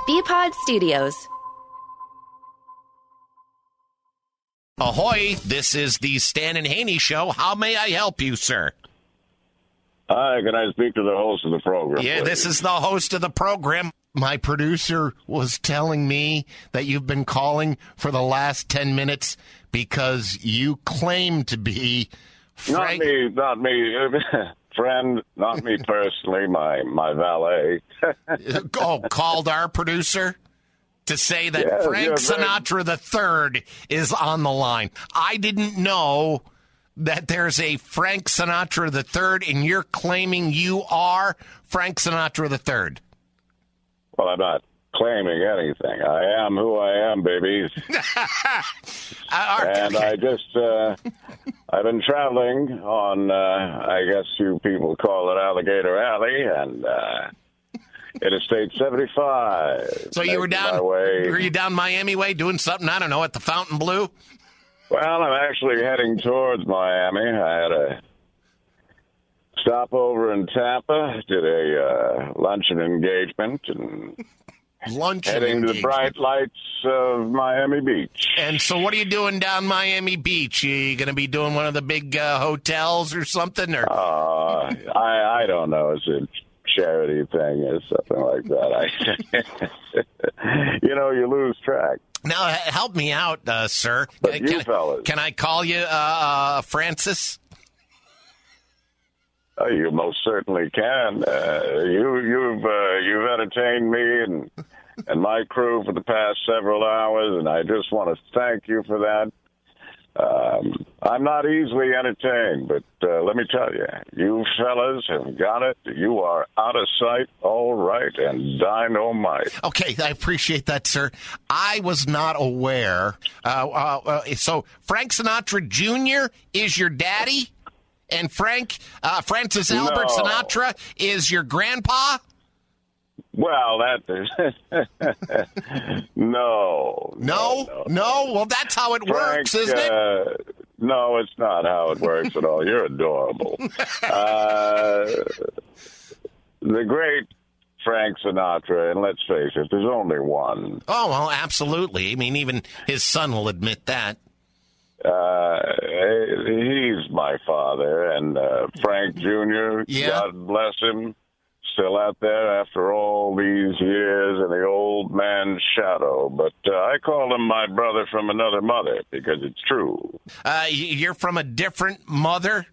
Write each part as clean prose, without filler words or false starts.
BPod Studios. Ahoy, this is the Stan and Haney Show. How may I help you, sir? Hi, can I speak to the host of the program? Yeah, please? this is the host of the program. My producer was telling me that you've been calling for the last 10 minutes because you claim to be Frank. Not me. Friend, not me personally, my valet. Called our producer to say that Frank Sinatra III is on the line. I didn't know that there's a Frank Sinatra III, and you're claiming you are Frank Sinatra III. Well, I'm not claiming anything. I am who I am, babies. And I just, I've been traveling on, I guess you people call it Alligator Alley, and Interstate 75. So you were were you down Miami way doing something, I don't know, at the Fontainebleau? Well, I'm actually heading towards Miami. I had a stopover in Tampa, did a luncheon engagement, and heading to the bright lights of Miami Beach. And so what are you doing down Miami Beach? You going to be doing one of the big hotels or something? Or I don't know. It's a charity thing or something like that. You lose track. Now, help me out, sir. But fellas. Can I call you Francis? Oh, you most certainly can. You've entertained me and my crew for the past several hours, and I just want to thank you for that. I'm not easily entertained, but let me tell you, you fellas have got it. You are out of sight, all right, and dynamite. Okay, I appreciate that, sir. I was not aware. So Frank Sinatra Jr. is your daddy, and Francis Albert Sinatra is your grandpa? Well, No? Well, that's how it works, isn't it? No, it's not how it works at all. You're adorable. The great Frank Sinatra, and let's face it, there's only one. Oh, well, absolutely. I mean, even his son will admit that. He's my father, and Frank Jr., God bless him, still out there after all these years in the old man's shadow. But I call him my brother from another mother because it's true. You're from a different mother?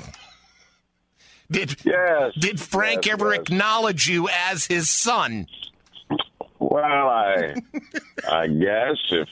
Did Frank ever acknowledge you as his son? Well, I guess if...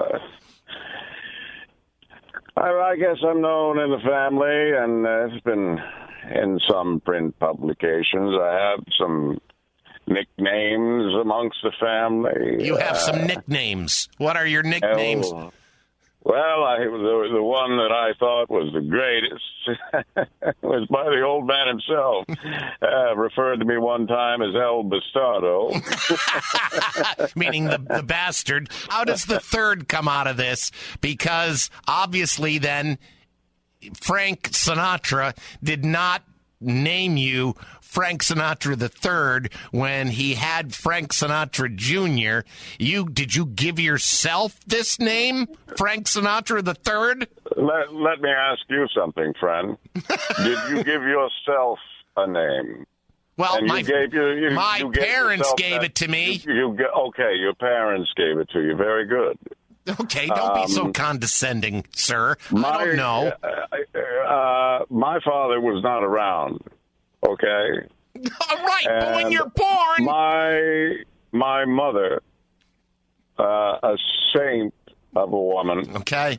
I guess I'm known in the family, and it's been in some print publications. I have some nicknames amongst the family. You have some nicknames. What are your nicknames? Well, the one that I thought was the greatest was by the old man himself. Referred to me one time as El Bastardo. Meaning the bastard. How does the third come out of this? Because obviously then Frank Sinatra did not name you Frank Sinatra III when he had Frank Sinatra Jr. Did you give yourself this name, Frank Sinatra III? Let me ask you something, friend. Did you give yourself a name? Well, and my parents gave it to me. Okay, your parents gave it to you. Very good. Okay, don't be so condescending, sir. I don't know. My father was not around. Okay. All right, but when you're born, my mother, a saint of a woman, okay,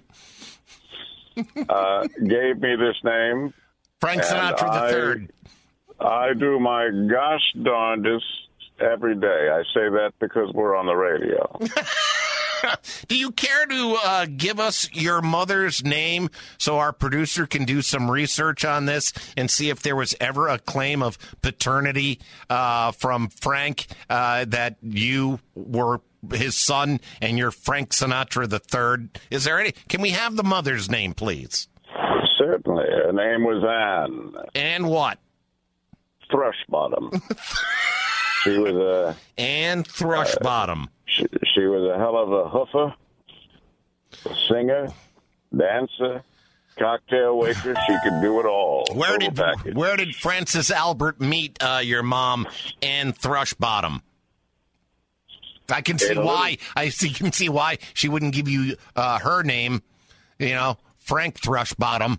gave me this name, Frank Sinatra III. I do my gosh darndest every day. I say that because we're on the radio. Do you care to give us your mother's name so our producer can do some research on this and see if there was ever a claim of paternity from Frank that you were his son and you're Frank Sinatra III? Is there any? Can we have the mother's name, please? Certainly. Her name was Anne. Anne what? Thrushbottom. She was a Ann Thrushbottom. she was a hell of a hoofer, a singer, dancer, cocktail waitress. She could do it all. Where did Francis Albert meet your mom, Ann Thrushbottom? I can see why. Can see why she wouldn't give you her name. You know, Frank Thrushbottom.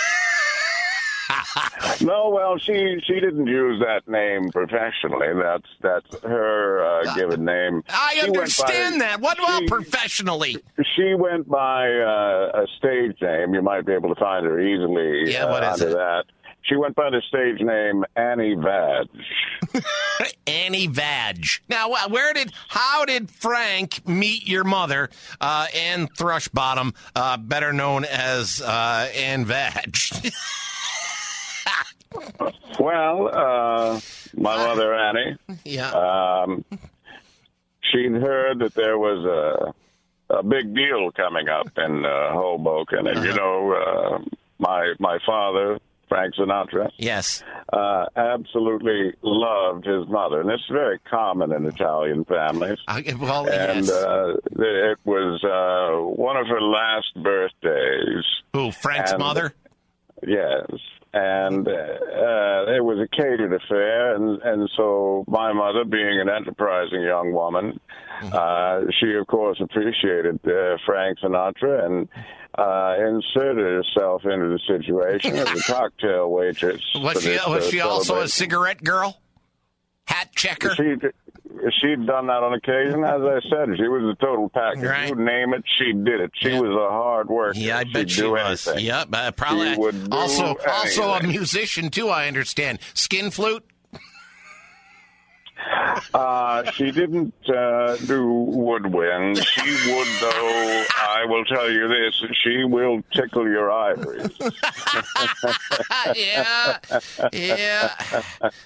No, well, she didn't use that name professionally. That's her given name. I understand that. What about professionally? She went by a stage name. You might be able to find her easily what is under it? that. She went by the stage name Annie Vadge. Annie Vadge. Now, how did Frank meet your mother, Ann Thrushbottom, better known as Ann Vadge? Well, my mother Annie. Yeah. She'd heard that there was a big deal coming up in Hoboken, and you know, my father, Frank Sinatra. Yes. Absolutely loved his mother, and it's very common in Italian families. Yes. It was one of her last birthdays. Who, Frank's mother? Yes. And it was a catered affair, and so my mother, being an enterprising young woman, she, of course, appreciated Frank Sinatra and inserted herself into the situation as a cocktail waitress. Was she also a cigarette girl? Hat checker? She'd done that on occasion. As I said, she was a total package. Right. You name it, she did it. She was a hard worker. Yeah, I bet she was. Anything. Yep, probably. She would do also a anything. musician, too, I understand. Skin flute? She didn't do woodwind. She would, though, I will tell you this, she will tickle your ivories. Yeah.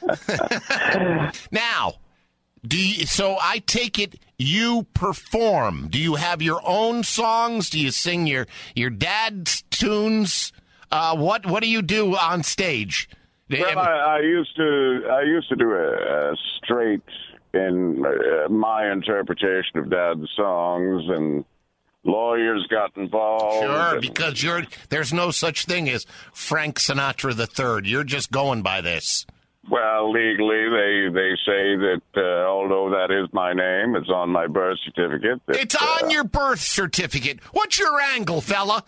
Now, so I take it you perform. Do you have your own songs? Do you sing your dad's tunes? What do you do on stage? Well, I used to do a straight in my interpretation of Dad's songs, and lawyers got involved. Sure, because there's no such thing as Frank Sinatra III. You're just going by this. Well, legally, they say that although that is my name, it's on my birth certificate. It's on your birth certificate. What's your angle, fella?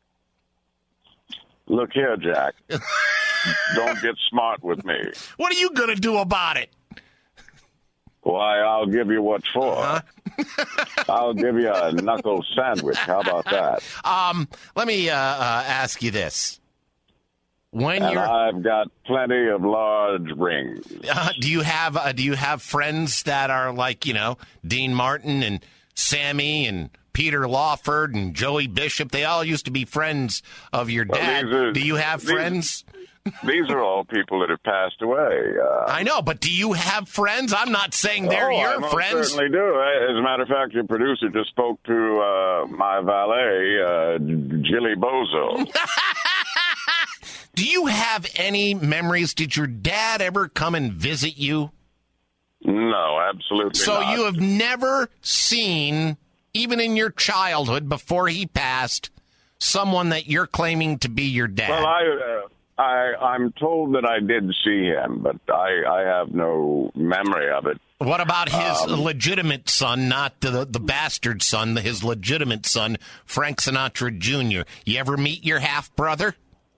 Look here, Jack. Don't get smart with me. What are you going to do about it? Why, I'll give you what for. I'll give you a knuckle sandwich. How about that? Let me ask you this. I've got plenty of large rings. Do you have friends that are like, Dean Martin and Sammy and Peter Lawford and Joey Bishop? They all used to be friends of your dad. Do you have friends? These are all people that have passed away. I know, but do you have friends? I'm not saying they're your friends. I certainly do. As a matter of fact, your producer just spoke to my valet, Jilly Bozo. Do you have any memories? Did your dad ever come and visit you? No, absolutely not. So you have never seen, even in your childhood before he passed, someone that you're claiming to be your dad? Well, I'm told that I did see him, but I have no memory of it. What about his legitimate son, not the bastard son, his legitimate son, Frank Sinatra Jr.? You ever meet your half-brother?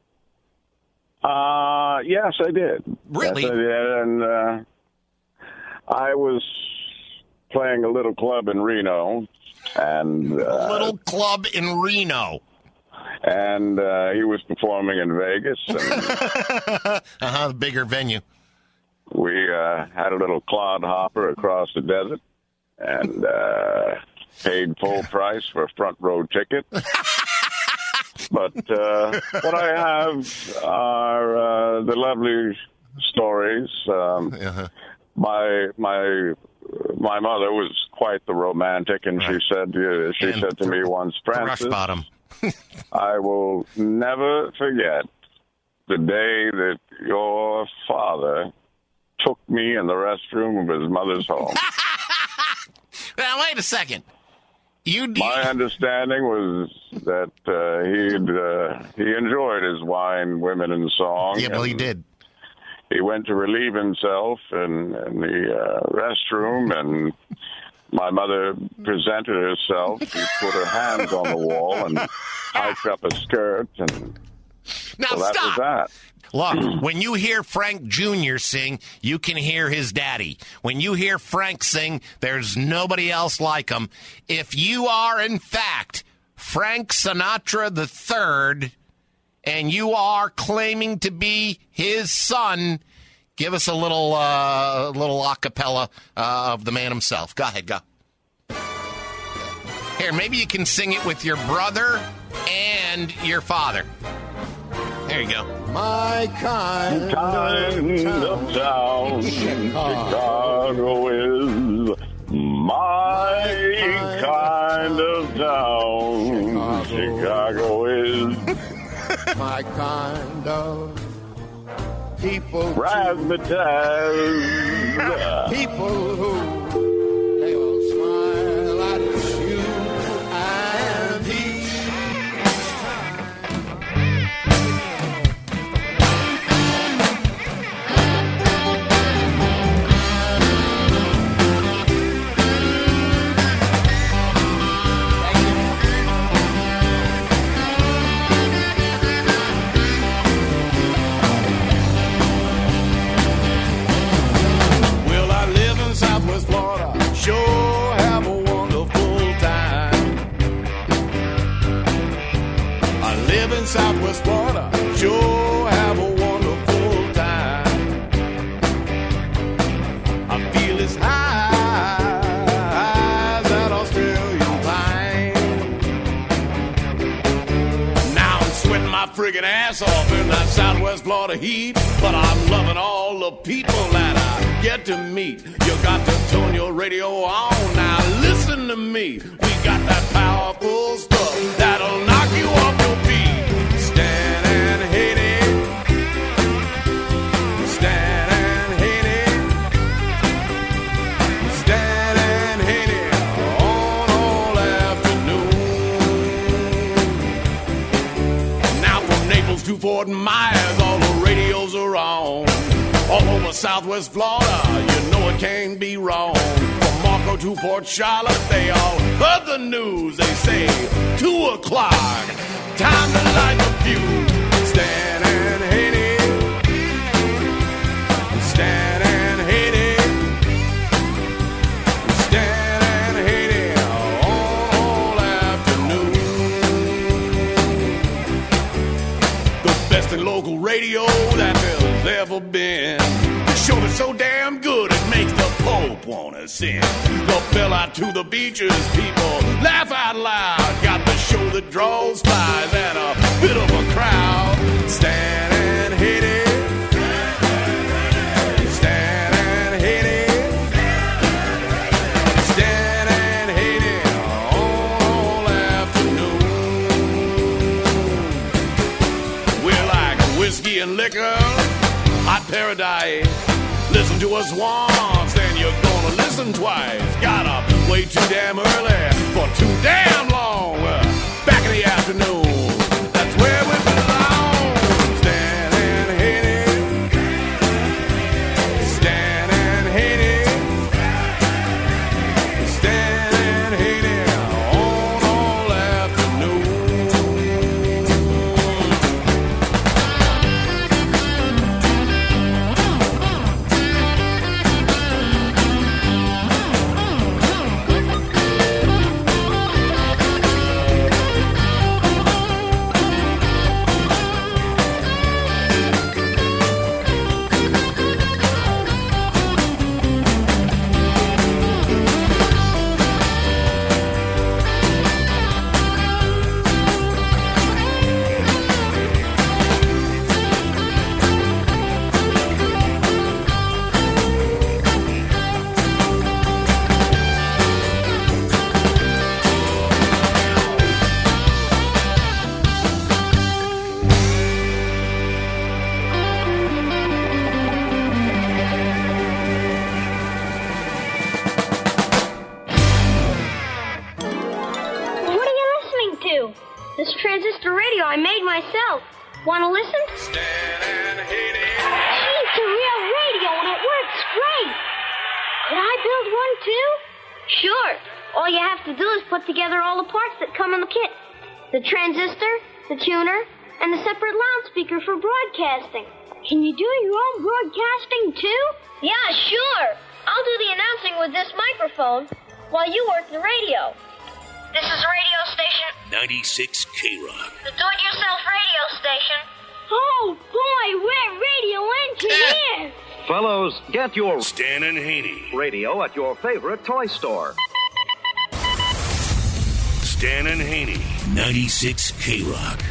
Yes, I did. Really? Yes, I did, and I was playing a little club in Reno, and a little club in Reno. And he was performing in Vegas. And, bigger venue. We had a little clodhopper across the desert and paid full price for a front row ticket. But what I have are the lovely stories. My mother was quite the romantic, and she said to me once, Francis, I will never forget the day that your father took me in the restroom of his mother's home. Now, wait a second. My understanding was that he enjoyed his wine, women, and song. Yeah, well, he did. He went to relieve himself in the restroom, and my mother presented herself. She put her hands on the wall and hiked up a skirt, and now so that stop. was that. Look, when you hear Frank Jr. sing, you can hear his daddy. When you hear Frank sing, there's nobody else like him. If you are, in fact, Frank Sinatra III, and you are claiming to be his son, give us a little a cappella of the man himself. Go ahead, go. Here, maybe you can sing it with your brother and your father. There you go. My kind of town, Chicago is my kind of town. Chicago is my kind of people. Razzmatazz. People who they will smile at you and each Southwest Florida, sure have a wonderful time. I live in Southwest Florida, sure have a wonderful time. I feel as high as that Australian pine. Now I'm sweating my friggin' ass off in that Southwest Florida heat, but I'm loving all the people that I get to meet. You got to turn your radio on. Now listen to me. We got that powerful stuff that'll knock you off your feet. Stand and hate it. Stand and hate it. Stand and hate it on all afternoon. Now from Naples to Fort Myers, all the radios are on. All over Southwest Florida, you know it can't be wrong. From Marco to Port Charlotte, they all heard the news. They say 2 o'clock, time to light the fuse. Stand and hate it. Stand and hate it. Stand and hate it all afternoon. The best in local radio that there's ever been. The show is so damn good it makes the Pope wanna sing. The bell out to the beaches, people laugh out loud. Got the show that draws flies and a bit of a crowd. Stand and hit it. Stand and hit it. Stand and hit it all afternoon. We're like whiskey and liquor, hot paradise. Listen to us once, then you're gonna listen twice. Got up way too damn early for too damn long. Back in the afternoon, that's where we belong. Stand and hit it. Stand and hit it. Stand and hit it on all afternoon. made myself. Want to listen? Stan and Haney. It's a real radio and it works great. Could I build one too? Sure. All you have to do is put together all the parts that come in the kit. The transistor, the tuner, and the separate loudspeaker for broadcasting. Can you do your own broadcasting too? Yeah, sure. I'll do the announcing with this microphone while you work the radio. This is radio station 96 K-Rock. the do-it-yourself radio station. Oh, boy, we're radio engineers. Fellows, get your Stan and Haney. radio at your favorite toy store. Stan and Haney. 96 K-Rock.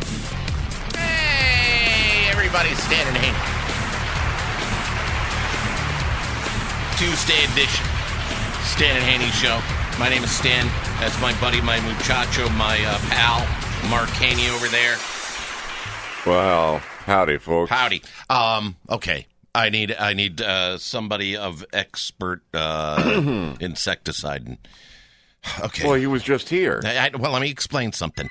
Hey, everybody, Stan and Haney. Tuesday edition. Stan and Haney Show. My name is Stan. That's my buddy, my muchacho, my pal, Mark Haney over there. Well, howdy, folks. Howdy. Okay. I need somebody of expert insecticide. Okay. Well, he was just here. Well, let me explain something.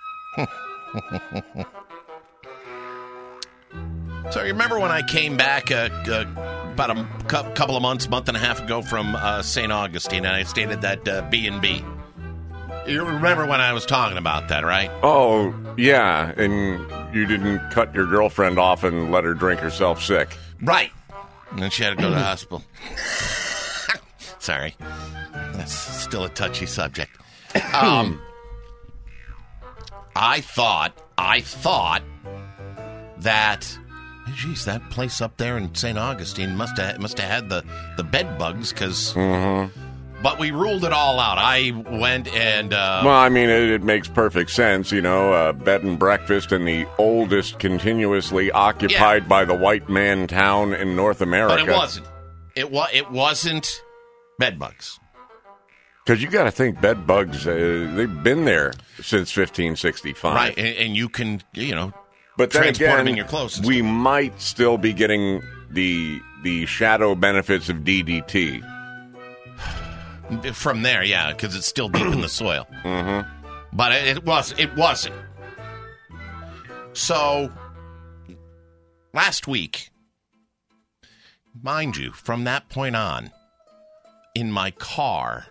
So, you remember when I came back about a couple of months, month and a half ago from St. Augustine, and I stayed at that B&B? You remember when I was talking about that, right? Oh, yeah, and you didn't cut your girlfriend off and let her drink herself sick. Right. And then she had to go to the hospital. Sorry. That's still a touchy subject. I thought that, geez, that place up there in St. Augustine must have had the bed bugs, because... Mm-hmm. But we ruled it all out. I went and... well, I mean, it makes perfect sense, you know, bed and breakfast in the oldest continuously occupied by the white man town in North America. But it wasn't. It wasn't bed bugs. Because you got to think bed bugs, they've been there since 1565. Right, and you can, but then transport again, them in your clothes. We might still be getting the shadow benefits of DDT. From there, yeah, because it's still deep in the soil. Mm-hmm. But it wasn't. So, last week, mind you, from that point on, in my car,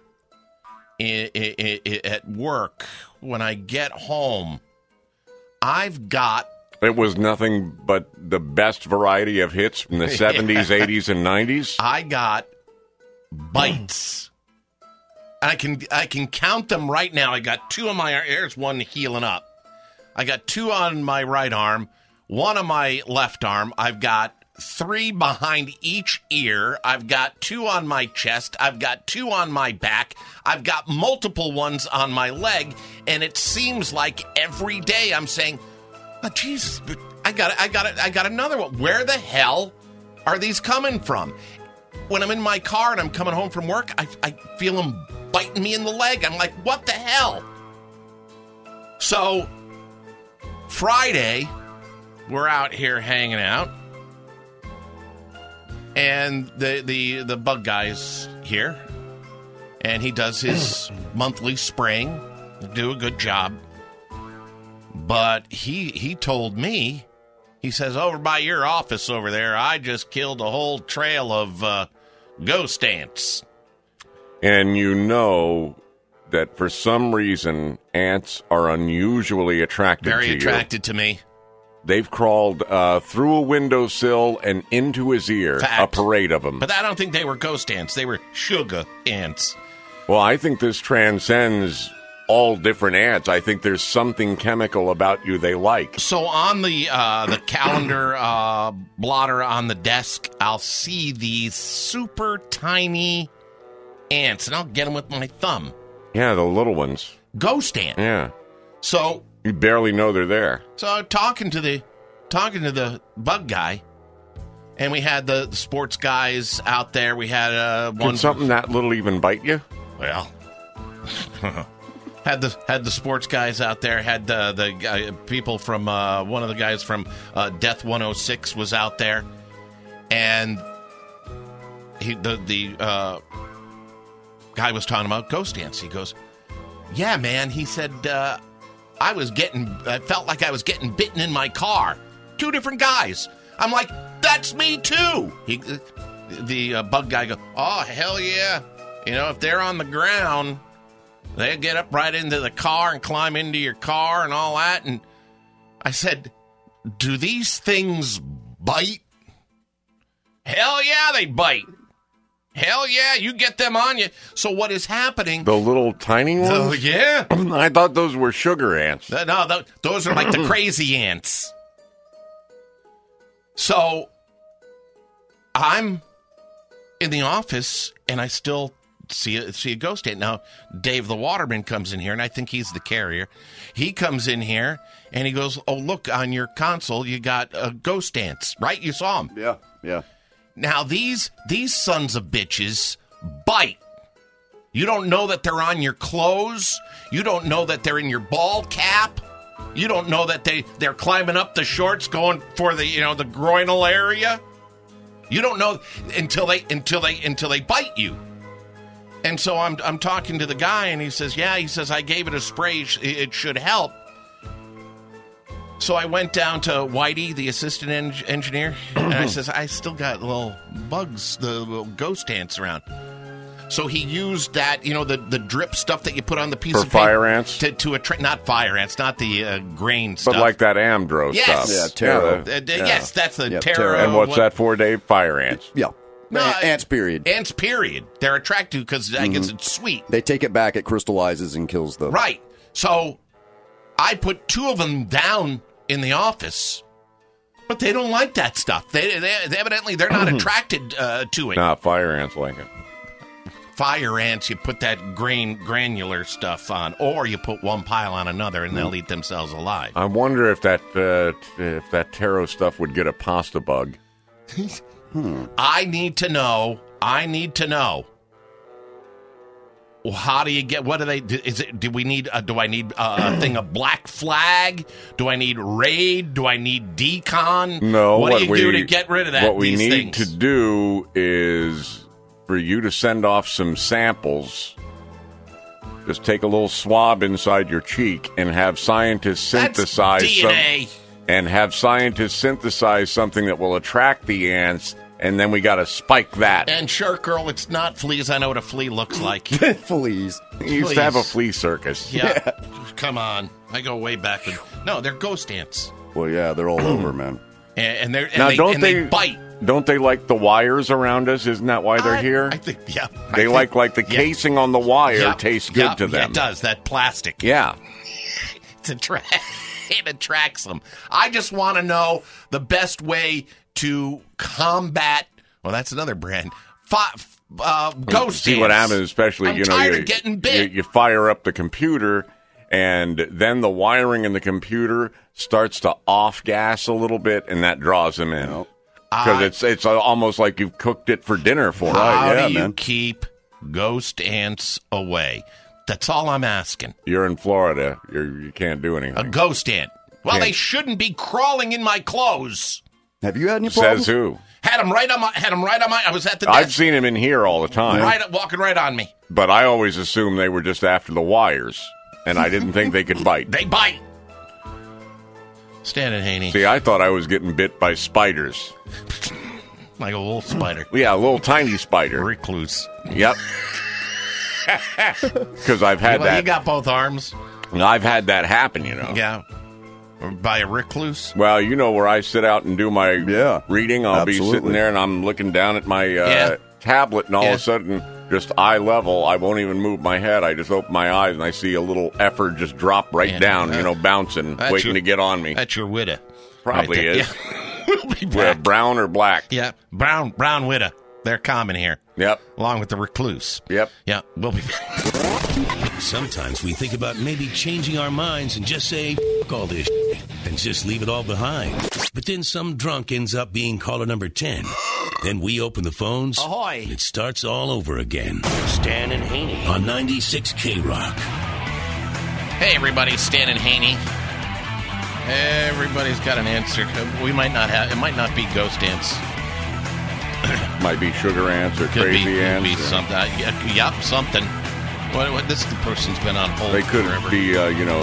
at work, when I get home, I've got... It was nothing but the best variety of hits from the 70s, 80s, and 90s? I got bites. I can count them right now. I got 2 on my arm. There's one healing up. I got 2 on my right arm, 1 on my left arm. I've got 3 behind each ear. I've got 2 on my chest. I've got 2 on my back. I've got multiple ones on my leg. And it seems like every day I'm saying, oh, Jesus, I got another one. Where the hell are these coming from? When I'm in my car and I'm coming home from work, I feel them biting me in the leg. I'm like, what the hell? So, Friday, we're out here hanging out, and the bug guy's here, and he does his monthly spraying. Do a good job. But he told me, he says, over by your office over there, I just killed a whole trail of ghost ants. And you know that for some reason, ants are unusually attracted to you. Very attracted to me. They've crawled through a windowsill and into his ear, a parade of them. But I don't think they were ghost ants. They were sugar ants. Well, I think this transcends all different ants. I think there's something chemical about you they like. So on the calendar blotter on the desk, I'll see these super tiny ants, and I'll get them with my thumb. Yeah, the little ones. Ghost ant. Yeah. So you barely know they're there. So talking to the bug guy, and we had the sports guys out there. We had one. Did something that little even bite you? Well, had the sports guys out there. Had the people from one of the guys from Death 106 was out there, and the guy was talking about ghost ants. He goes, "Yeah, man." He said, I felt like I was getting bitten in my car. 2 different guys. I'm like, that's me too. The bug guy goes, oh, hell yeah. If they're on the ground, they get up right into the car and climb into your car and all that. And I said, do these things bite? Hell yeah, they bite. Hell yeah, you get them on you. So what is happening? The little tiny ones? Oh, yeah. I thought those were sugar ants. No, those are like the crazy ants. So I'm in the office, and I still see a ghost ant. Now, Dave the Waterman comes in here, and I think he's the carrier. He comes in here, and he goes, oh, look, on your console, you got ghost ants, right? You saw them. Yeah. Now, these sons of bitches bite. You don't know that they're on your clothes. You don't know that they're in your ball cap. You don't know that they're climbing up the shorts going for the groinal area. You don't know until they bite you. And so I'm talking to the guy, and he says, I gave it a spray. It should help. So I went down to Whitey, the assistant engineer, and I says, I still got little bugs, the little ghost ants around. So he used that, the drip stuff that you put on the piece for of paper. fire ants? Not fire ants, not the grain stuff. But like that Amdro stuff. Yeah, Terra. Yes, that's the Terra. Terra. And what's that for, Dave? Fire ants. Yeah. No, ants, period. Ants, period. They're attracted because I guess it's sweet. They take it back, it crystallizes and kills them. Right. So I put 2 of them down in the office, but they don't like that stuff. They evidently they're not attracted to it. Nah, fire ants like it. Fire ants, you put that granular stuff on, or you put one pile on another, and they'll eat themselves alive. I wonder if that taro stuff would get a pasta bug. I need to know. Well, how do you get? What do they? Do we need? Do I need a thing of Black Flag? Do I need raid? Do I need decon? No. What do you do to get rid of that? What we need to do is for you to send off some samples. Just take a little swab inside your cheek and have scientists synthesize DNA. Something that will attract the ants. And then we got to spike that. And sure, girl, it's not fleas. I know what a flea looks like. Fleas. You used to have a flea circus. Yeah. Come on. I go way back. No, they're ghost ants. Well, yeah, they're all over, man. And they bite. Don't they like the wires around us? Isn't that why they're here? I think, yeah. They like the casing on the wire tastes good to them. Yeah, it does. That plastic. Yeah. It attracts them. I just want to know the best way to combat. Well, that's another brand. Ghost See ants. what happens, especially I'm tired of getting bit. You fire up the computer, and then the wiring in the computer starts to off gas a little bit, and that draws them in because it's almost like you've cooked it for dinner for them. How do you keep ghost ants away? That's all I'm asking. You're in Florida. You can't do anything. A ghost ant. Well, they shouldn't be crawling in my clothes. Have you had any problems? Says who? Had him right on my. I was at the desk. I've seen him in here all the time. Walking right on me. But I always assumed they were just after the wires, and I didn't think they could bite. They bite. Stan and Haney. See, I thought I was getting bit by spiders. Like a little spider. Yeah, a little tiny spider. Recluse. Yep. Because I've had that. You got both arms. I've had that happen, Yeah. Or by a recluse. Well, where I sit out and do my reading, I'll be sitting there and I'm looking down at my tablet, and all of a sudden, just eye level, I won't even move my head. I just open my eyes and I see a little effort just drop right down, bouncing, waiting to get on me. That's your widow. Probably right is. Yeah. We'll be back. Brown or black? Yeah, brown widow. They're common here. Yep. Along with the recluse. Yep. Yeah, we'll be back. Sometimes we think about maybe changing our minds and just say, F all this shit, and just leave it all behind. But then some drunk ends up being caller number 10. Then we open the phones. Ahoy. And it starts all over again. Stan and Haney on 96 K-Rock. Hey, everybody, Stan and Haney. Everybody's got an answer. We might not have. It might not be ghost ants. Might be sugar ants or Could crazy ants. Could be something. Yep, something. What? This person's been on hold They could forever. be,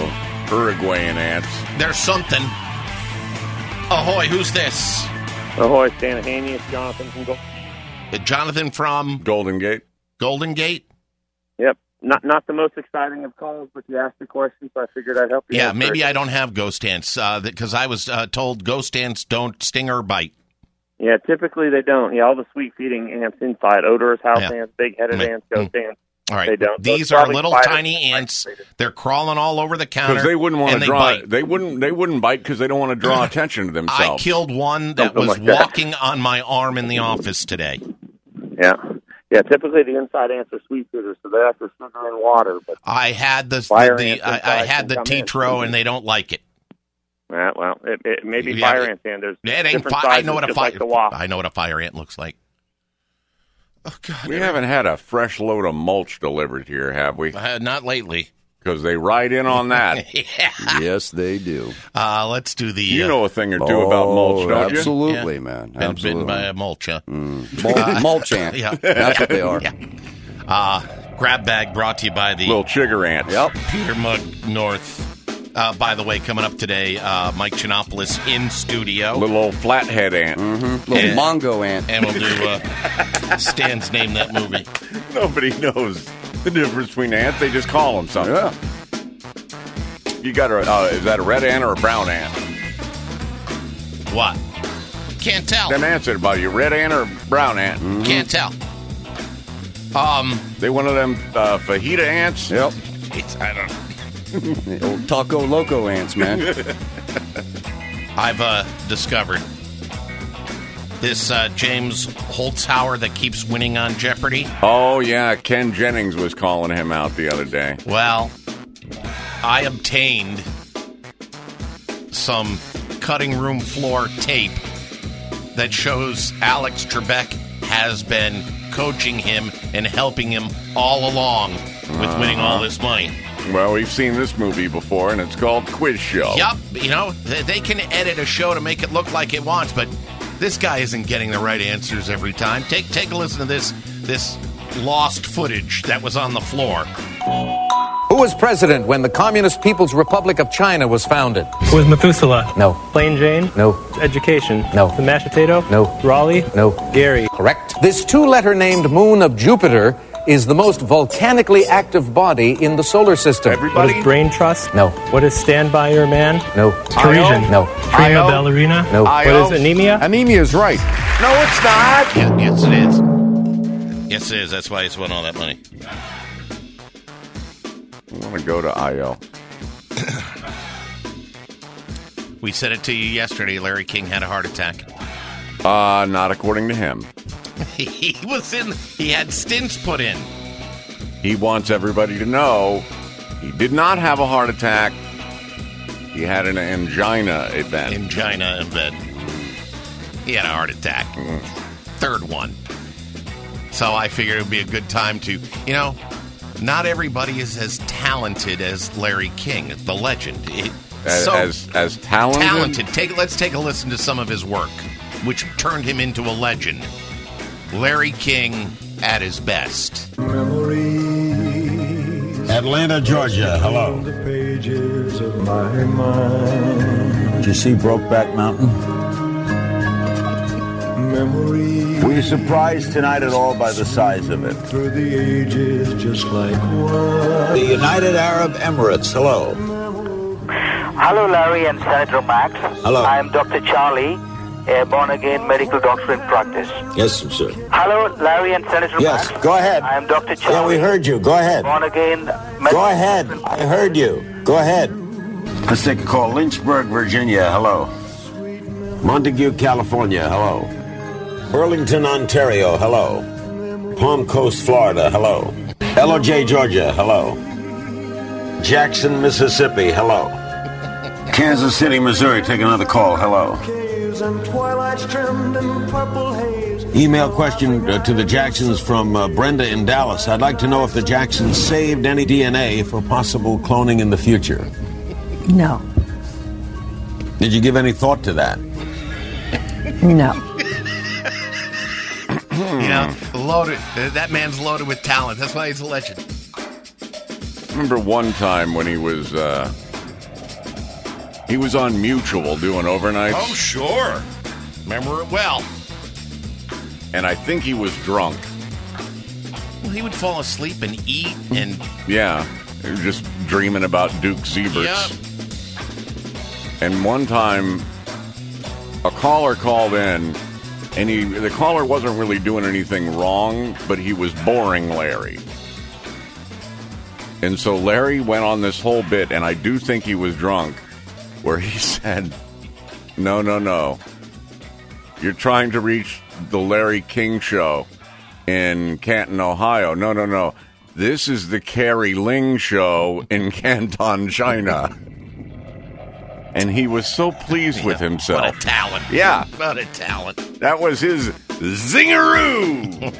Uruguayan ants. There's something. Ahoy, who's this? Ahoy, Stanahaney. It's Jonathan from Jonathan from? Golden Gate. Golden Gate? Yep. Not the most exciting of calls, but you asked the question, so I figured I'd help you. Yeah, maybe I don't have ghost ants, because I was told ghost ants don't sting or bite. Yeah, typically they don't. Yeah, all the sweet-feeding ants inside, odorous house ants, big-headed ants, ghost ants. All right. They don't. These are little tiny ants. They're crawling all over the counter. Because they wouldn't want to draw. Bite. They wouldn't bite because they don't want to draw attention to themselves. I killed one that was walking on my arm in the office today. Yeah. Yeah, typically the inside ants are sweet feeders, so they have to sugar in water. But I had the Tetro, and they don't like it. Well, it may be fire ants, and there's different sizes, I know what a fire. Like I know what a fire ant looks like. Oh God! We haven't had a fresh load of mulch delivered here, have we? Not lately. Because they ride in on that. Yeah. Yes, they do. Let's do the... You know a thing or two about mulch, don't absolutely, you? man. Been Absolutely. bitten by a mulch, huh? Mulch ant. Yeah. That's what they are. Yeah. Grab Bag brought to you by the... Little chigger ants. Yep. Peter Mug North. By the way, coming up today, Mike Chinopoulos in studio. Little old flathead ant. Mm-hmm. Little Mongo ant. And we'll do Stan's Name That Movie. Nobody knows the difference between ants. They just call them something. Yeah. You got is that a red ant or a brown ant? What? Can't tell. Them ants are about you, red ant or brown ant? Mm-hmm. Can't tell. They one of them fajita ants? Yep. I don't know. The old Taco Loco ants, man. I've discovered this James Holzhauer that keeps winning on Jeopardy. Oh, yeah. Ken Jennings was calling him out the other day. Well, I obtained some cutting room floor tape that shows Alex Trebek has been coaching him and helping him all along with winning all this money. Well, we've seen this movie before, and it's called Quiz Show. Yup. You know, they can edit a show to make it look like it wants, but this guy isn't getting the right answers every time. Take a listen to this lost footage that was on the floor. Who was president when the Communist People's Republic of China was founded? Was Methuselah? No. Plain Jane? No. Education? No. The mashed potato? No. Raleigh? No. Gary? Correct. This two-letter named moon of Jupiter is the most volcanically active body in the solar system. What is brain trust? No. What is stand by your man? No. Parisian? No. Prima ballerina? No. What is anemia? Anemia is right. No, it's not. Yeah, yes, it is. Yes, it is. That's why he's won all that money. I want to go to IO. We said it to you yesterday. Larry King had a heart attack. Not according to him. He had stints put in. He wants everybody to know he did not have a heart attack. He had an angina event. Angina event. He had a heart attack. Third one. So I figured it would be a good time to, not everybody is as talented as Larry King, the legend. As talented? Let's take a listen to some of his work, which turned him into a legend. Larry King at his best. Atlanta, Georgia. Hello. The pages of my mind. Did you see Brokeback Mountain? Memories. Were you surprised tonight at all by the size of it? Through the ages, just like one. The United Arab Emirates. Hello. Hello, Larry and Senator Max. Hello. I am Dr. Charlie, a born-again medical doctor in practice. Yes, sir. Hello, Larry and Senator Max. Yes, go ahead. I am Dr. Charlie. Yeah, we heard you. Go ahead. Born-again medical Go ahead. I heard you. Go ahead. Let's take a call. Lynchburg, Virginia. Hello. Montague, California. Hello. Burlington, Ontario. Hello. Palm Coast, Florida. Hello. LOJ, Georgia. Hello. Jackson, Mississippi. Hello. Kansas City, Missouri. Take another call. Hello. Email question to the Jacksons from Brenda in Dallas. I'd like to know if the Jacksons saved any DNA for possible cloning in the future. No. Did you give any thought to that? No. Loaded. That man's loaded with talent. That's why he's a legend. I remember one time when he was He was on Mutual doing overnights. Oh, sure. Remember it well. And I think he was drunk. Well, he would fall asleep and eat and... Yeah, just dreaming about Duke Sieberts. Yep. And one time, a caller called in, and the caller wasn't really doing anything wrong, but he was boring Larry. And so Larry went on this whole bit, and I do think he was drunk, where he said, no. You're trying to reach the Larry King Show in Canton, Ohio. No. This is the Carrie Ling Show in Canton, China. And he was so pleased with himself. What a talent. Yeah. What a talent. That was his zingaroo.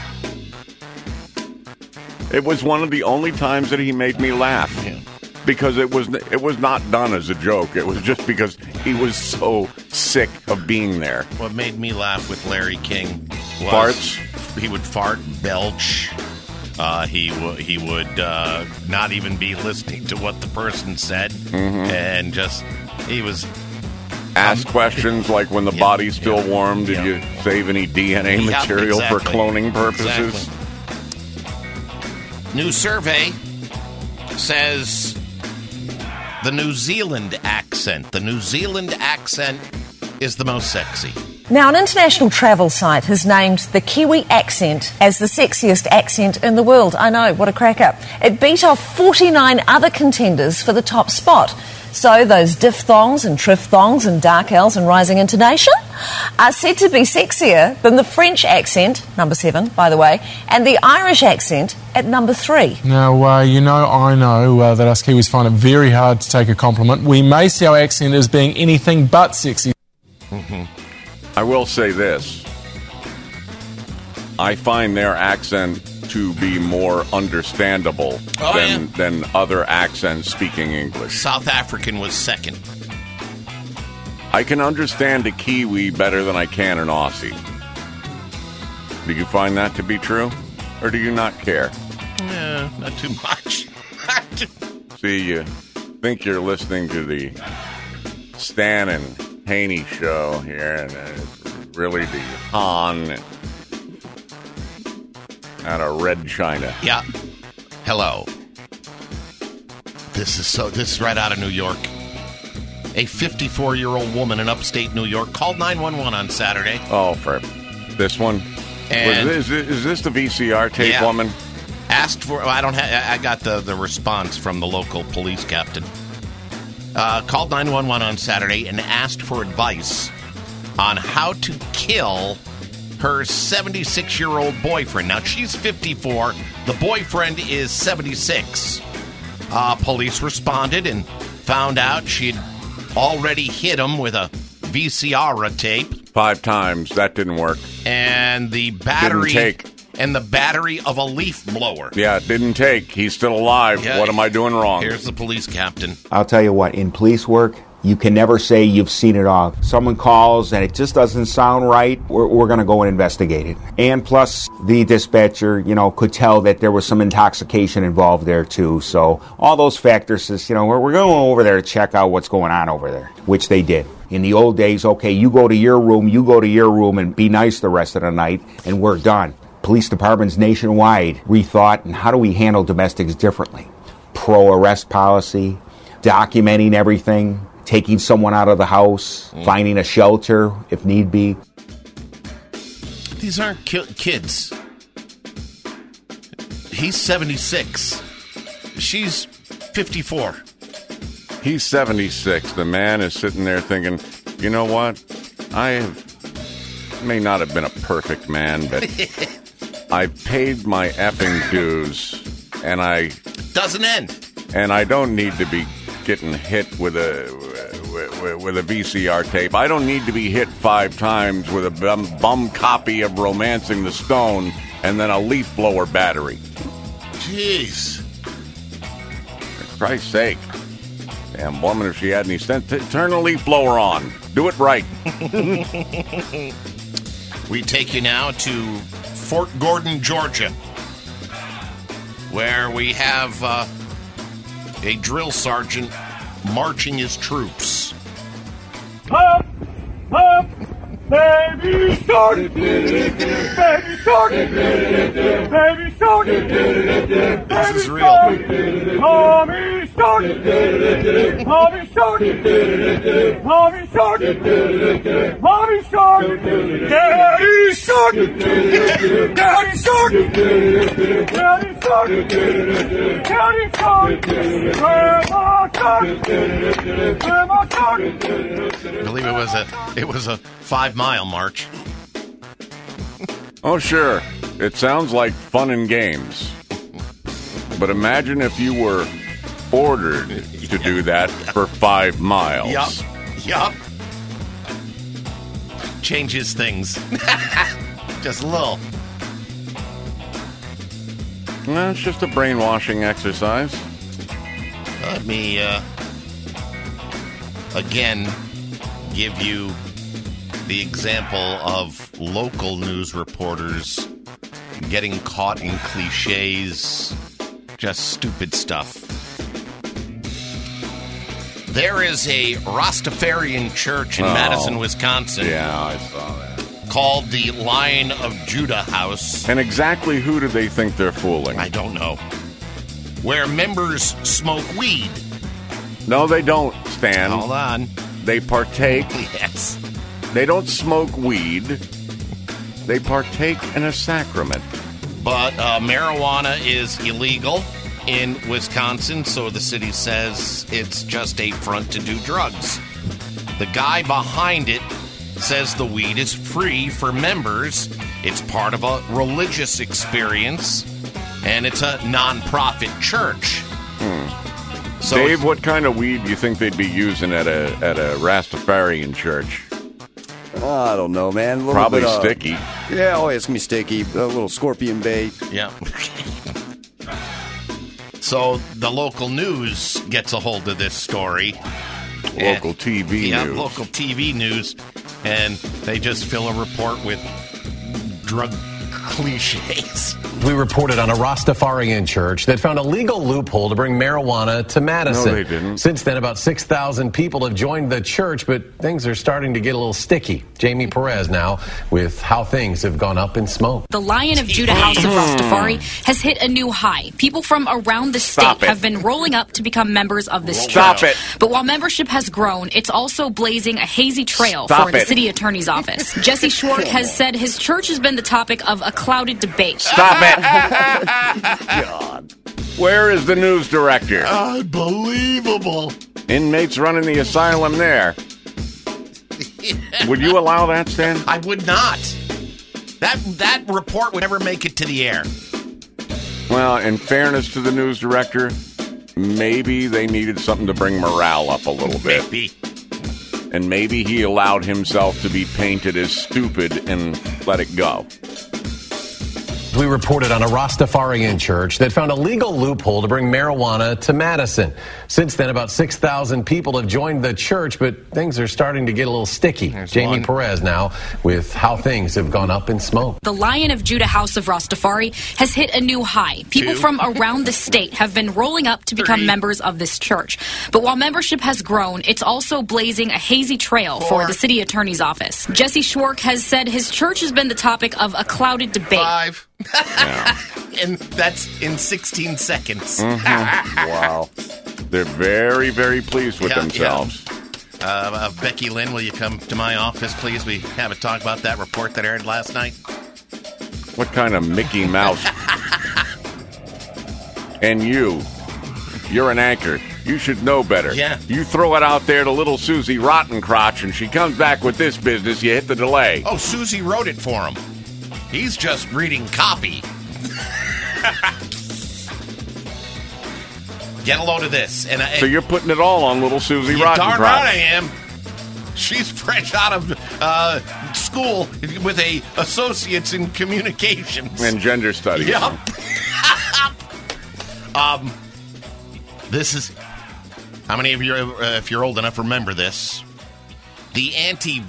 It was one of the only times that he made me laugh. Yeah. Because it was not done as a joke. It was just because he was so sick of being there. What made me laugh with Larry King was... Farts? He would fart, belch. He would not even be listening to what the person said. Mm-hmm. And just... He was... Ask questions like when the body's still warm, did you save any DNA material for cloning purposes? Exactly. New survey says the New Zealand accent. The New Zealand accent is the most sexy. Now, an international travel site has named the Kiwi accent as the sexiest accent in the world. I know, what a cracker. It beat off 49 other contenders for the top spot. So those diphthongs and triphthongs and dark L's and rising intonation are said to be sexier than the French accent, number 7, by the way, and the Irish accent at number 3. Now, I know that us Kiwis find it very hard to take a compliment. We may see our accent as being anything but sexy. Mm-hmm. I will say this. I find their accent to be more understandable than other accents speaking English. South African was second. I can understand a Kiwi better than I can an Aussie. Do you find that to be true? Or do you not care? Yeah, not too much. See, you think you're listening to the Stan and Haney show here, and it's really the Han out of Red China. Yeah. Hello. This is right out of New York. A 54-year-old woman in upstate New York called 911 on Saturday. Oh, for this one? And is this the VCR tape woman? Asked for... I got the response from the local police captain. Called 911 on Saturday and asked for advice on how to kill her 76-year-old boyfriend. Now, she's 54. The boyfriend is 76. Police responded and found out she'd already hit him with a VCR tape. 5 times. That didn't work. And the battery... Didn't take. And the battery of a leaf blower. Yeah, it didn't take. He's still alive. Yeah, what am I doing wrong? Here's the police captain. I'll tell you what, in police work, you can never say you've seen it all. Someone calls and it just doesn't sound right, we're going to go and investigate it. And plus, the dispatcher, could tell that there was some intoxication involved there too. So all those factors, we're going over there to check out what's going on over there, which they did. In the old days, okay, you go to your room and be nice the rest of the night, and we're done. Police departments nationwide rethought, and how do we handle domestics differently? Pro-arrest policy, documenting everything, taking someone out of the house, finding a shelter if need be. These aren't kids. He's 76. She's 54. He's 76. The man is sitting there thinking, you know what? I may not have been a perfect man, but I paid my effing dues, and I... Doesn't end. And I don't need to be getting hit with a VCR tape. I don't need to be hit 5 times with a bum copy of Romancing the Stone and then a leaf blower battery. Jeez. For Christ's sake. Damn woman, if she had any sense, turn the leaf blower on. Do it right. We take you now to Fort Gordon, Georgia, where we have a drill sergeant marching his troops. Up, up, baby shark, baby shark, baby shark, This is real. mommy shark, mommy shark, mommy shark, mommy shark, daddy shark, daddy shark, daddy shark, daddy shark, grandma shark, grandma shark. I believe it was a 5-mile march. Oh, sure. It sounds like fun and games. But imagine if you were ordered to do that for 5 miles. Yup. Changes things. Just a little. No, it's just a brainwashing exercise. Let me, again, give you the example of local news reporters getting caught in cliches, just stupid stuff. There is a Rastafarian church in Madison, Wisconsin. Yeah, I saw that. Called the Lion of Judah House. And exactly who do they think they're fooling? I don't know. Where members smoke weed. No, they don't, Stan. Hold on. They partake. Yes. They don't smoke weed. They partake in a sacrament. But marijuana is illegal in Wisconsin, so the city says it's just a front to do drugs. The guy behind it says the weed is free for members. It's part of a religious experience, and it's a non-profit church. So Dave, what kind of weed do you think they'd be using at a Rastafarian church? I don't know, man. Probably sticky. Yeah, oh, it's going to be sticky. A little scorpion bait. Yeah. So the local news gets a hold of this story. Local TV news. Yeah, local TV news. And they just fill a report with drug cliches. We reported on a Rastafarian church that found a legal loophole to bring marijuana to Madison. No, they didn't. Since then, about 6,000 people have joined the church, but things are starting to get a little sticky. Jamie Perez now with how things have gone up in smoke. The Lion of Judah House of Rastafari has hit a new high. People from around the state have been rolling up to become members of this church. But while membership has grown, it's also blazing a hazy trail for the city attorney's office. Jesse Schwartz has said his church has been the topic of a clouded debate. Stop it. God. Where is the news director? Unbelievable. Inmates running the asylum there. Would you allow that, Stan? I would not. That report would never make it to the air. Well, in fairness to the news director, maybe they needed something to bring morale up a little bit. Maybe. And maybe he allowed himself to be painted as stupid and let it go. We reported on a Rastafarian church that found a legal loophole to bring marijuana to Madison. Since then, about 6,000 people have joined the church, but things are starting to get a little sticky. Jamie Perez now with how things have gone up in smoke. The Lion of Judah House of Rastafari has hit a new high. People from around the state have been rolling up to become members of this church. But while membership has grown, it's also blazing a hazy trail for the city attorney's office. Jesse Schwartz has said his church has been the topic of a clouded debate. 5. And that's in 16 seconds. Wow. They're very, very pleased with themselves. Yeah. Becky Lynn, will you come to my office, please? We have a talk about that report that aired last night. What kind of Mickey Mouse? And you're an anchor. You should know better. Yeah. You throw it out there to little Susie Rottencrotch, and she comes back with this business, you hit the delay. Oh, Susie wrote it for him. He's just reading copy. Get a load of this. So you're putting it all on little Susie Rottencrotch. Darn right I am. She's fresh out of school with a associate's in communications. And gender studies. Yep. This is... How many of you, if you're old enough, remember this? The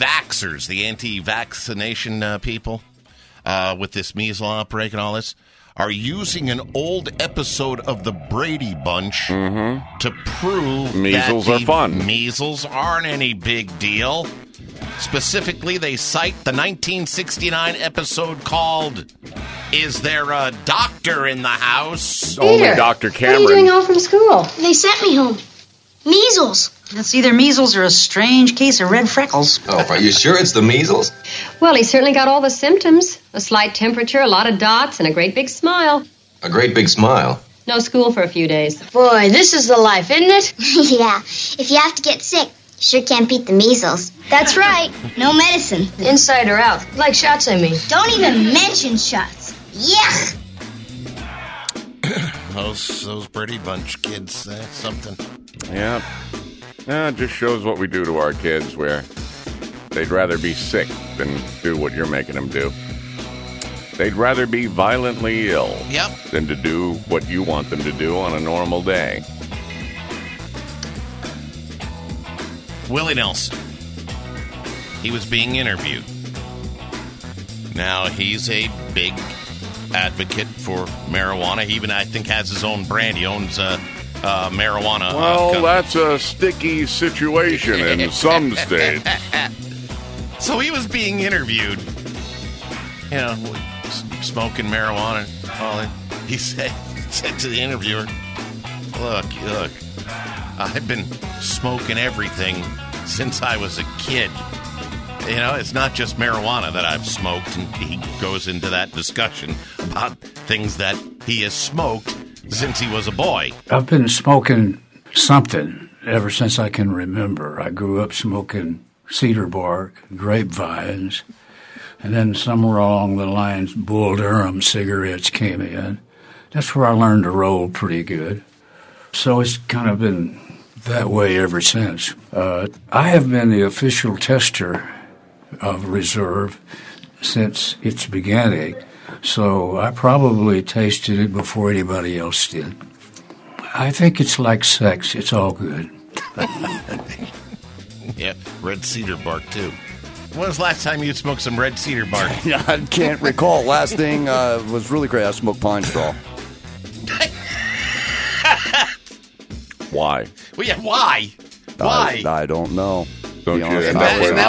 anti-vaxxers, the anti-vaccination people... with this measles outbreak and all this, are using an old episode of the Brady Bunch to prove measles that are fun. Measles aren't any big deal. Specifically, they cite the 1969 episode called "Is There a Doctor in the House?" Only Dr. Cameron. What are you doing home from school? They sent me home. Measles. It's either measles or a strange case of red freckles. Oh, are you sure it's the measles? Well, he certainly got all the symptoms. A slight temperature, a lot of dots, and a great big smile. A great big smile. No school for a few days. Boy, this is the life, isn't it? Yeah. If you have to get sick, you sure can't beat the measles. That's right. No medicine. Inside or out. Like shots, I mean. Don't even mention shots. Yuck. Those Brady Bunch kids, that's something. Yeah. Yeah, it just shows what we do to our kids, where they'd rather be sick than do what you're making them do. They'd rather be violently ill than to do what you want them to do on a normal day. Willie Nelson. He was being interviewed. Now, he's a big advocate for marijuana. He even, I think, has his own brand. He owns marijuana. Well, that's a sticky situation in some states. So he was being interviewed, you know, smoking marijuana. Well, he said to the interviewer, look, I've been smoking everything since I was a kid. You know, it's not just marijuana that I've smoked, and he goes into that discussion about things that he has smoked since he was a boy. I've been smoking something ever since I can remember. I grew up smoking cedar bark, grapevines, and then somewhere along the lines, Bull Durham cigarettes came in. That's where I learned to roll pretty good. So it's kind of been that way ever since. I have been the official tester of Reserve since its beginning, so I probably tasted it before anybody else did. I think it's like sex. It's all good. Yeah, red cedar bark, too. When was the last time you smoked some red cedar bark? I can't recall. Last thing was really great. I smoked pine straw. Why? Well, yeah, why? Why? I don't know. Don't you end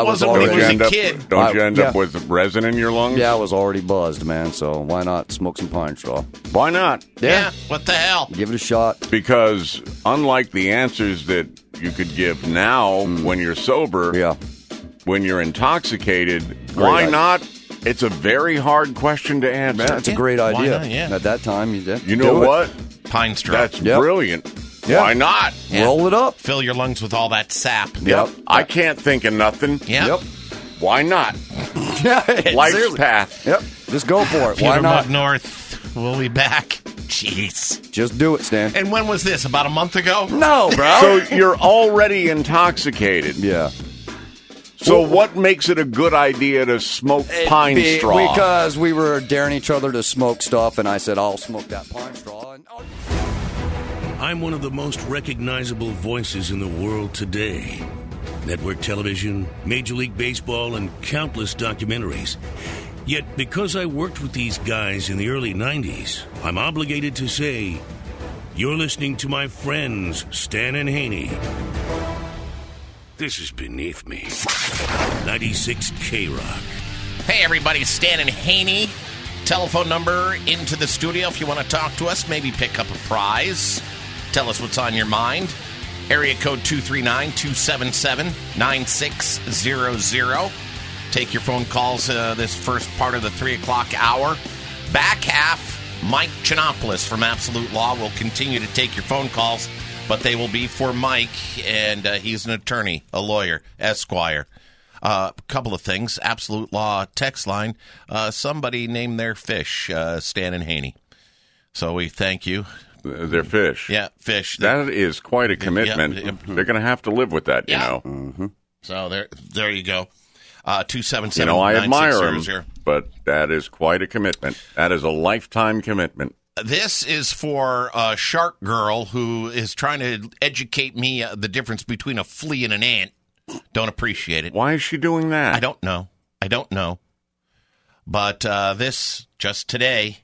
up with resin in your lungs? Yeah, I was already buzzed, man, so why not smoke some pine straw? Why not? Yeah, what the hell? Give it a shot. Because unlike the answers that you could give now when you're sober, when you're intoxicated, why not? It's a very hard question to answer. Man, that's a great idea. Why not? At that time, you did. You know what? Pine straw. That's brilliant. Yeah. Why not? Yeah. Roll it up. Fill your lungs with all that sap. Yep. I can't think of nothing. Yep. Why not? Life's seriously. path. Yep. Just go for it. Peter Why not? Mug North. We'll be back. Jeez. Just do it, Stan. And when was this? About a month ago? No, bro. So you're already intoxicated. Yeah. So what makes it a good idea to smoke pine straw? Because we were daring each other to smoke stuff, and I said, I'll smoke that pine straw. And, I'm one of the most recognizable voices in the world today. Network television, Major League Baseball, and countless documentaries. Yet, because I worked with these guys in the early 90s, I'm obligated to say, you're listening to my friends, Stan and Haney. This is beneath me. 96 K-Rock. Hey, everybody, Stan and Haney. Telephone number into the studio if you want to talk to us, maybe pick up a prize. Tell us what's on your mind. Area code 239-277-9600. Take your phone calls this first part of the 3 o'clock hour. Back half, Mike Chinopoulos from Absolute Law will continue to take your phone calls, but they will be for Mike, and he's an attorney, a lawyer, Esquire. A couple of things. Absolute Law text line. Somebody named their fish Stan and Haney. So we thank you. They're fish. Yeah, fish. That is quite a commitment. Yeah. They're going to have to live with that, you know. Mm-hmm. So there you go. 277. You know, I admire him, but that is quite a commitment. That is a lifetime commitment. This is for a shark girl who is trying to educate me the difference between a flea and an ant. Don't appreciate it. Why is she doing that? I don't know. But this, just today,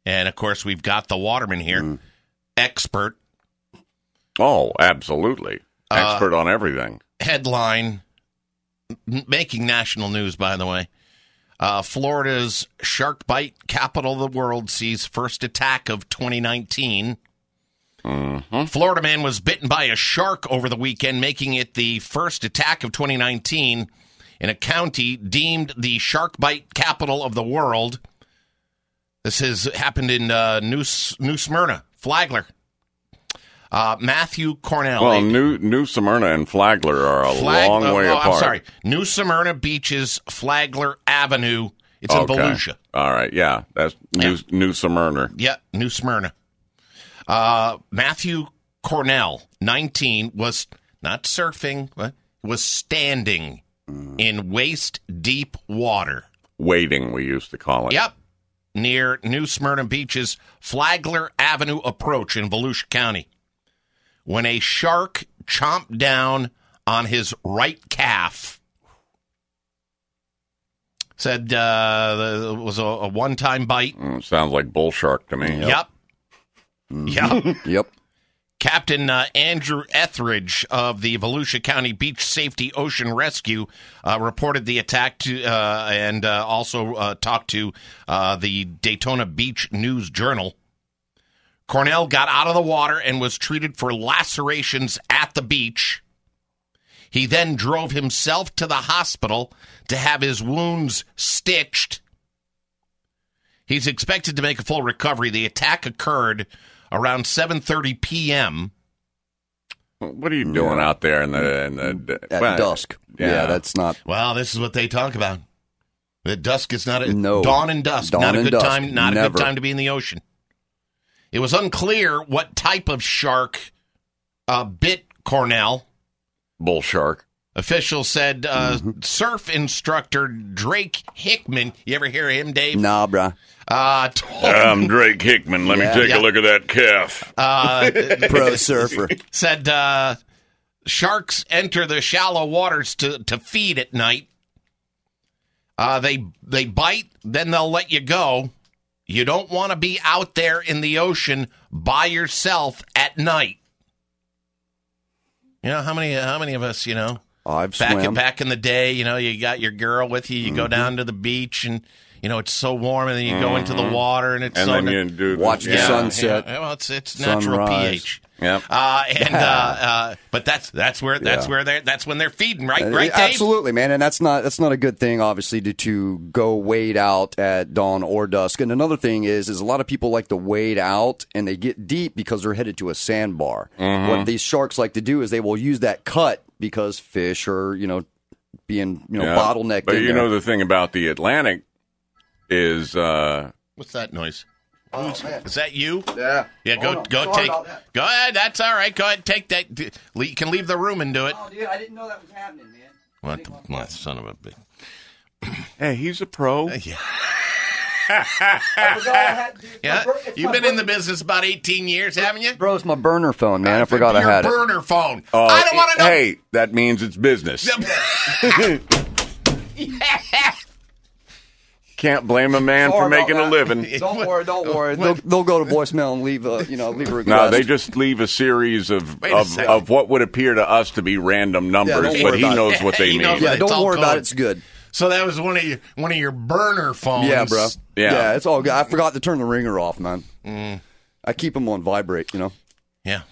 And, of course, we've got the waterman here, expert. Oh, absolutely. Expert on everything. Headline, making national news, by the way. Florida's shark bite capital of the world sees first attack of 2019. Florida man was bitten by a shark over the weekend, making it the first attack of 2019 in a county deemed the shark bite capital of the world. This has happened in New Smyrna, Flagler. Matthew Cornell. Well, New Smyrna and Flagler are a long way apart. I'm sorry. New Smyrna Beaches, Flagler Avenue. It's in Volusia. All right, yeah. That's New Smyrna. Yeah, New Smyrna. Matthew Cornell, 19, was not surfing, but was standing in waist-deep water. Wading, we used to call it. Yep. Near New Smyrna Beach's Flagler Avenue approach in Volusia County, when a shark chomped down on his right calf. Said it was a one-time bite. Sounds like bull shark to me. Yep. Yep. Captain Andrew Etheridge of the Volusia County Beach Safety Ocean Rescue reported the attack to and also talked to the Daytona Beach News Journal. Cornell got out of the water and was treated for lacerations at the beach. He then drove himself to the hospital to have his wounds stitched. He's expected to make a full recovery. The attack occurred around 7:30 p.m. What are you doing out there at dusk? Yeah, that's not. Well, this is what they talk about. The dusk is not dawn and dusk. Not a good time. Not a good time to be in the ocean. It was unclear what type of shark bit Cornell. Bull shark. Officials said surf instructor Drake Hickman. You ever hear of him, Dave? Nah, bruh. I'm Drake Hickman. Let me take a look at that calf. Pro surfer. Said sharks enter the shallow waters to feed at night. They bite, then they'll let you go. You don't want to be out there in the ocean by yourself at night. You know, how many of us, I've swam. Back in the day, you got your girl with you, you go down to the beach and, it's so warm, and then you go into the water and it's and so... And then you watch the sunset. Yeah. Well, it's natural pH. Yep. But that's when they're feeding, right, Dave? Absolutely, man, and that's not a good thing, obviously, to go wade out at dawn or dusk. And another thing is a lot of people like to wade out and they get deep because they're headed to a sandbar. What these sharks like to do is they will use that cut because fish are being bottlenecked. But the thing about the Atlantic is what's that noise? Oh, is that you? Yeah. Yeah, go take. Go ahead. That's all right. Go ahead, take that. You can leave the room and do it. Oh, dude, I didn't know that was happening, man. What the son of a bitch. Hey, he's a pro. Yeah. Yeah, you've been in the business about 18 years, haven't you? Bro, it's my burner phone, man. I forgot I had it. Your burner phone. I don't want to know. Hey, that means it's business. Can't blame a man for making a living. Don't worry. They'll go to voicemail and leave a request. No, they just leave a series of what would appear to us to be random numbers, but he knows what they mean. Yeah, don't worry about it. It's good. So that was one of your burner phones. Yeah, bro. Yeah, it's all good. I forgot to turn the ringer off, man. I keep them on vibrate, Yeah.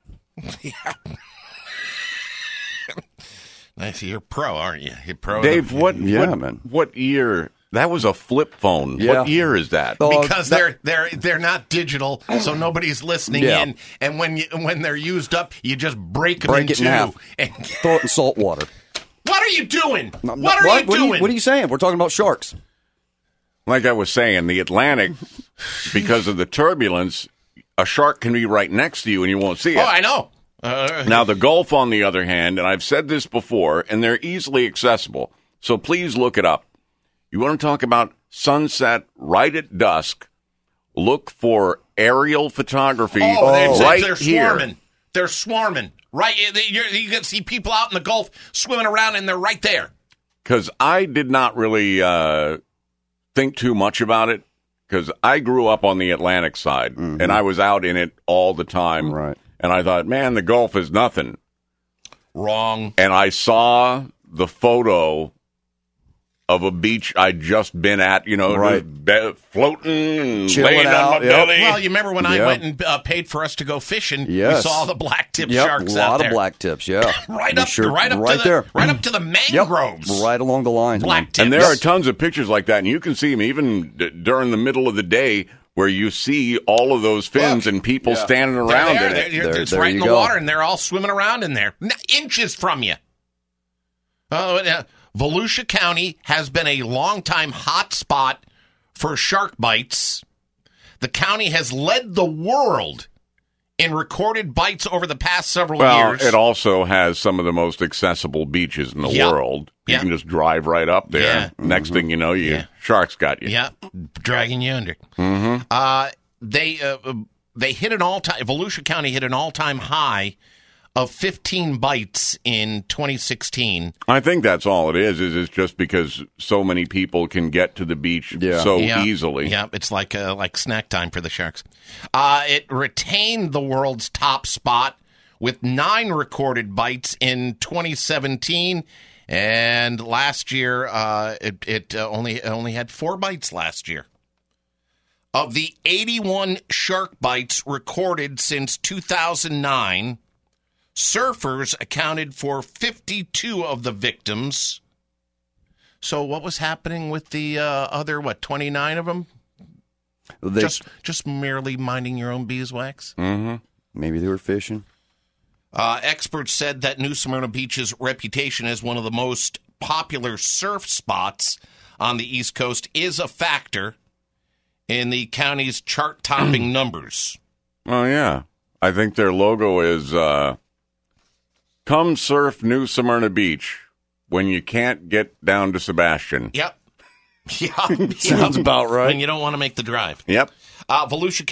Nice. You're pro, aren't you? You're pro. Dave, what year? That was a flip phone. Yeah. What year is that? Because they're not digital, so nobody's listening in. And when they're used up, you just break them in two. Half. And throw it in salt water. What are you doing? What are you doing? What are you saying? We're talking about sharks. Like I was saying, the Atlantic, because of the turbulence, a shark can be right next to you and you won't see it. Oh, I know. Now, the Gulf, on the other hand, and I've said this before, and they're easily accessible, so please look it up. You want to talk about sunset right at dusk, look for aerial photography right they're here. Swarming. They're swarming. Right, you can see people out in the Gulf swimming around, and they're right there. Because I did not really think too much about it, because I grew up on the Atlantic side, and I was out in it all the time. Right. And I thought, man, the Gulf is nothing. Wrong. And I saw the photo of a beach I'd just been at, floating and chilling laying out, on my belly. Well, you remember when I went and paid for us to go fishing? Yes. We saw the black-tip sharks a out lot there. of black tips, yeah. right up to the mangroves. Yep. Right along the lines. Black tips. And there are tons of pictures like that, and you can see them even during the middle of the day where you see all of ththose fins and people standing around in it. It's right in the water, and they're all swimming around in there, inches from you. Volusia County has been a long-time hot spot for shark bites. The county has led the world in recorded bites over the past several years. Well, it also has some of the most accessible beaches in the world. You can just drive right up there. Yeah. Next thing you know, sharks got you. Yeah, dragging you under. They hit an all-time. Volusia County hit an all-time high of 15 bites in 2016. I think that's all it is it's just because so many people can get to the beach so easily. Yeah, it's like snack time for the sharks. It retained the world's top spot with 9 recorded bites in 2017, and last year it only had 4 bites last year. Of the 81 shark bites recorded since 2009, surfers accounted for 52 of the victims. So what was happening with the other, 29 of them? Just merely minding your own beeswax? Mm-hmm. Maybe they were fishing. Experts said that New Smyrna Beach's reputation as one of the most popular surf spots on the East Coast is a factor in the county's chart-topping numbers. Oh, yeah. I think their logo is... Come surf New Smyrna Beach when you can't get down to Sebastian. Yep. Yeah. Sounds about right. When you don't want to make the drive. Yep. Volusia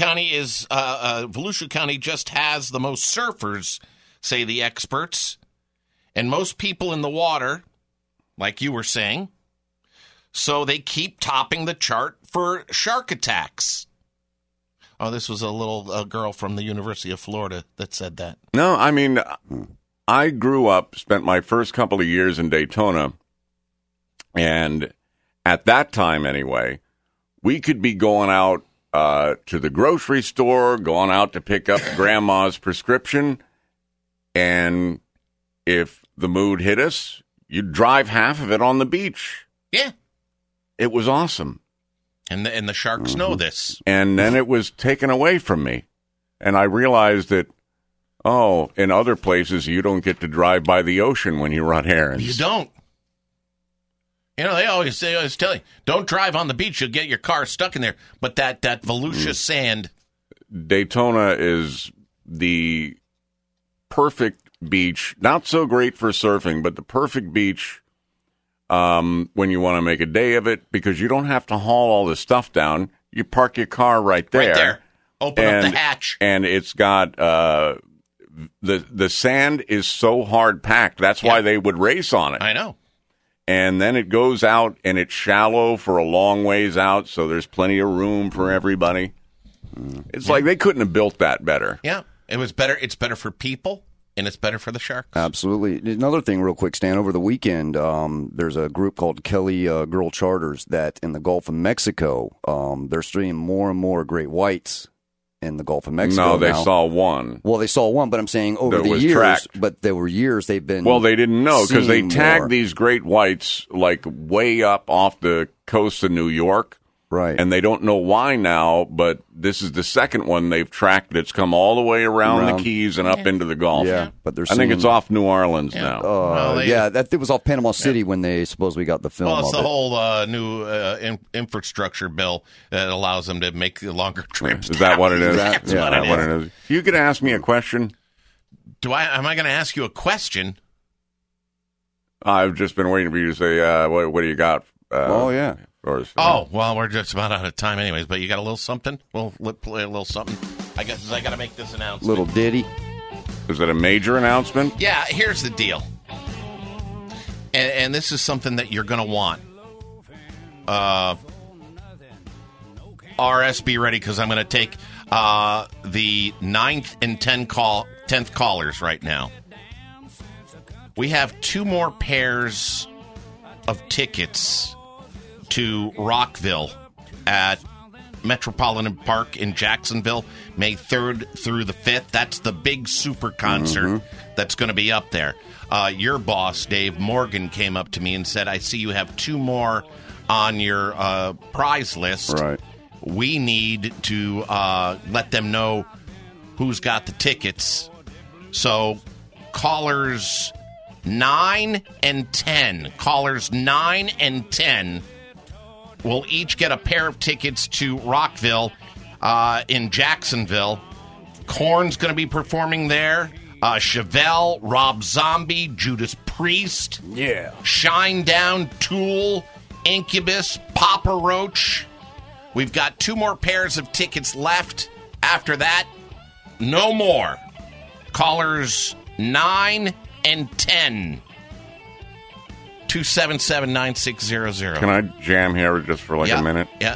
County just has the most surfers, say the experts, and most people in the water, like you were saying. So they keep topping the chart for shark attacks. Oh, this was a girl from the University of Florida that said that. No, I mean... I grew up, spent my first couple of years in Daytona, and at that time anyway, we could be going out to the grocery store, going out to pick up grandma's prescription, and if the mood hit us, you'd drive half of it on the beach. Yeah. It was awesome. And the sharks know this. And then it was taken away from me, and I realized that in other places, you don't get to drive by the ocean when you run errands. You don't. They always tell you, don't drive on the beach. You'll get your car stuck in there. But that Volusia sand. Daytona is the perfect beach. Not so great for surfing, but the perfect beach when you want to make a day of it because you don't have to haul all this stuff down. You park your car right there. Right there. Open up the hatch. And it's got... The sand is so hard packed. That's why they would race on it. I know. And then it goes out, and it's shallow for a long ways out, so there's plenty of room for everybody. It's like they couldn't have built that better. Yeah, it was better. It's better for people, and it's better for the sharks. Absolutely. Another thing real quick, Stan, over the weekend, there's a group called Kelly Girl Charters that in the Gulf of Mexico, they're streaming more and more great whites in the Gulf of Mexico. No, they saw one. Well, they saw one, but I'm saying over the years, tracked. But there were years they've been. Well, they didn't know because they tagged these great whites like way up off the coast of New York. Right. And they don't know why now, but this is the second one they've tracked that's come all the way around the Keys and up into the Gulf. Yeah, but I think it's off New Orleans now. It was off Panama City when they supposedly got the film. Well, it's the whole new infrastructure bill that allows them to make longer trips. Is that what it is? That's what it is. You could ask me a question. Am I going to ask you a question? I've just been waiting for you to say, what do you got? Yeah. Well, we're just about out of time anyways, but you got a little something? We'll play a little something. I guess I got to make this announcement. Little ditty. Is it a major announcement? Yeah, here's the deal. And this is something that you're going to want. RS, be ready because I'm going to take the 9th and 10th callers right now. We have 2 more pairs of tickets to Rockville at Metropolitan Park in Jacksonville, May 3rd through the 5th. That's the big super concert that's going to be up there. Your boss, Dave Morgan, came up to me and said, I see you have 2 more on your prize list. Right. We need to let them know who's got the tickets. So callers 9 and 10. Callers 9 and 10 will each get a pair of tickets to Rockville in Jacksonville. Korn's going to be performing there. Chevelle, Rob Zombie, Judas Priest. Yeah. Shinedown, Tool, Incubus, Papa Roach. We've got 2 more pairs of tickets left. After that, no more. Callers 9 and 10. 277-9600. Can I jam here just for a minute? Yeah.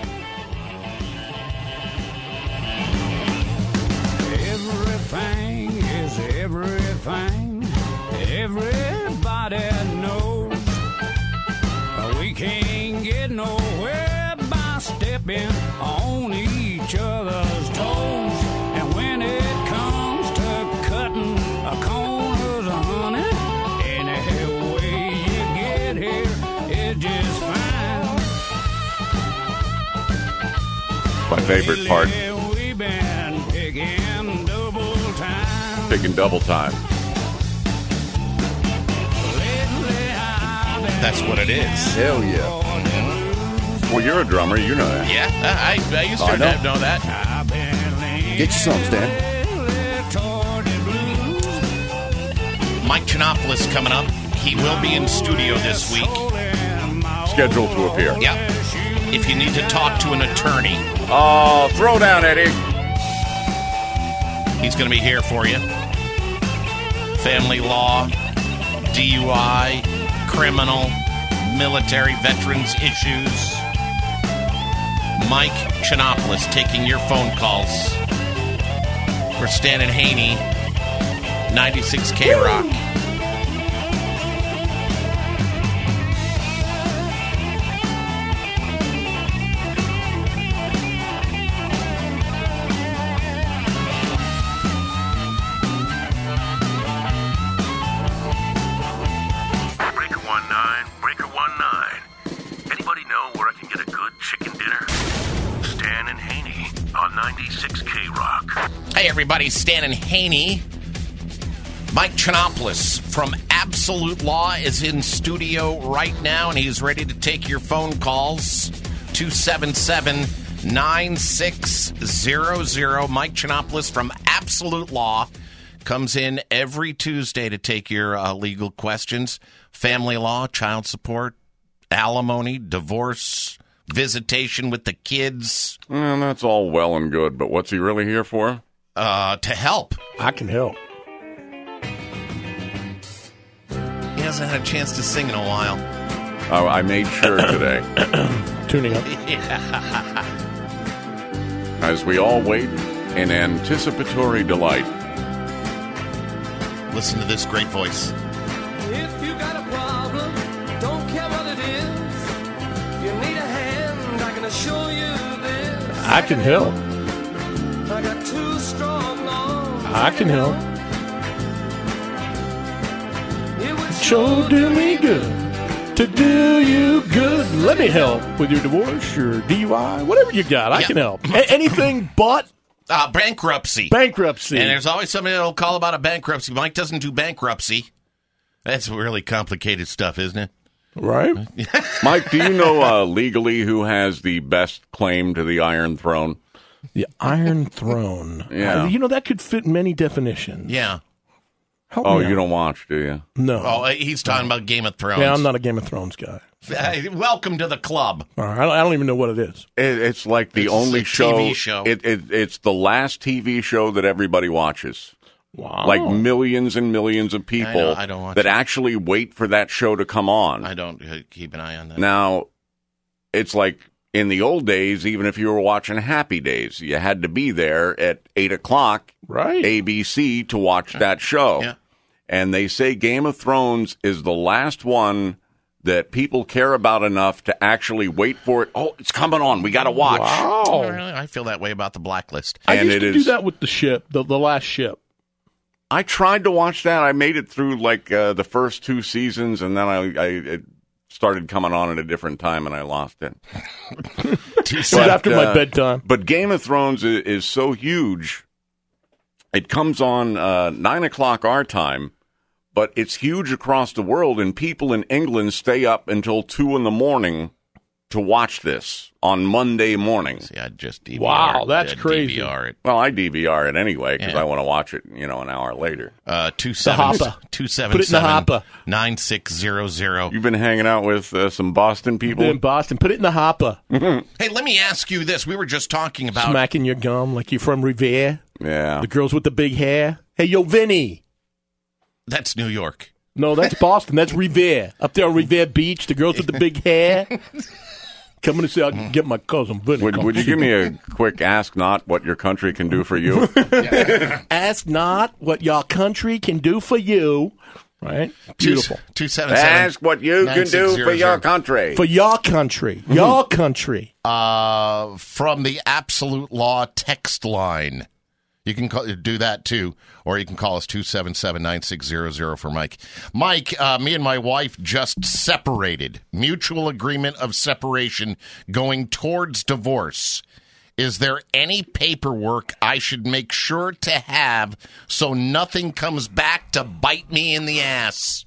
Everything is everything. Everybody knows. But we can't get nowhere by stepping on each other's toes. And when it comes to cutting a corners, honey, just fine. My favorite part. We've been picking double time. Picking double time. That's what it is. Hell yeah. Well, you're a drummer. You know that. Yeah, I used to know that. Get you some, Stan. Mike Chinopoulos coming up. He will be in studio this week. Scheduled to appear. Yeah. If you need to talk to an attorney. Oh, throw down, Eddie. He's going to be here for you. Family law, DUI, criminal, military, veterans issues. Mike Chinopoulos taking your phone calls. For Stan and Haney, 96 K-Rock. Hey, everybody, Stan and Haney. Mike Chinopoulos from Absolute Law is in studio right now, and he's ready to take your phone calls. 277-9600. Mike Chinopoulos from Absolute Law comes in every Tuesday to take your legal questions. Family law, child support, alimony, divorce, visitation with the kids. Well, that's all well and good, but what's he really here for? To help. I can help. He hasn't had a chance to sing in a while. Oh, I made sure today. Tuning up. Yeah. As we all wait in anticipatory delight. Listen to this great voice. If you got a problem, don't care what it is. You need a hand, I can assure you this. I can help. I got 2 strong arms. I can help. It would Sure do me good to do you good. Let me help with your divorce, your DUI, whatever you got. I can help. Anything but bankruptcy. Bankruptcy. And there's always somebody that'll call about a bankruptcy. Mike doesn't do bankruptcy. That's really complicated stuff, isn't it? Right. Mike, do you know legally who has the best claim to the Iron Throne? The Iron Throne. Yeah. You know, that could fit many definitions. Yeah. Oh, you don't watch, do you? No. Oh, he's talking about Game of Thrones. Yeah, I'm not a Game of Thrones guy. Welcome to the club. All right, I don't even know what it is. It's like the only TV show. It's the last TV show that everybody watches. Wow. Like millions and millions of people I don't watch that it. actually wait for that show to come on. I don't keep an eye on that. Now, it's like in the old days, even if you were watching Happy Days, you had to be there at 8 o'clock, right? ABC to watch that show. Yeah. And they say Game of Thrones is the last one that people care about enough to actually wait for it. Oh, it's coming on. We got to watch. Wow. Really, I feel that way about the Blacklist. I used to do that with the ship, the last ship. I tried to watch that. I made it through like the first 2 seasons, and then it started coming on at a different time, and I lost it. It was after my bedtime. But Game of Thrones is so huge. It comes on 9 o'clock our time, but it's huge across the world, and people in England stay up until 2 in the morning to watch this on Monday morning. See, I just DVR. Wow, that's crazy. DVR it. Well, I DVR it anyway because I want to watch it, an hour later. 277-9600. You've been hanging out with some Boston people? In Boston. Put it in the hopper. Hey, let me ask you this. We were just talking about... Smacking your gum like you're from Revere. Yeah. The girls with the big hair. Hey, yo, Vinny. That's New York. No, that's Boston. That's Revere. Up there on Revere Beach, the girls with the big hair. Coming to say I can get my cousin Vinny. Would you give me a quick ask not what your country can do for you? Ask not what your country can do for you. Right? Beautiful. 277. Ask what you can do for your country. For your country. Your country. From the Absolute Law text line. You can do that, too, or you can call us 277-9600 for Mike. Mike, me and my wife just separated. Mutual agreement of separation going towards divorce. Is there any paperwork I should make sure to have so nothing comes back to bite me in the ass?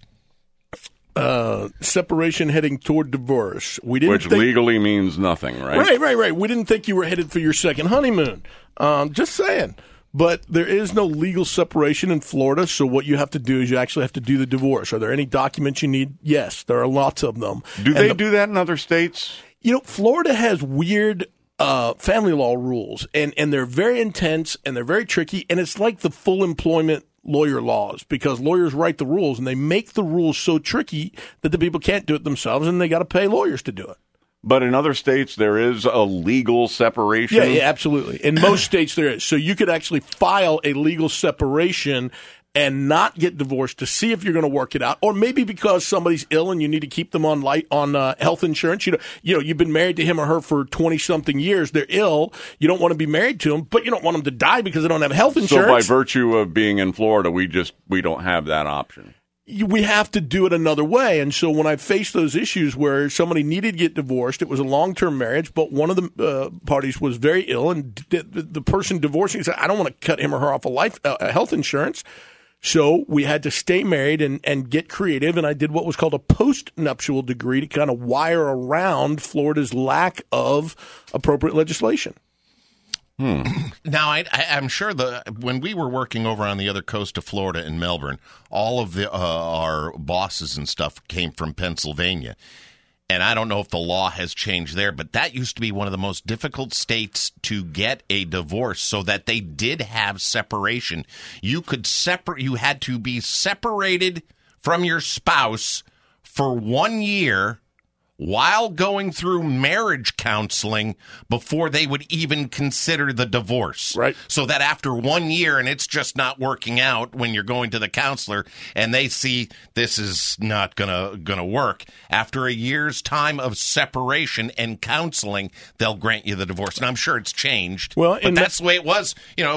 Separation heading toward divorce. Which legally means nothing, right? Right. We didn't think you were headed for your second honeymoon. Just saying. But there is no legal separation in Florida, so what you have to do is you actually have to do the divorce. Are there any documents you need? Yes, there are lots of them. Do they do that in other states? Florida has weird family law rules, and they're very intense, and they're very tricky, and it's like the full employment lawyer laws, because lawyers write the rules, and they make the rules so tricky that the people can't do it themselves, and they got to pay lawyers to do it. But in other states, there is a legal separation? Yeah, absolutely. In most states, there is. So you could actually file a legal separation and not get divorced to see if you're going to work it out, or maybe because somebody's ill and you need to keep them on health insurance. You've been married to him or her for 20-something years. They're ill. You don't want to be married to them, but you don't want them to die because they don't have health insurance. So by virtue of being in Florida, we don't have that option. We have to do it another way. And so when I faced those issues where somebody needed to get divorced, it was a long-term marriage, but one of the parties was very ill, and the person divorcing said, I don't want to cut him or her off health insurance. So we had to stay married and get creative, and I did what was called a post-nuptial degree to kind of wire around Florida's lack of appropriate legislation. Now, I'm sure when we were working over on the other coast of Florida in Melbourne, all of our bosses and stuff came from Pennsylvania. And I don't know if the law has changed there, but that used to be one of the most difficult states to get a divorce, so that they did have separation. You had to be separated from your spouse for 1 year while going through marriage counseling before they would even consider the divorce. Right. So that after 1 year and it's just not working out when you're going to the counselor and they see this is not gonna work, after a year's time of separation and counseling, they'll grant you the divorce. And I'm sure it's changed. But that's the way it was,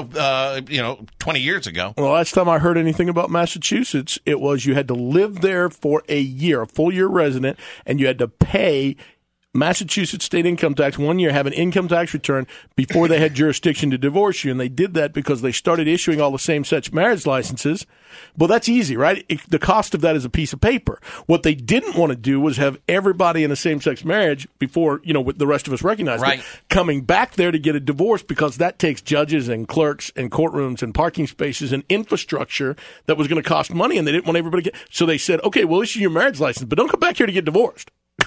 20 years ago. Well, last time I heard anything about Massachusetts, it was you had to live there for a year, a full year resident, and you had to pay Massachusetts state income tax 1 year, have an income tax return before they had jurisdiction to divorce you. And they did that because they started issuing all the same-sex marriage licenses. Well, that's easy, right? The cost of that is a piece of paper. What they didn't want to do was have everybody in a same-sex marriage before, with the rest of us recognized it, coming back there to get a divorce, because that takes judges and clerks and courtrooms and parking spaces and infrastructure that was going to cost money, and they didn't want everybody to get. So they said, okay, we'll issue your marriage license, but don't come back here to get divorced.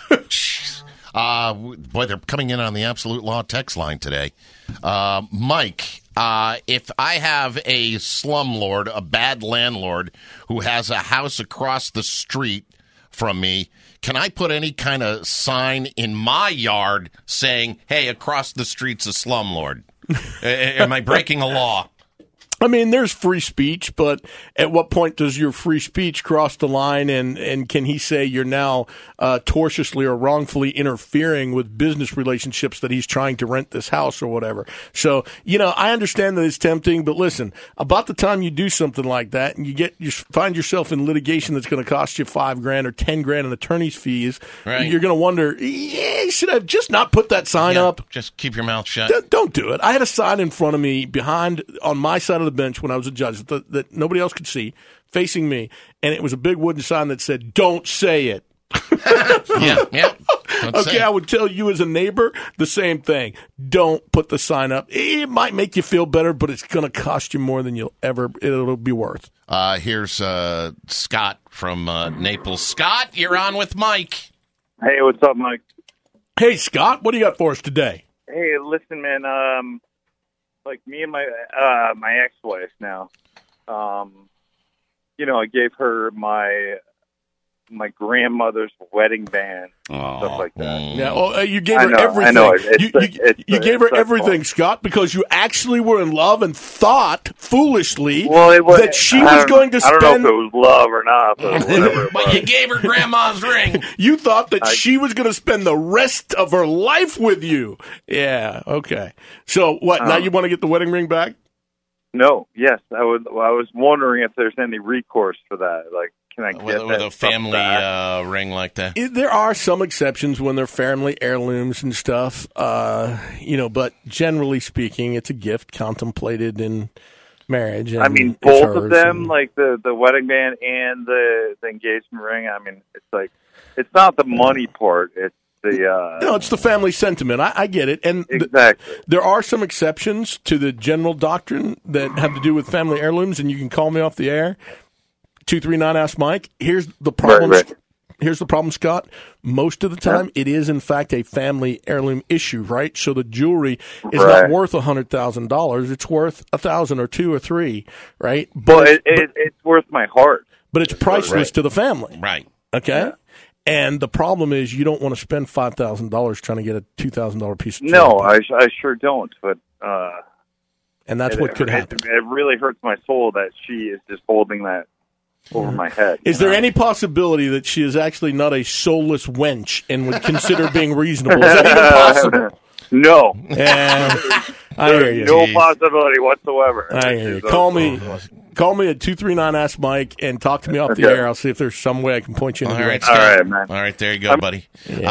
Boy, they're coming in on the Absolute Law text line today. Mike, if I have a slumlord, a bad landlord, who has a house across the street from me, can I put any kind of sign in my yard saying, hey, across the street's a slumlord? Am I breaking a law? I mean, there's free speech, but at what point does your free speech cross the line, and can he say you're now tortiously or wrongfully interfering with business relationships that he's trying to rent this house or whatever? So, I understand that it's tempting, but listen, about the time you do something like that and you find yourself in litigation that's going to cost you $5,000 or $10,000 in attorney's fees, right, you're going to wonder, should I just not put that sign up? Just keep your mouth shut. Don't do it. I had a sign in front of me on my side of the bench when I was a judge that nobody else could see, facing me, and it was a big wooden sign that said, "Don't say it." Yeah. Okay, I would tell you as a neighbor the same thing. Don't put the sign up. It might make you feel better, but it's going to cost you more than it'll be worth. Here's Scott from Naples. Scott, you're on with Mike. Hey, what's up, Mike? Hey, Scott, what do you got for us today? Hey, listen, man. Like me and my ex-wife now, I gave her my grandmother's wedding band, stuff like that. Yeah, you gave her everything. I know. You gave her everything, Scott, because you actually were in love and thought foolishly that she was going to spend. I don't know if it was love or not, but you gave her grandma's ring. You thought that she was going to spend the rest of her life with you. Yeah. Okay. So what? Now you want to get the wedding ring back? No. Yes, I was wondering if there's any recourse for that. Like, can I get with a family ring like that? There are some exceptions when they're family heirlooms and stuff, but generally speaking, it's a gift contemplated in marriage. And I mean, both of them, like the wedding band and the engagement ring. I mean, it's like it's not the money part; it's it's the family sentiment. I get it, and exactly. There are some exceptions to the general doctrine that have to do with family heirlooms, and you can call me off the air. 239 Ask Mike. Here's the problem. Right. Here's the problem, Scott. Most of the time, it is in fact a family heirloom issue, right? So the jewelry is not worth $100,000; it's worth $1,000 or $2,000 or $3,000, right? But it's worth my heart. But it's priceless to the family, right? Okay. Yeah. And the problem is, you don't want to spend $5,000 trying to get a $2,000 piece of jewelry. No, I sure don't. But and that's what could happen. It really hurts my soul that she is just holding that over my head. Is there any possibility that she is actually not a soulless wench and would consider being reasonable? Is that even possible? No. Yeah, I hear you. No possibility whatsoever. I hear you. Call me at 239 Ask Mike and talk to me off the air. I'll see if there's some way I can point you in the direction. All right, man. All right, there you go, buddy.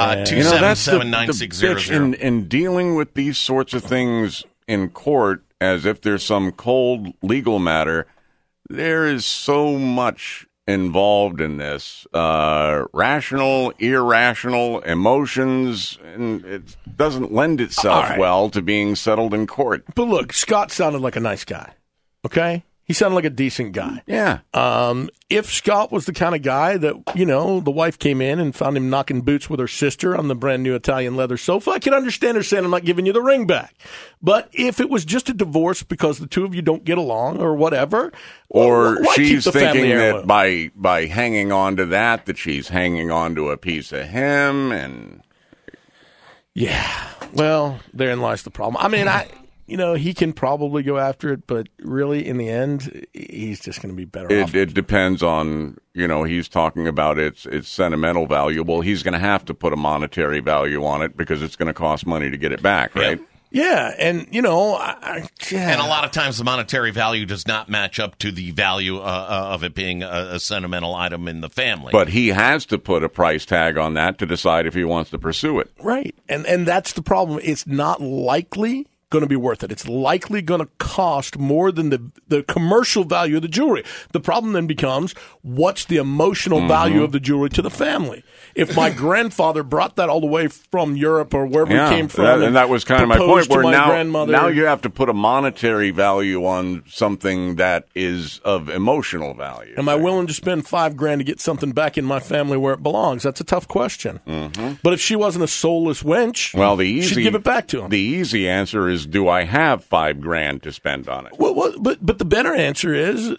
277-9600. In dealing with these sorts of things in court, as if there's some cold legal matter, there is so much involved in this. Rational, irrational emotions, and it doesn't lend itself well to being settled in court. But look, Scott sounded like a nice guy, okay? He sounded like a decent guy. Yeah. If Scott was the kind of guy that, the wife came in and found him knocking boots with her sister on the brand new Italian leather sofa, I could understand her saying, I'm not giving you the ring back. But if it was just a divorce because the two of you don't get along or whatever, or why she's keep the thinking heirloom? that by hanging on to that she's hanging on to a piece of him, and yeah, well, therein lies the problem. I mean, he can probably go after it, but really, in the end, he's just going to be better off. It depends on, he's talking about its sentimental value. Well, he's going to have to put a monetary value on it because it's going to cost money to get it back, right? Yeah, and, and a lot of times the monetary value does not match up to the value of it being a sentimental item in the family. But he has to put a price tag on that to decide if he wants to pursue it. Right, and that's the problem. It's not likely going to be worth it. It's likely going to cost more than the commercial value of the jewelry. The problem then becomes, what's the emotional value of the jewelry to the family? If my grandfather brought that all the way from Europe or wherever he came from, and that was kind of my point, where now you have to put a monetary value on something that is of emotional value. Am I willing to spend $5,000 to get something back in my family where it belongs? That's a tough question. Mm-hmm. But if she wasn't a soulless wench, she'd give it back to him. The easy answer is, do I have $5,000 to spend on it? Well, but the better answer is,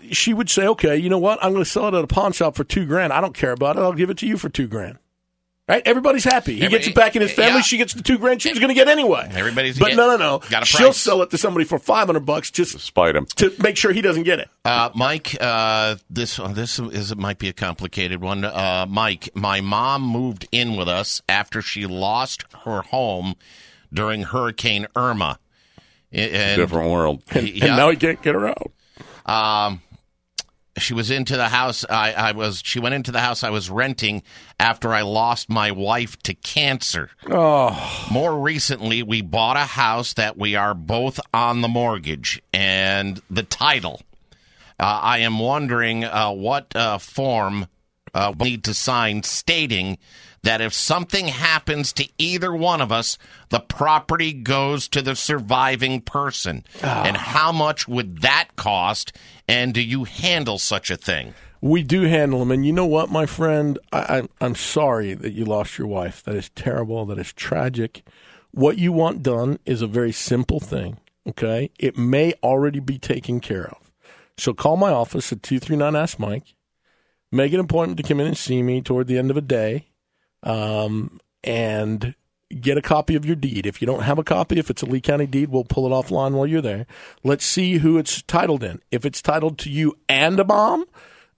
she would say, okay, you know what? I'm going to sell it at a pawn shop for $2,000. I don't care about it. I'll give it to you for $2,000. Right? Everybody's happy. He gets it back in his family. Yeah. She gets the $2,000 she was going to get anyway. But no. She'll sell it to somebody for $500 just to spite him, to make sure he doesn't get it. Mike, this might be a complicated one. Mike, my mom moved in with us after she lost her home during Hurricane Irma. Different world. And now he can't get her out. She was into the house. She went into the house I was renting after I lost my wife to cancer. Oh. More recently, we bought a house that we are both on the mortgage and the title. I am wondering what form we need to sign stating that if something happens to either one of us, the property goes to the surviving person. And how much would that cost? And do you handle such a thing? We do handle them. And you know what, my friend? I'm sorry that you lost your wife. That is terrible. That is tragic. What you want done is a very simple thing, okay? It may already be taken care of. So call my office at 239-ASK-MIKE. Make an appointment to come in and see me toward the end of a day. And get a copy of your deed. If you don't have a copy, if it's a Lee County deed, we'll pull it offline while you're there. Let's see who it's titled in. If it's titled to you and a mom,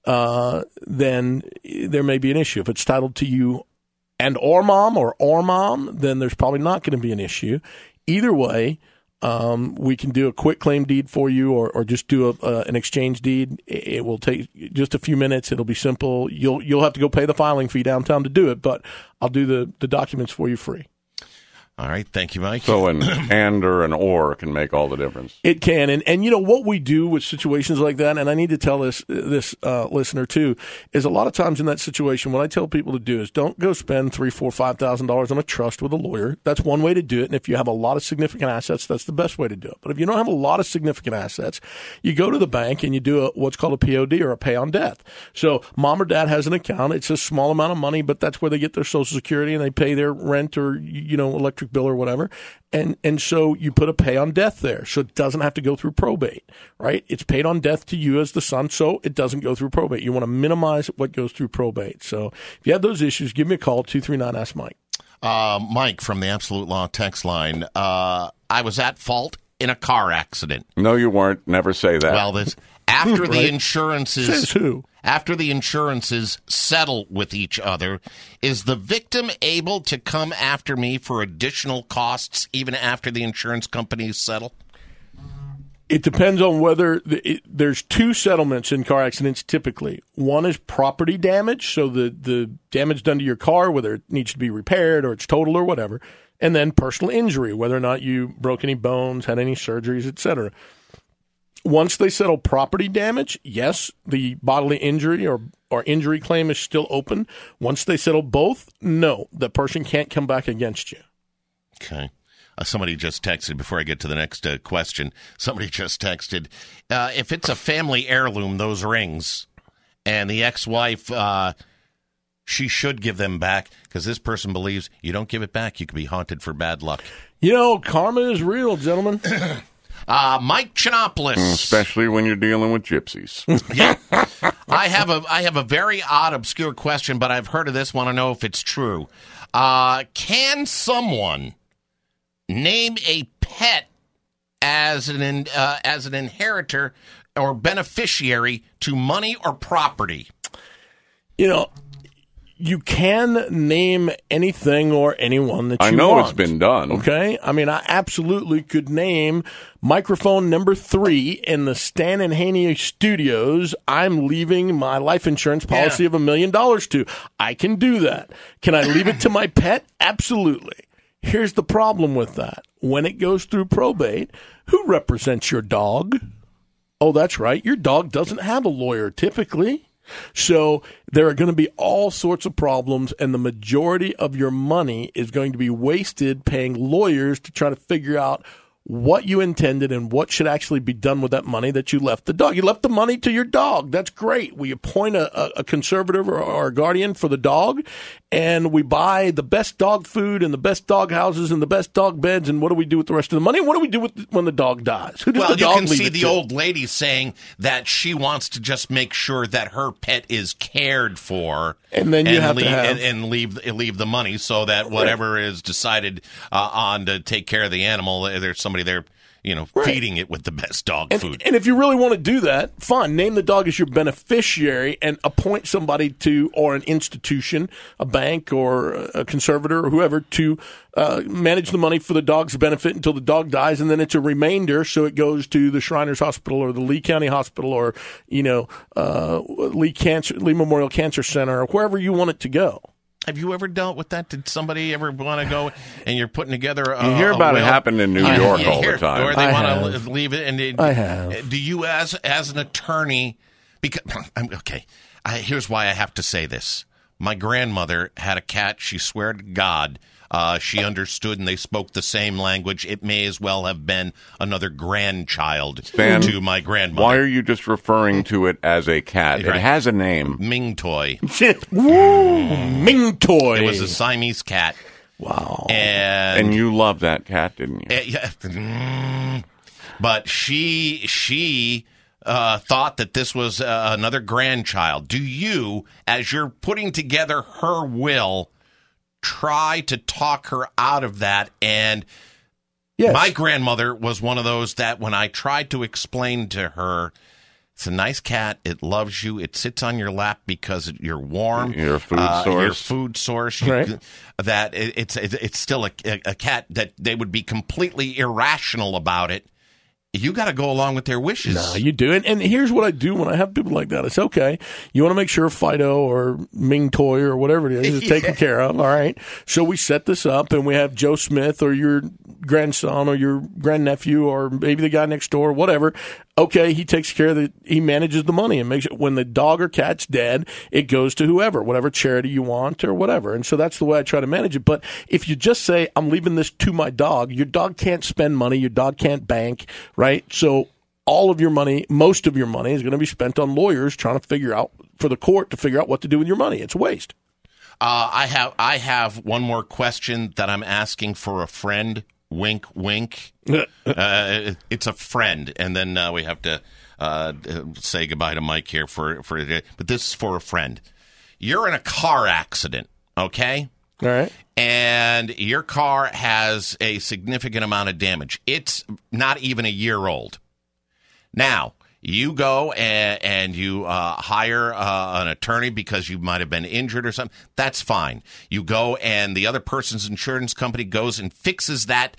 then there may be an issue. If it's titled to you and or mom, then there's probably not going to be an issue. Either way, we can do a quick claim deed for you or just do an exchange deed. It will take just a few minutes. It'll be simple. You'll have to go pay the filing fee downtown to do it, but I'll do the documents for you free. All right. Thank you, Mike. So an and or an or can make all the difference. It can. And you know, what we do with situations like that, and I need to tell this listener too, is a lot of times in that situation, what I tell people to do is don't go spend $3,000, $4,000, $5,000 on a trust with a lawyer. That's one way to do it. And if you have a lot of significant assets, that's the best way to do it. But if you don't have a lot of significant assets, you go to the bank and you do what's called a POD or a pay on death. So mom or dad has an account. It's a small amount of money, but that's where they get their Social Security and they pay their rent or, electric bill or whatever. And so you put a pay on death there. So it doesn't have to go through probate, right? It's paid on death to you as the son, so it doesn't go through probate. You want to minimize what goes through probate. So if you have those issues, give me a call, 239-ASK-MIKE. Mike from the Absolute Law text line. I was at fault in a car accident. No, you weren't. Never say that. Well, after Right. the insurances... Says who? After the insurances settle with each other, is the victim able to come after me for additional costs even after the insurance companies settle? It depends on whether there's two settlements in car accidents typically. One is property damage, so the damage done to your car, whether it needs to be repaired or it's total or whatever, and then personal injury, whether or not you broke any bones, had any surgeries, etc. Once they settle property damage, yes, the bodily injury or injury claim is still open. Once they settle both, no, the person can't come back against you. Okay. Somebody just texted, before I get to the next question, somebody just texted, if it's a family heirloom, those rings, and the ex-wife, she should give them back, because this person believes you don't give it back, you could be haunted for bad luck. Karma is real, gentlemen. Mike Chinopoulos. Especially when you're dealing with gypsies. Yeah. I have a very odd, obscure question, but I've heard of this, want to know if it's true. Can someone name a pet as an inheritor or beneficiary to money or property? You can name anything or anyone that you want. I know it's been done. Okay? I mean, I absolutely could name microphone number 3 in the Stan and Haney studios. I'm leaving my life insurance policy of $1 million to. I can do that. Can I leave it to my pet? Absolutely. Here's the problem with that. When it goes through probate, who represents your dog? Oh, that's right. Your dog doesn't have a lawyer typically. So there are going to be all sorts of problems, and the majority of your money is going to be wasted paying lawyers to try to figure out what you intended and what should actually be done with that money that you left the dog. You left the money to your dog. That's great. We appoint a conservative or a guardian for the dog, and we buy the best dog food and the best dog houses and the best dog beds. And what do we do with the rest of the money? And what do we do when the dog dies? Who does the dog you can leave see it the to? old lady saying that she wants to just make sure that her pet is cared for, and then you have to have leave the money so that whatever is decided on to take care of the animal, there's somebody there, feeding it with the best dog food. And if you really want to do that, fine. Name the dog as your beneficiary and appoint somebody or an institution, a bank or a conservator or whoever, to manage the money for the dog's benefit until the dog dies, and then it's a remainder, so it goes to the Shriners Hospital or the Lee County Hospital or Lee Memorial Cancer Center or wherever you want it to go. Have you ever dealt with that? Did somebody ever want to go and you're putting together you hear about it happen in New York all the time. Or they want to leave it. And I have. Do you, as an attorney, because here's why I have to say this. My grandmother had a cat. She swore to God she understood, and they spoke the same language. It may as well have been another grandchild to my grandmother. Why are you just referring to it as a cat? Right. It has a name. Ming Toy. Ming Toy. It was a Siamese cat. Wow. And you loved that cat, didn't you? Yeah. But she thought that this was another grandchild. Do you, as you're putting together her will, try to talk her out of that? And yes. My grandmother was one of those that when I tried to explain to her, it's a nice cat, it loves you, it sits on your lap because you're warm. Your food source. Right. That it's still a cat, that they would be completely irrational about it. You got to go along with their wishes. No, you do. And here's what I do when I have people like that. It's okay. You want to make sure Fido or Ming Toy or whatever it is taken care of. All right. So we set this up, and we have Joe Smith or your grandson or your grandnephew or maybe the guy next door, whatever. Okay, he takes care of he manages the money and makes sure when the dog or cat's dead, it goes to whoever, whatever charity you want or whatever. And so that's the way I try to manage it. But if you just say, I'm leaving this to my dog, your dog can't spend money, your dog can't bank, right? So all of your money, most of your money is going to be spent on lawyers trying to figure out, for the court to figure out what to do with your money. It's a waste. I have one more question that I'm asking for a friend. Wink, wink. It's a friend, and then we have to say goodbye to Mike here for but this is for a friend. You're in a car accident, okay? All right. And your car has a significant amount of damage. It's not even a year old. Now, you go and you hire an attorney because you might have been injured or something. That's fine. You go and the other person's insurance company goes and fixes that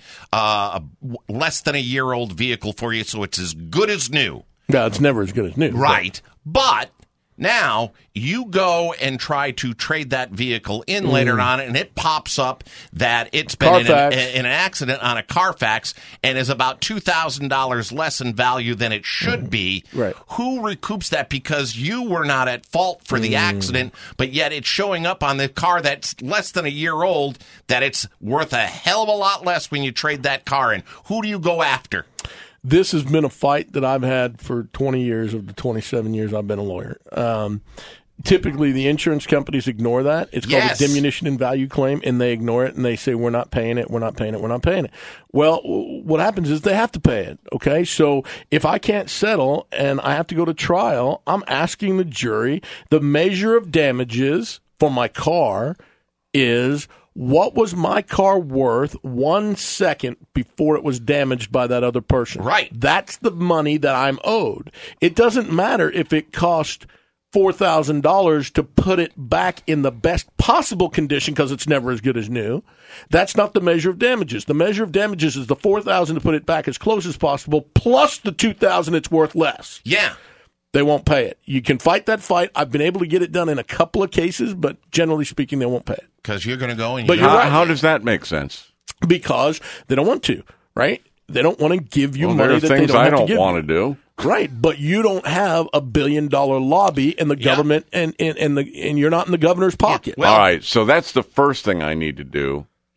less than a year old vehicle for you, so it's as good as new. No, it's never as good as new. Right. But now you go and try to trade that vehicle in later on, and it pops up that it's been in an accident on a Carfax and is about $2,000 less in value than it should be. Right. Who recoups that because you were not at fault for the accident, but yet it's showing up on the car that's less than a year old that it's worth a hell of a lot less when you trade that car in? Who do you go after? This has been a fight that I've had for 20 years of the 27 years I've been a lawyer. Typically, the insurance companies ignore that. It's called a diminution in value claim, and they ignore it, and they say, we're not paying it, we're not paying it, we're not paying it. Well, what happens is they have to pay it, okay? So if I can't settle and I have to go to trial, I'm asking the jury, the measure of damages for my car is what was my car worth 1 second before it was damaged by that other person? Right. That's the money that I'm owed. It doesn't matter if it cost $4,000 to put it back in the best possible condition because it's never as good as new. That's not the measure of damages. The measure of damages is the $4,000 to put it back as close as possible plus the $2,000 it's worth less. Yeah. They won't pay it. You can fight that fight. I've been able to get it done in a couple of cases, but generally speaking, they won't pay it. Because you're going to go and but how does that make sense? Because they don't want to, right? They don't want to give you money that they don't have to give you. Things I don't want to do. Right, but you don't have $1 billion lobby in the government, and you're not in the governor's pocket. Well, all right, so that's the first thing I need to do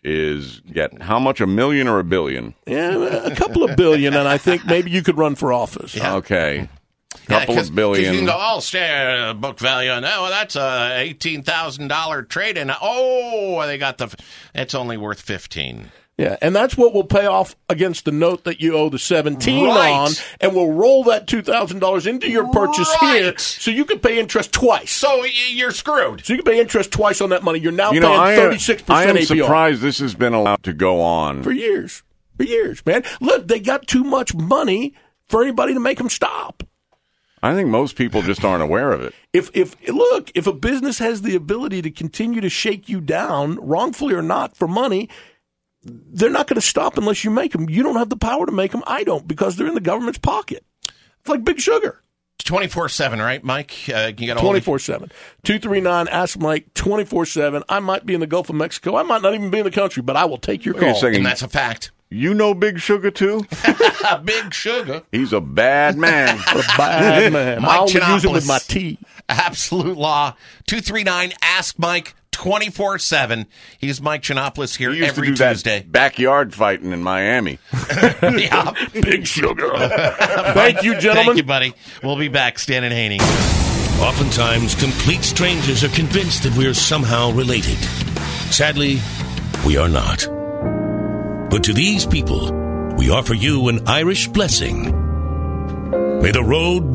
is get how much, $1 million or $1 billion? Yeah, a couple of billion, and I think maybe you could run for office. Yeah. Okay. Couple of billion. You can go, stay book value. No, that's a $18,000 trade-in. Oh, they got it's only worth $15,000. Yeah, and that's what will pay off against the note that you owe the $17,000 on, and we'll roll that $2,000 into your purchase here, so you can pay interest twice. So you're screwed. So you can pay interest twice on that money. You're now paying 36% I am APR. surprised this has been allowed to go on. For years, man. Look, they got too much money for anybody to make them stop. I think most people just aren't aware of it. If a business has the ability to continue to shake you down, wrongfully or not, for money, they're not going to stop unless you make them. You don't have the power to make them. I don't, because they're in the government's pocket. It's like Big Sugar. 24/7, right, Mike? You got 24/7. 239 Ask Mike 24/7. I might be in the Gulf of Mexico. I might not even be in the country, but I will take your call. And that's a fact. You know Big Sugar, too? Big Sugar. He's a bad man. A bad man. I'll use it with my tea. Absolute Law. 239 Ask Mike 24/7. He's Mike Giannopoulos here every Tuesday. That backyard fighting in Miami. Yeah. Big Sugar. Thank you, gentlemen. Thank you, buddy. We'll be back. Stan and Haney. Oftentimes, complete strangers are convinced that we are somehow related. Sadly, we are not. But to these people, we offer you an Irish blessing. May the road...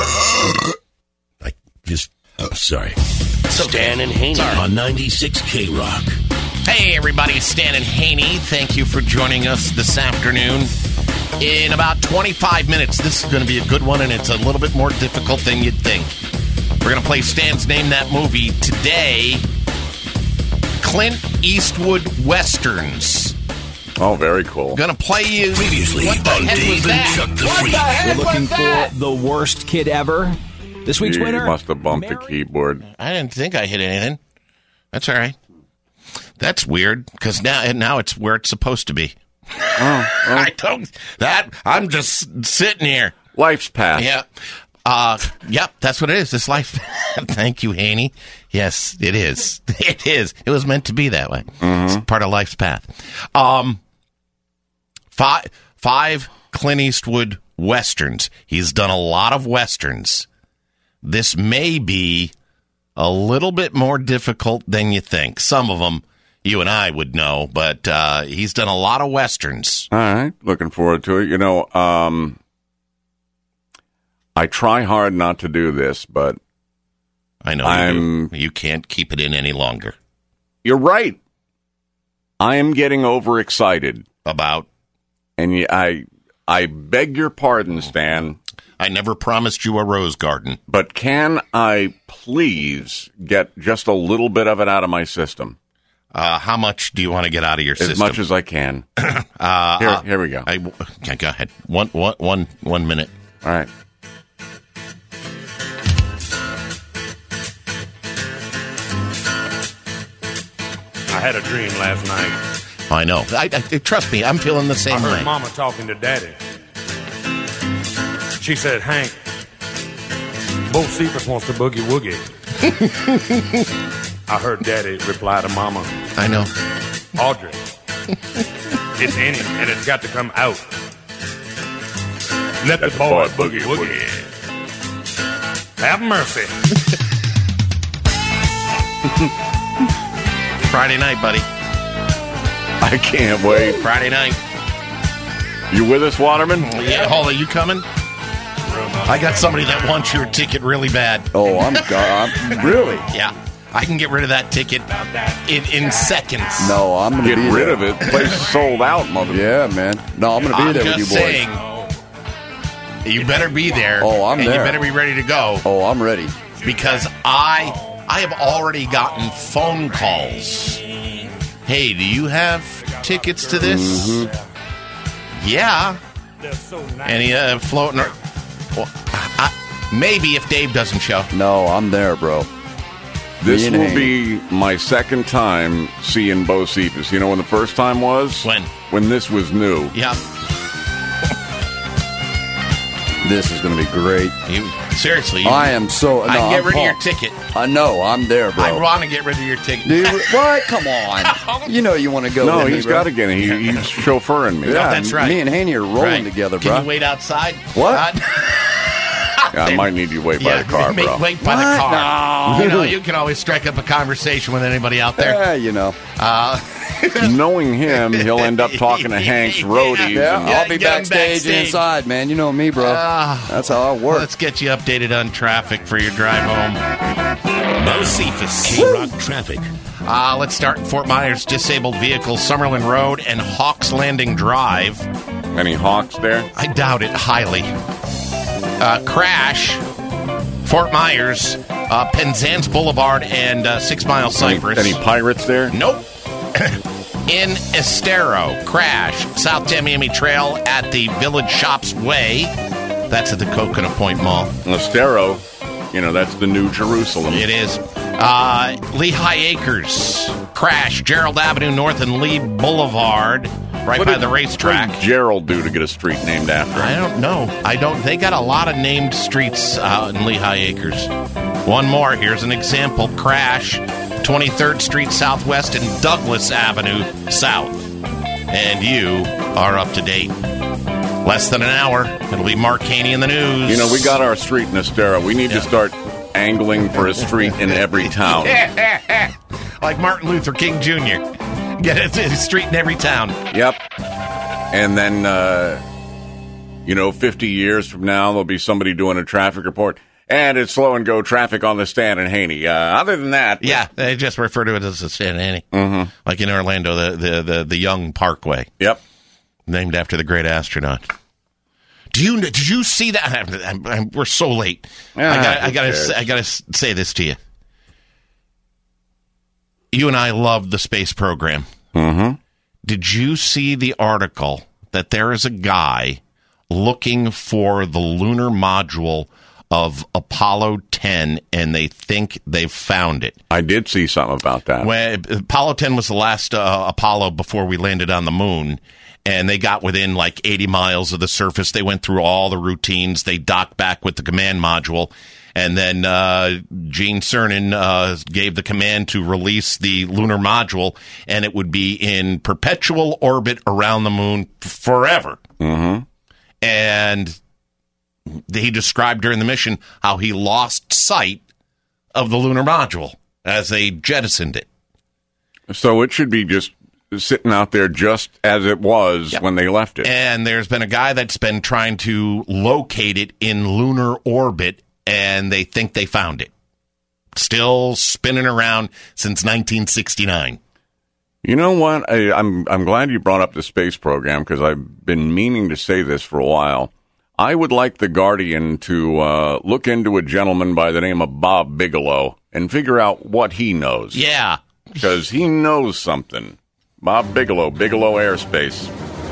sorry. Stan and Haney on 96 K-Rock. Hey, everybody. It's Stan and Haney. Thank you for joining us this afternoon. In about 25 minutes, this is going to be a good one, and it's a little bit more difficult than you'd think. We're going to play Stan's Name That Movie today. Clint Eastwood Westerns. Oh, very cool. Going to play you. Previously What the on heck Dave was and that? Chuck the What Freak. the heck We're looking was that? for the worst kid ever. This week's winner. You must have bumped the keyboard. I didn't think I hit anything. That's all right. That's weird, because now it's where it's supposed to be. I don't. I'm just sitting here. Life's path. Yeah. Yep, that's what it is. This life. Thank you, Haney. Yes, it is. It is. It was meant to be that way. Mm-hmm. It's part of life's path. Five Clint Eastwood Westerns. He's done a lot of Westerns. This may be a little bit more difficult than you think. Some of them you and I would know, but he's done a lot of Westerns. All right. Looking forward to it. You know, I try hard not to do this, but I know you can't keep it in any longer. You're right. I am getting overexcited. About? And I beg your pardon, Stan. I never promised you a rose garden. But can I please get just a little bit of it out of my system? How much do you want to get out of your system? As much as I can. Here we go. Okay, go ahead. One minute. All right. I had a dream last night. I know. Trust me, I'm feeling the same way. I heard Mama talking to Daddy. She said, Hank, Bo Cephas wants to boogie woogie. I heard Daddy reply to Mama. I know. Audrey, it's in him, and it's got to come out. Let the boy boogie woogie. Have mercy. Friday night, buddy. I can't wait. Friday night. You with us, Waterman? Yeah, hold on. You coming? I got somebody that wants your ticket really bad. Oh, I'm really? Yeah. I can get rid of that ticket in seconds. No, I'm going to be Get rid of it. Place sold out, mother. Yeah, man. No, I'm going to be there with you boys. Saying, you better be there. Oh, I'm there. And you better be ready to go. Oh, I'm ready. Because I have already gotten phone calls. Hey, do you have tickets to this? Mm-hmm. Yeah. Any floating? Well, maybe if Dave doesn't show. No, I'm there, bro. This will be my second time seeing Bo Cephas. You know when the first time was? When? When this was new. Yeah. This is going to be great. Seriously. I am so... I can get rid of your ticket. I know. I'm there, bro. I want to get rid of your ticket. Dude, what? Come on. You know you want to go No, with he's me, bro. got to get it. He's chauffeuring me. Yeah, that's right. Me and Haney are rolling together, bro. Can you wait outside? What? Yeah, I might need you to wait by the car, bro. Wait by the car. No. You can always strike up a conversation with anybody out there. Yeah, you know. Knowing him, he'll end up talking to Hank's roadies. Yeah, and I'll be backstage inside, man. You know me, bro. That's how I work. Let's get you updated on traffic for your drive home. Mo Cephas, K-Rock traffic. Let's start in Fort Myers. Disabled vehicles, Summerlin Road and Hawks Landing Drive. Any Hawks there? I doubt it highly. Crash, Fort Myers, Penzance Boulevard, and 6 Mile Cypress. Any pirates there? Nope. In Estero, crash, South Tamiami Trail at the Village Shops Way. That's at the Coconut Point Mall. Estero, that's the New Jerusalem. It is. Lehigh Acres, crash, Gerald Avenue North and Lee Boulevard, right by the racetrack. What did Gerald do to get a street named after him? I don't know. They got a lot of named streets out in Lehigh Acres. One more. Here's an example. Crash, 23rd Street Southwest and Douglas Avenue South. And you are up to date. Less than an hour. It'll be Mark Haney in the news. We got our street in Estero. We need to start angling for a street in every town. Like Martin Luther King Jr. Get a street in every town. Yep. And then, 50 years from now, there'll be somebody doing a traffic report. And it's slow and go traffic on the Stan and Haney. Other than that... Yeah, they just refer to it as the Stan and Haney. Mm-hmm. Like in Orlando, the Young Parkway. Yep. Named after the great astronaut. Did you see that? We're so late. I gotta say this to you. You and I love the space program. Mm-hmm. Did you see the article that there is a guy looking for the lunar module of Apollo 10, and they think they've found it? I did see something about that. When Apollo 10 was the last Apollo before we landed on the moon, and they got within like 80 miles of the surface. They went through all the routines. They docked back with the command module. And then Gene Cernan gave the command to release the lunar module, and it would be in perpetual orbit around the moon forever. Mm-hmm. And he described during the mission how he lost sight of the lunar module as they jettisoned it. So it should be just sitting out there just as it was when they left it. And there's been a guy that's been trying to locate it in lunar orbit, and they think they found it. Still spinning around since 1969. You know what? I'm glad you brought up the space program, because I've been meaning to say this for a while. I would like The Guardian to look into a gentleman by the name of Bob Bigelow and figure out what he knows. Yeah. Because he knows something. Bob Bigelow, Bigelow Aerospace.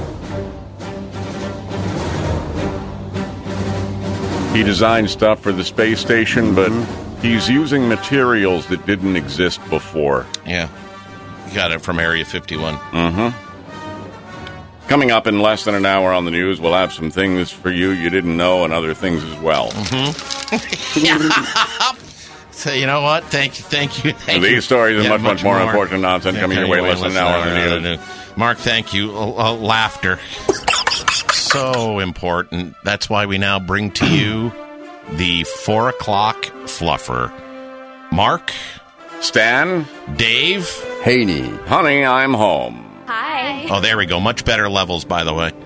He designed stuff for the space station, but he's using materials that didn't exist before. Yeah. You got it from Area 51. Mm-hmm. Coming up in less than an hour on the news, we'll have some things for you didn't know and other things as well. Mm-hmm. So, you know what? Thank you. These stories and much more important nonsense coming your way less than an hour on the news. Mark, thank you. Laughter. So important. That's why we now bring to you the 4 o'clock fluffer. Mark. Stan. Dave. Haney. Honey, I'm home. Hi. Oh, there we go. Much better levels, by the way.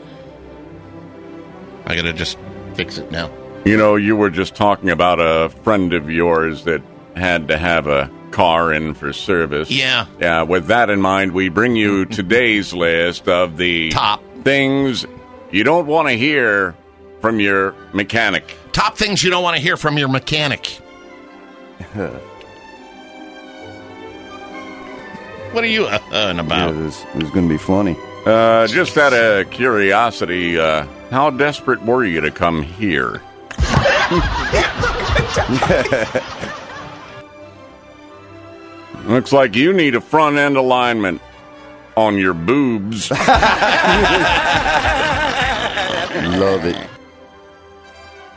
I gotta just fix it now. You were just talking about a friend of yours that had to have a car in for service. Yeah. Yeah. With that in mind, we bring you today's list of the top things you don't want to hear from your mechanic. Top things you don't want to hear from your mechanic. What are you about? Yeah, this is going to be funny. Just out of curiosity, how desperate were you to come here? Looks like you need a front end alignment on your boobs. Love it.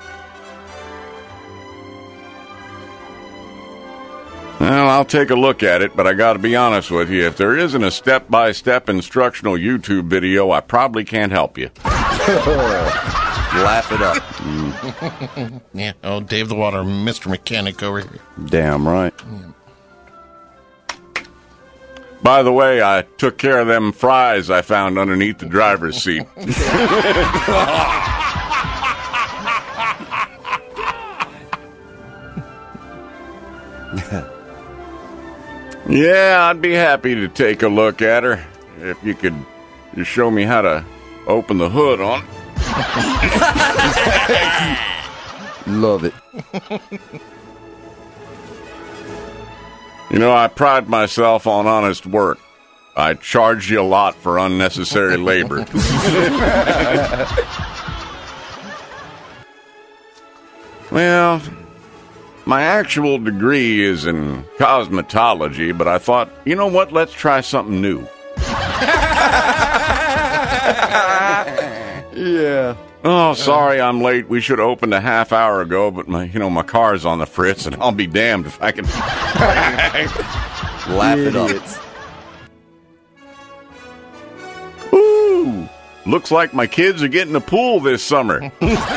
Well, I'll take a look at it, but I got to be honest with you. If there isn't a step-by-step instructional YouTube video, I probably can't help you. Laugh it up. Yeah. Oh, Dave the Water, Mr. Mechanic over here. Damn right. By the way, I took care of them fries I found underneath the driver's seat. Yeah, I'd be happy to take a look at her if you could just show me how to open the hood on it. Love it. You know, I pride myself on honest work. I charge you a lot for unnecessary labor. Well, my actual degree is in cosmetology, but I thought, you know what, let's try something new. Yeah. Oh, sorry I'm late. We should have opened a half hour ago, but my car's on the fritz, and I'll be damned if I can... Laugh it up. Ooh, looks like my kids are getting a pool this summer.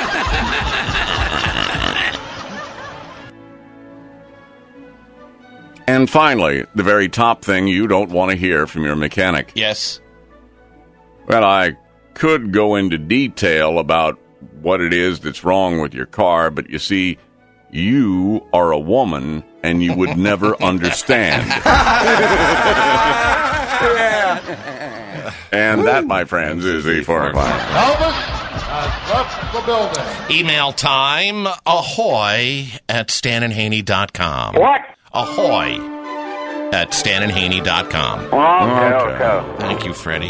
And finally, the very top thing you don't want to hear from your mechanic. Yes. Well, I could go into detail about what it is that's wrong with your car, but you see, you are a woman, and you would never understand. And that, my friends, is the 4 o'clock. Elvis has left the building. Email time, ahoy@StanandHaney.com. What? Ahoy @StanandHaney.com. Okay. Thank you, Freddie.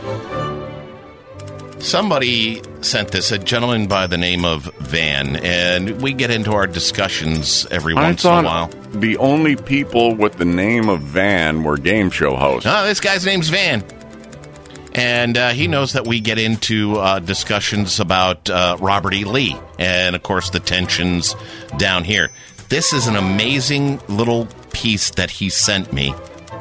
Somebody sent this, a gentleman by the name of Van, and we get into our discussions every once in a while. The only people with the name of Van were game show hosts. No, this guy's name's Van. And he knows that we get into discussions about Robert E. Lee and, of course, the tensions down here. This is an amazing little piece that he sent me.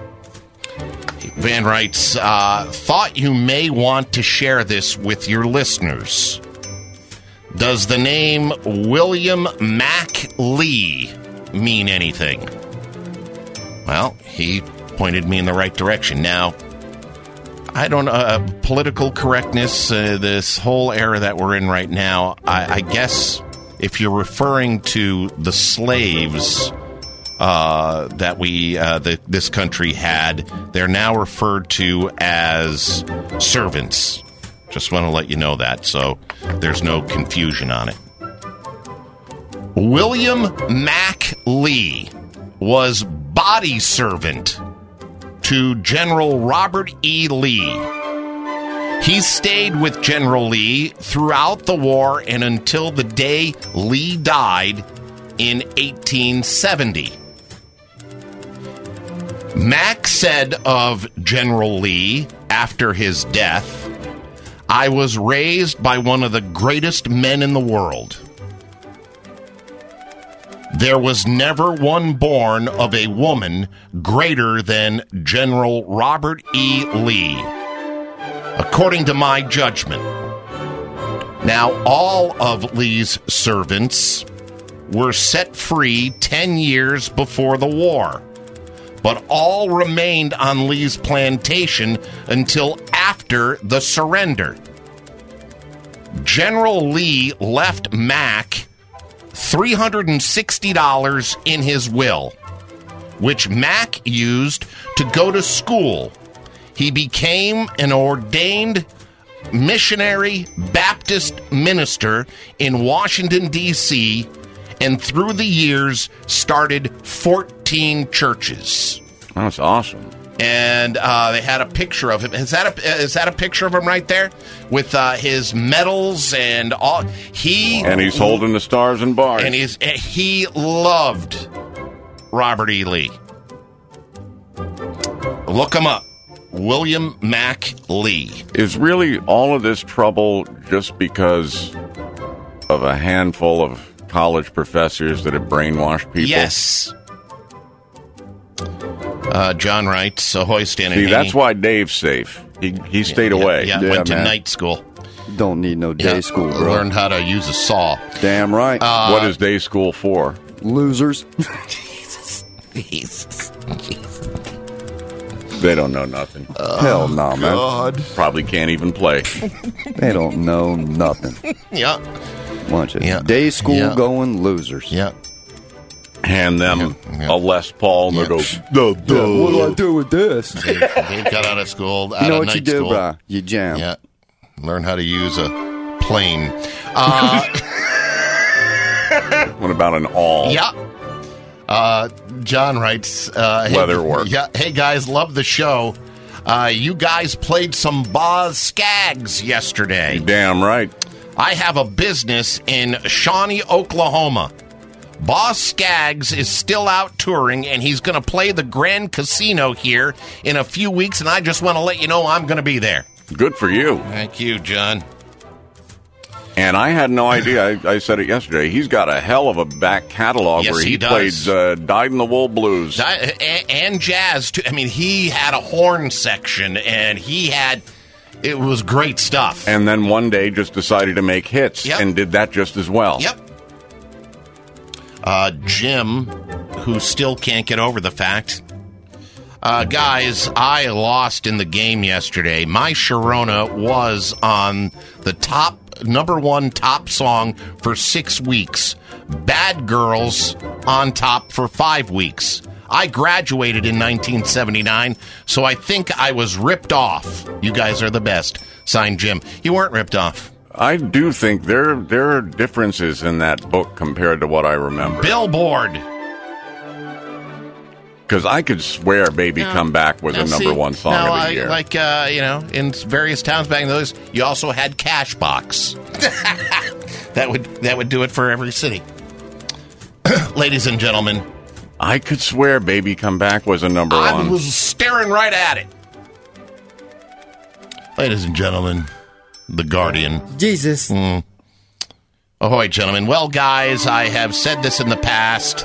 Van writes, thought you may want to share this with your listeners. Does the name William Mac Lee mean anything? Well, he pointed me in the right direction. Now, I don't know, political correctness, this whole era that we're in right now, I guess if you're referring to the slaves that this country had, they're now referred to as servants. Just want to let you know that, so there's no confusion on it. William Mac Lee was body servant to General Robert E. Lee. He stayed with General Lee throughout the war and until the day Lee died in 1870. Mac said of General Lee after his death, "I was raised by one of the greatest men in the world. There was never one born of a woman greater than General Robert E. Lee, according to my judgment." Now, all of Lee's servants were set free 10 years before the war, but all remained on Lee's plantation until after the surrender. General Lee left Mac $360 in his will, which Mac used to go to school. He became an ordained missionary Baptist minister in Washington, D.C., and through the years started 14 churches. That's awesome. And they had a picture of him. Is that a picture of him right there with his medals and all? And he's holding the stars and bars. And he loved Robert E. Lee. Look him up, William Mac Lee. Is really all of this trouble just because of a handful of college professors that have brainwashed people? Yes. John writes, ahoy, Stan and See, Haney. that's why Dave's safe. He stayed away. Yeah, went to night school. Don't need no day school, bro. Learned how to use a saw. Damn right. What is day school for? Losers. Jesus. They don't know nothing. Hell no, man. God. Probably can't even play. They don't know nothing. Yeah. Bunch of day school going losers. Yeah. Hand them a Les Paul and they go, what do I do with this? Dave got out of school. You know what you do, bro? You jam. Yeah. Learn how to use a plane. What about an awl? Yeah. John writes, leather work. Yeah. Hey guys, love the show. You guys played some Boz Skaggs yesterday. Damn right. I have a business in Shawnee, Oklahoma. Boz Skaggs is still out touring, and he's going to play the Grand Casino here in a few weeks, and I just want to let you know I'm going to be there. Good for you. Thank you, John. And I had no idea. I said it yesterday. He's got a hell of a back catalog Yes, where he he does. played Dyed-in-the-Wool Blues. And jazz, too. I mean, he had a horn section, and it was great stuff. And then one day just decided to make hits and did that just as well. Yep. Jim, who still can't get over the fact. Guys, I lost in the game yesterday. My Sharona was on the number one top song for 6 weeks. Bad Girls on top for 5 weeks. I graduated in 1979, so I think I was ripped off. You guys are the best. Signed, Jim. You weren't ripped off. I do think there are differences in that book compared to what I remember. Billboard. Because I could swear Baby Come Back was a number one song of the year. Like, in various towns back in those, you also had Cashbox. That would do it for every city. Ladies and gentlemen. I could swear Baby Come Back was a number one. I was staring right at it. Ladies and gentlemen, The Guardian. Jesus. Ahoy, gentlemen. Well, guys, I have said this in the past.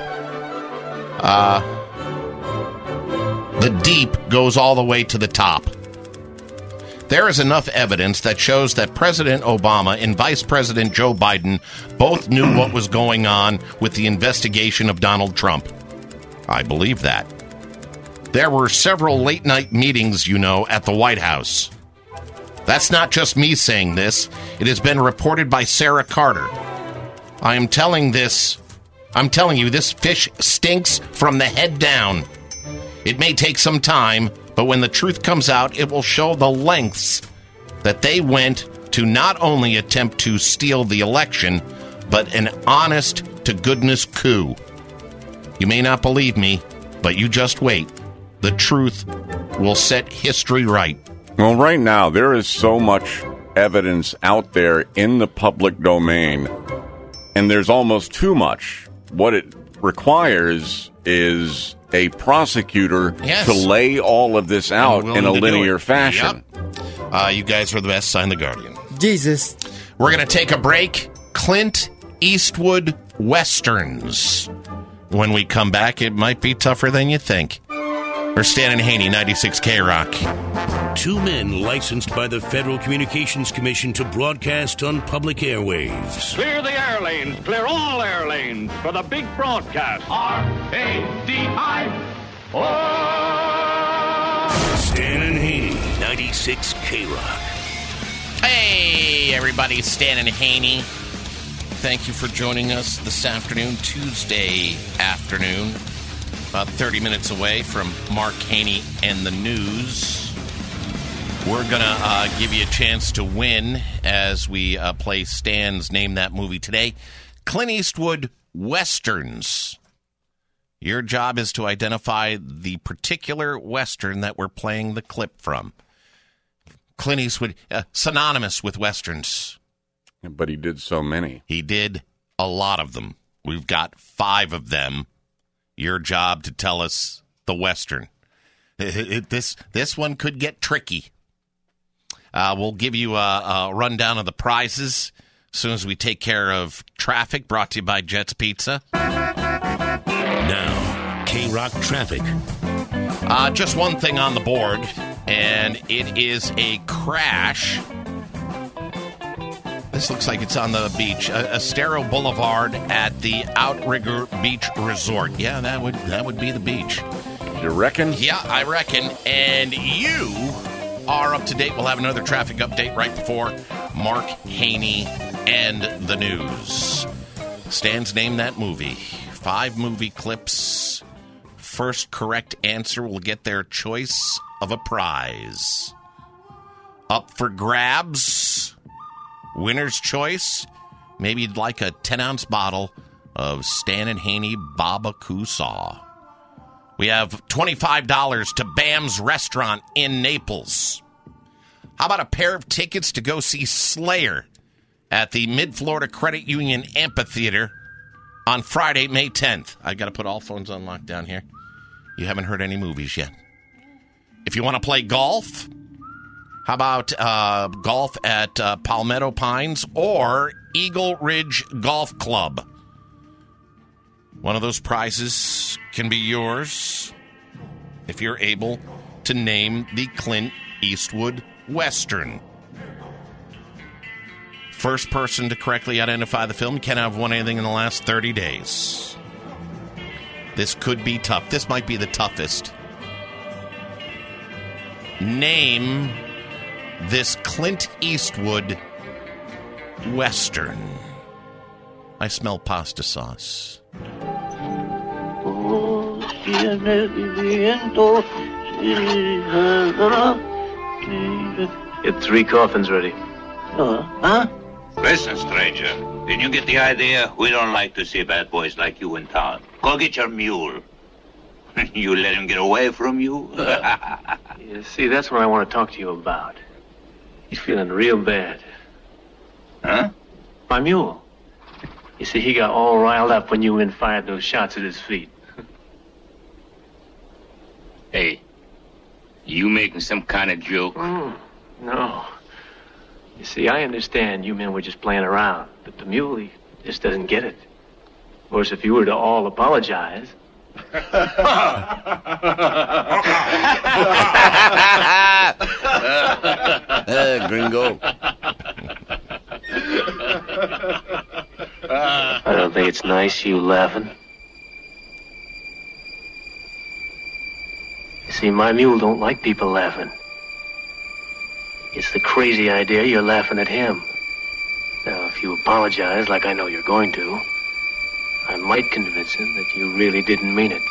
The deep goes all the way to the top. There is enough evidence that shows that President Obama and Vice President Joe Biden both knew what was going on with the investigation of Donald Trump. I believe that. There were several late-night meetings, at the White House. That's not just me saying this. It has been reported by Sarah Carter. I'm telling you, this fish stinks from the head down. It may take some time, but when the truth comes out, it will show the lengths that they went to not only attempt to steal the election, but an honest-to-goodness coup. You may not believe me, but you just wait. The truth will set history right. Well, right now, there is so much evidence out there in the public domain, and there's almost too much. What it requires is a prosecutor to lay all of this out in a linear fashion. Yep. You guys are the best. Sign The Guardian. Jesus. We're going to take a break. Clint Eastwood Westerns. When we come back, it might be tougher than you think. We're Stan and Haney, 96 K-Rock. 2 men licensed by the Federal Communications Commission to broadcast on public airwaves. Clear the air lanes. Clear all air lanes for the big broadcast. R-A-D-I. Stan and Haney, 96 K-Rock. Hey, everybody. Stan and Haney. Thank you for joining us this afternoon, Tuesday afternoon. About 30 minutes away from Mark Haney and the news. We're going to give you a chance to win as we play Stan's Name That Movie today. Clint Eastwood Westerns. Your job is to identify the particular Western that we're playing the clip from. Clint Eastwood, synonymous with Westerns. But he did so many. He did a lot of them. We've got 5 of them. Your job to tell us the Western. This one could get tricky. We'll give you a rundown of the prizes as soon as we take care of traffic, brought to you by Jets Pizza. Now, K-Rock traffic. Just one thing on the board, and it is a crash. This looks like it's on the beach. Estero Boulevard at the Outrigger Beach Resort. Yeah, that would be the beach. You reckon? Yeah, I reckon. And you are up to date. We'll have another traffic update right before Mark Haney and the news. Stan's Name That Movie. 5 movie clips. First correct answer will get their choice of a prize. Up for grabs. Winner's choice. Maybe you'd like a 10-ounce bottle of Stan and Haney Baba Kusaw. We have $25 to Bam's Restaurant in Naples. How about a pair of tickets to go see Slayer at the Mid-Florida Credit Union Amphitheater on Friday, May 10th? I got to put all phones on lockdown here. You haven't heard any movies yet. If you want to play golf, how about golf at Palmetto Pines or Eagle Ridge Golf Club? One of those prizes can be yours if you're able to name the Clint Eastwood Western. First person to correctly identify the film can have won anything in the last 30 days. This could be tough. This might be the toughest. Name this Clint Eastwood Western. I smell pasta sauce. Get 3 coffins ready. Huh? Listen, stranger. Did you get the idea? We don't like to see bad boys like you in town. Go get your mule. You let him get away from you? You see, that's what I want to talk to you about. He's feeling real bad. Huh? My mule. You see, he got all riled up when you men fired those shots at his feet. Hey, you making some kind of joke? No. You see, I understand you men were just playing around, but the mule, he just doesn't get it. Of course, if you were to all apologize... Gringo. I don't think it's nice you laughing. You see, my mule don't like people laughing. It's the crazy idea you're laughing at him. Now, if you apologize like I know you're going to, I might convince him that you really didn't mean it.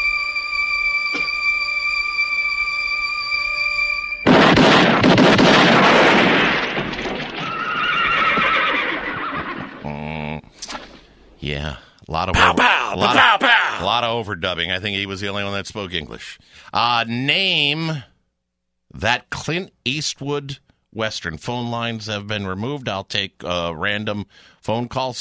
Yeah, a lot of overdubbing. I think he was the only one that spoke English. Name that Clint Eastwood Western. Phone lines have been removed. I'll take random phone calls.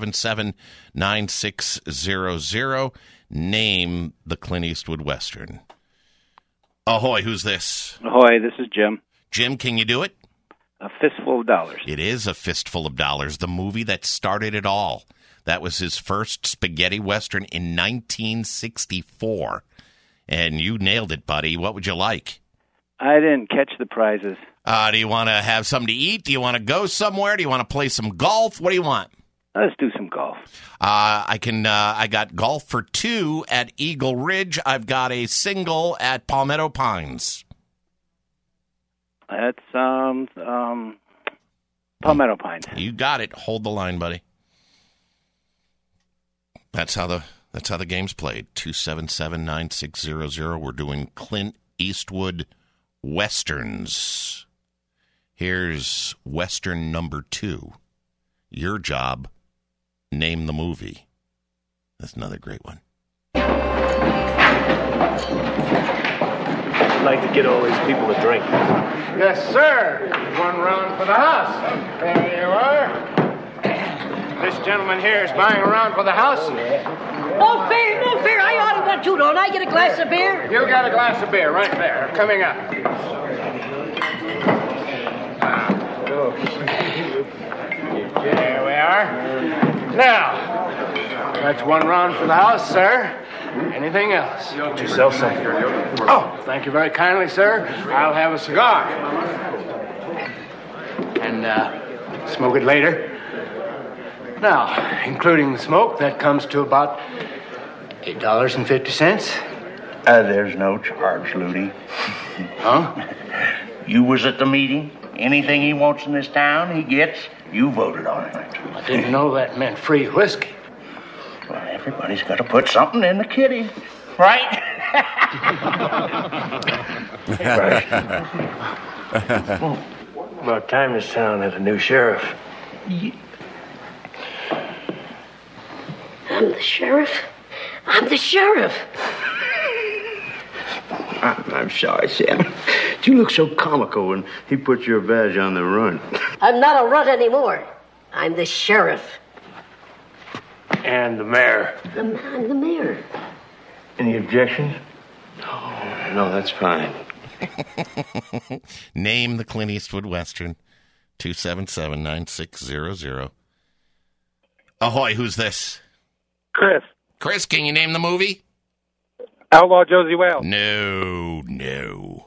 277-9600. Name the Clint Eastwood Western. Ahoy, who's this? Ahoy, this is Jim. Jim, can you do it? A Fistful of Dollars. It is A Fistful of Dollars, the movie that started it all. That was his first spaghetti Western in 1964. And you nailed it, buddy. What would you like? I didn't catch the prizes. Do you want to have something to eat? Do you want to go somewhere? Do you want to play some golf? What do you want? Let's do some golf. I got golf for 2 at Eagle Ridge. I've got a single at Palmetto Pines. That's Palmetto Pines. You got it. Hold the line, buddy. That's how the game's played. 277-9600. We're doing Clint Eastwood Westerns. Here's Western number 2. Your job, name the movie. That's another great one. I'd like to get all these people a drink. Yes, sir. 1 round for the house. There you are. This gentleman here is buying a round for the house. No fair, no fair. I ought to want you, don't I? Get a glass of beer? You got a glass of beer right there, coming up. There we are. Now, That's one round for the house, sir. Anything else? Yourself, sir. Oh, thank you very kindly, sir. I'll have a cigar. And, smoke it later. Now, including the smoke, that comes to about $8.50. There's no charge, Ludi. Huh? You was at the meeting. Anything he wants in this town, he gets. You voted on it. I didn't know that meant free whiskey. Well, everybody's got to put something in the kitty, right? About time this town had a new sheriff. I'm the sheriff. I'm the sheriff. I'm sorry, Sam. You look so comical when he put your badge on the run. I'm not a runt anymore. I'm the sheriff. And the mayor. I'm the mayor. Any objections? No, that's fine. Name the Clint Eastwood Western. 277-9600. Ahoy, who's this? Chris. Chris, can you name the movie? Outlaw Josie Wales. No.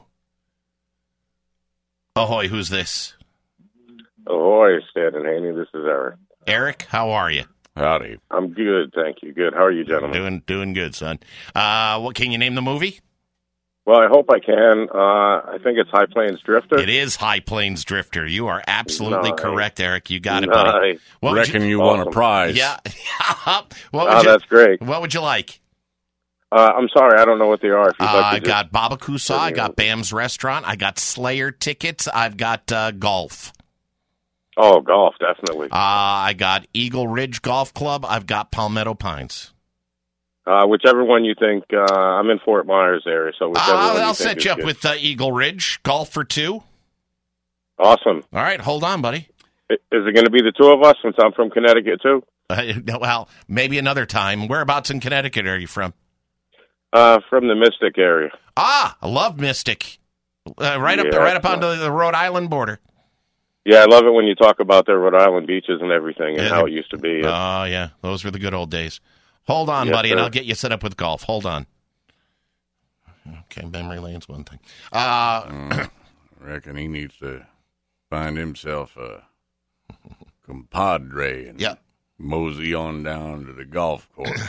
Ahoy, who's this? Ahoy, Stan and Haney. This is Eric. Eric, how are you? Howdy. I'm good, thank you. Good. How are you, gentlemen? Doing good, son. What can you name the movie? Well, I hope I can. I think it's High Plains Drifter. It is High Plains Drifter. You are absolutely correct, Eric. You got it, buddy. What reckon you won a prize. Yeah. That's great. What would you like? I'm sorry, I don't know what they are. If you'd like to I got Baba Kusa, I got Bam's Restaurant, I got Slayer tickets, I've got golf. Oh, golf, definitely. I got Eagle Ridge Golf Club, I've got Palmetto Pines. Whichever one you think. I'm in Fort Myers area, so whichever one I'll set you up good. with Eagle Ridge Golf for two. Awesome. All right, hold on, buddy. Is it going to be the two of us since I'm from Connecticut, too? Well, maybe another time. Whereabouts in Connecticut are you from? From the Mystic area. I love Mystic. Right up onto the Rhode Island border. Yeah, I love it when you talk about the Rhode Island beaches and everything and how it used to be. Oh, yeah. Those were the good old days. Hold on, buddy, sir. and I'll get you set up with golf. Hold on. Okay, memory lane's one thing. I reckon he needs to find himself a compadre and mosey on down to the golf course.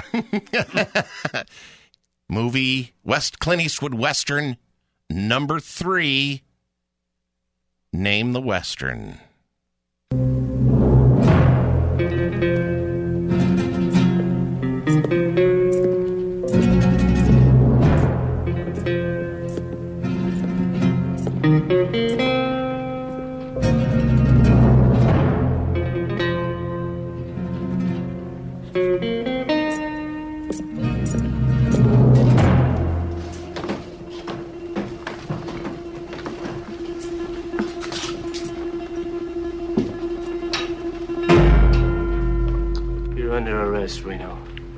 Movie, Clint Eastwood Western, number 3. Name the Western. You're under arrest, Reno.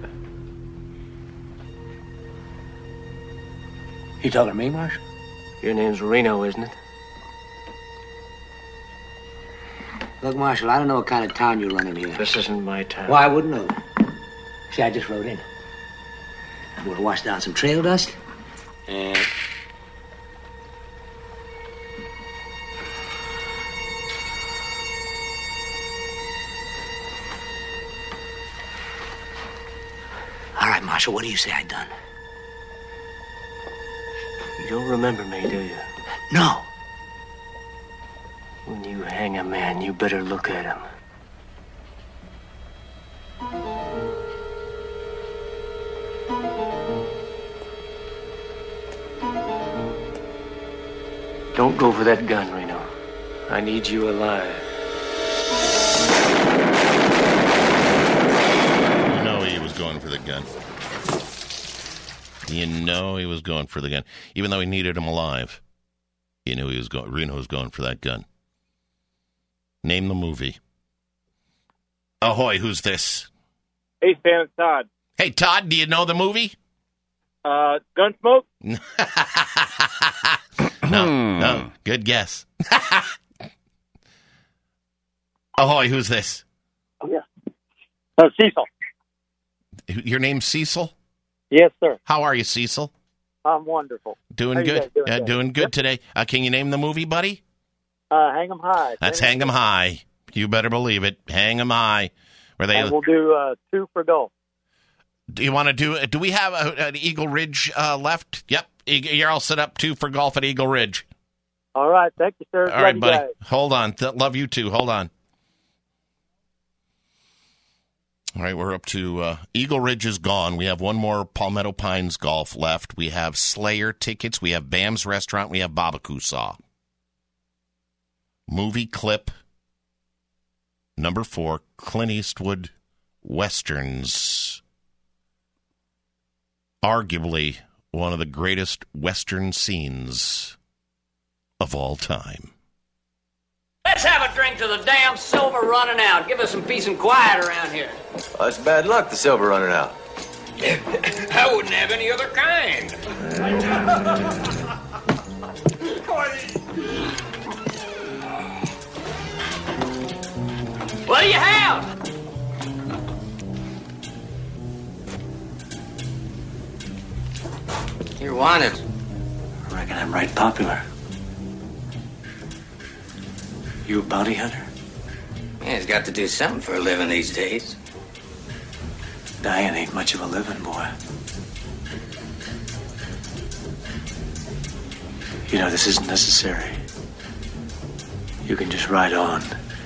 You talking to me, Marshal? Your name's Reno, isn't it? Look, Marshal, I don't know what kind of town you're running here. This isn't my town. Well, I wouldn't know. See, I just rode in. I'm going to wash down some trail dust. And... All right, Marshal, what do you say I done? You don't remember me, do you? No. When you hang a man, you better look at him. Don't go for that gun, Reno. I need you alive. You know he was going for the gun. You know he was going for the gun. Even though he needed him alive. You knew Reno was going for that gun. Name the movie. Ahoy, who's this? Hey, Stan, it's Todd. Hey, Todd, do you know the movie? Gunsmoke? No. Good guess. Ahoy, who's this? Oh, yeah. Cecil. Your name's Cecil? Yes, sir. How are you, Cecil? I'm wonderful. Doing How you good. guys doing? Doing good today. Can you name the movie, buddy? Hang 'em High. That's Hang 'em High. You better believe it. Hang 'em High. Where they? And we'll do 2 for golf. Do you want to do? Do we have an Eagle Ridge left? Yep. You're all set up 2 for golf at Eagle Ridge. All right. Thank you, sir. All right, Love you buddy. guys. Hold on. Love you too. Hold on. All right, we're up to Eagle Ridge is gone. We have one more Palmetto Pines golf left. We have Slayer tickets. We have Bam's Restaurant. We have Barbecue Saw. Movie clip number 4, Clint Eastwood Westerns. Arguably one of the greatest Western scenes of all time. Let's have a drink to the damn silver running out. Give us some peace and quiet around here. Well, it's bad luck, the silver running out. I wouldn't have any other kind. What do you have? You're wanted. I reckon I'm right popular. You a bounty hunter? Yeah, he's got to do something for a living these days. Dying ain't much of a living, boy. You know, this isn't necessary. You can just ride on.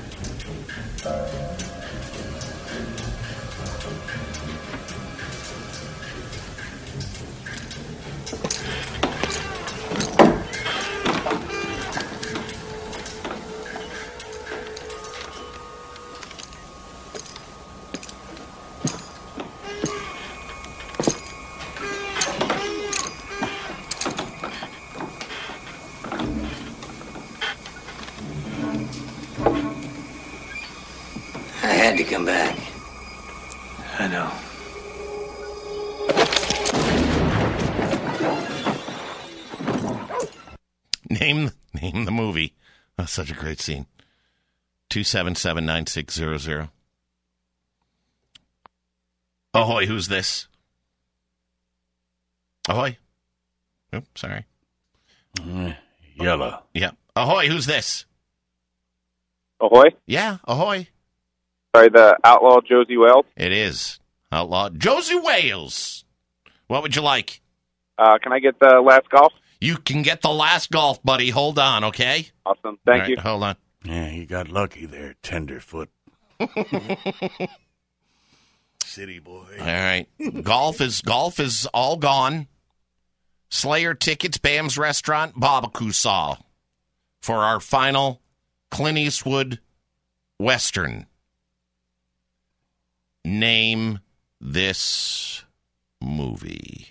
I had to come back. I know. Name the movie. That's such a great scene. 277-9600. Ahoy, who's this? Ahoy. Oh, sorry. Yellow. Yeah. Ahoy, who's this? Ahoy? Yeah, ahoy. Sorry, the outlaw Josie Wales? It is. Outlaw Josie Wales. What would you like? Can I get the last golf? You can get the last golf, buddy. Hold on, okay? Awesome. Thank All you. right, hold on. Yeah, you got lucky there, tenderfoot. City boy. All right. Golf is all gone. Slayer tickets, Bam's Restaurant, Barbecue Saw for our final Clint Eastwood Western. Name this movie.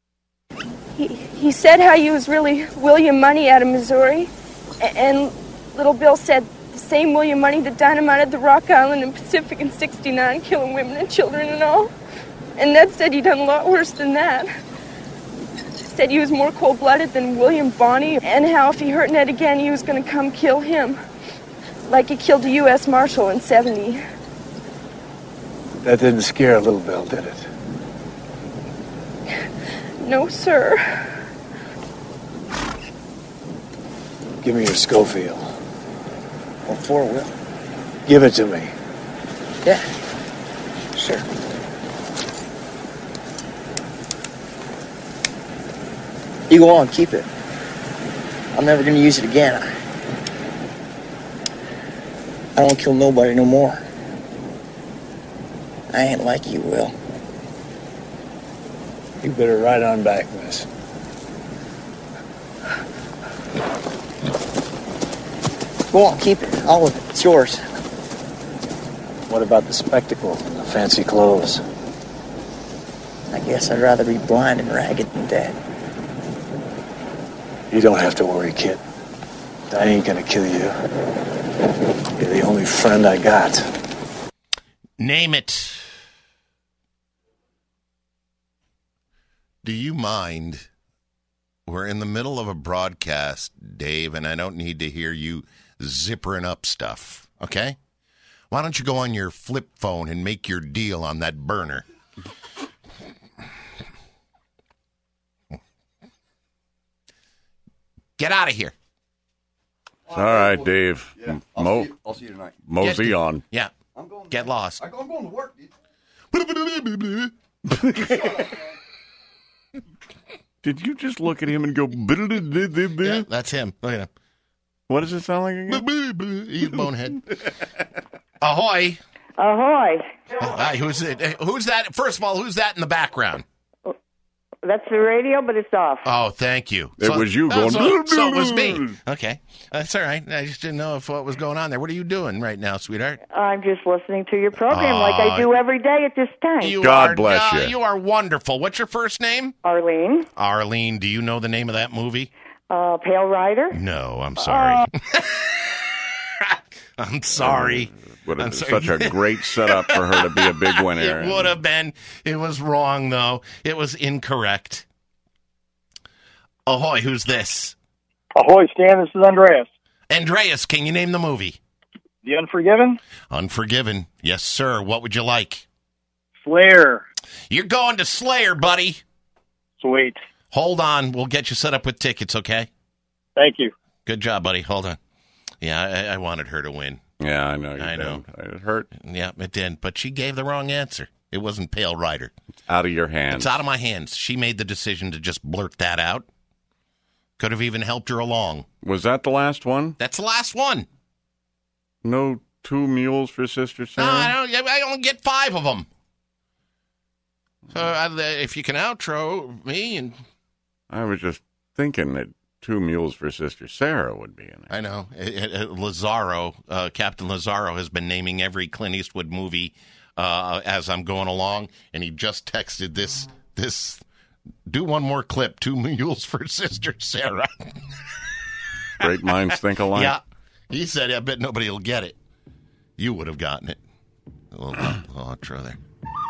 He said how he was really William Money out of Missouri. And little Bill said the same William Money that dynamited the Rock Island and Pacific in '69, killing women and children and all. And Ned said he'd done a lot worse than that. Said he was more cold-blooded than William Bonney, and how if he hurt Ned again, he was going to come kill him. Like he killed a U.S. Marshal in '70. That didn't scare Little Bill, did it? No, sir. Give me your Schofield. What for, Will? Give it to me. Yeah. Sure. You go on, keep it. I'm never gonna use it again. I don't kill nobody no more. I ain't like you, Will. You better ride on back, miss. Go on, keep it. All of it. It's yours. What about the spectacle and the fancy clothes? I guess I'd rather be blind and ragged than dead. You don't have to worry, kid. I ain't gonna kill you. You're the only friend I got. Name it. Do you mind? We're in the middle of a broadcast, Dave, and I don't need to hear you zippering up stuff, okay? Why don't you go on your flip phone and make your deal on that burner? Get out of here. All right, Dave. Yeah, I'll see you tonight. Mosey on. Yeah. Get lost. I'm going to work, dude. Did you just look at him and go... Yeah, that's him. Look at him. What does it sound like again? He's bonehead. Ahoy. Ahoy. Who's it? Who's that? First of all, who's that in the background? That's the radio, but it's off. Oh, thank you. It was you going... So it was me. Okay. That's all right. I just didn't know what was going on there. What are you doing right now, sweetheart? I'm just listening to your program like I do every day at this time. God bless you. You are wonderful. What's your first name? Arlene. Arlene, do you know the name of that movie? Pale Rider. No, I'm sorry. I'm sorry. Such a great setup for her to be a big winner. It would have been. It was wrong, though. It was incorrect. Ahoy, who's this? Ahoy, Stan. This is Andreas. Andreas, can you name the movie? The Unforgiven? Unforgiven. Yes, sir. What would you like? Slayer. You're going to Slayer, buddy. Sweet. Hold on. We'll get you set up with tickets, okay? Thank you. Good job, buddy. Hold on. Yeah, I wanted her to win. Yeah, I know. I know. It hurt. Yeah, it did. But she gave the wrong answer. It wasn't Pale Rider. It's out of your hands. It's out of my hands. She made the decision to just blurt that out. Could have even helped her along. Was that the last one? That's the last one. No 2 mules for Sister Sarah? No, I only get 5 of them. So if you can outro me and... I was just thinking that 2 mules for Sister Sarah would be in it. I know. Lazaro, Captain Lazaro, has been naming every Clint Eastwood movie as I'm going along, and he just texted this. Do one more clip. 2 mules for Sister Sarah. Great minds think alike. Yeah. He said, I bet nobody will get it. You would have gotten it. A little outro there.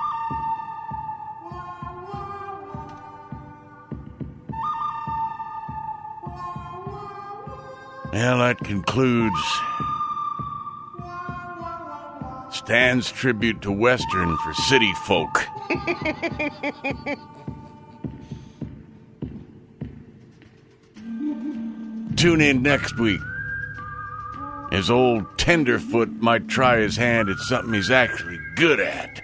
Well, that concludes Stan's tribute to Western for city folk. Tune in next week, as old Tenderfoot might try his hand at something he's actually good at.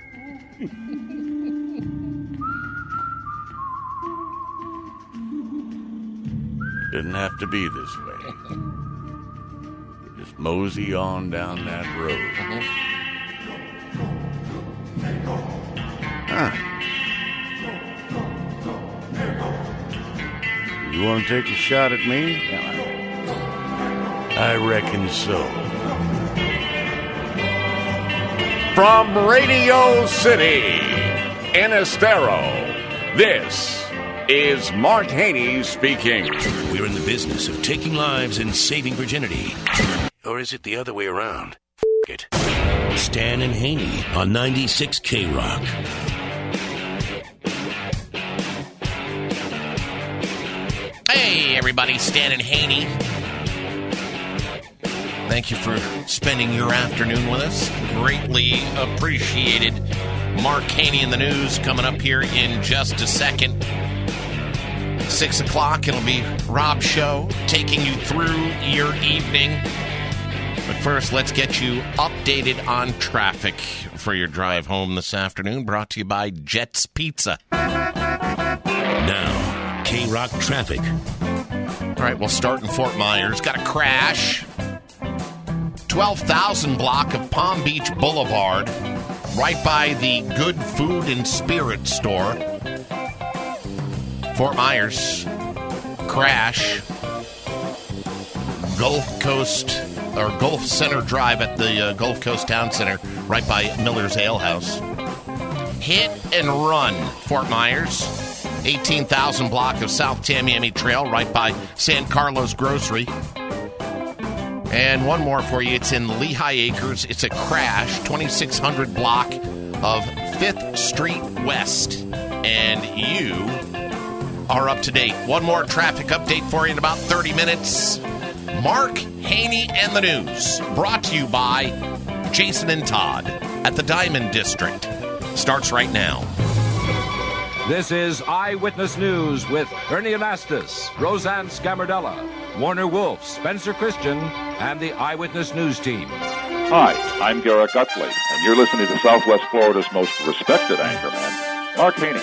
Didn't have to be this way. Just mosey on down that road. Huh. You want to take a shot at me? I reckon so. From Radio City in Estero, this is Mark Haney speaking. We're in the business of taking lives and saving virginity. Or is it the other way around? It. Stan and Haney on 96 K-Rock. Hey, everybody. Stan and Haney. Thank you for spending your afternoon with us. Greatly appreciated. Mark Haney in the news coming up here in just a second. 6 o'clock, it'll be Rob's show, taking you through your evening. But first, let's get you updated on traffic for your drive home this afternoon, brought to you by Jets Pizza. Now, K-Rock traffic. All right, we'll start in Fort Myers. Got a crash. 12,000 block of Palm Beach Boulevard, right by the Good Food and Spirit store. Fort Myers, crash. Gulf Coast, or Gulf Center Drive at the Gulf Coast Town Center, right by Miller's Ale House. Hit and run, Fort Myers. 18,000 block of South Tamiami Trail, right by San Carlos Grocery. And one more for you. It's in Lehigh Acres. It's a crash, 2600 block of 5th Street West. And you are up to date. One more traffic update for you in about 30 minutes. Mark Haney and the News, brought to you by Jason and Todd at the Diamond District. Starts right now. This is Eyewitness News with Ernie Anastas, Roseanne Scamardella, Warner Wolf, Spencer Christian, and the Eyewitness News team. Hi, I'm Garrett Gutley, and you're listening to Southwest Florida's most respected anchorman, Mark Haney.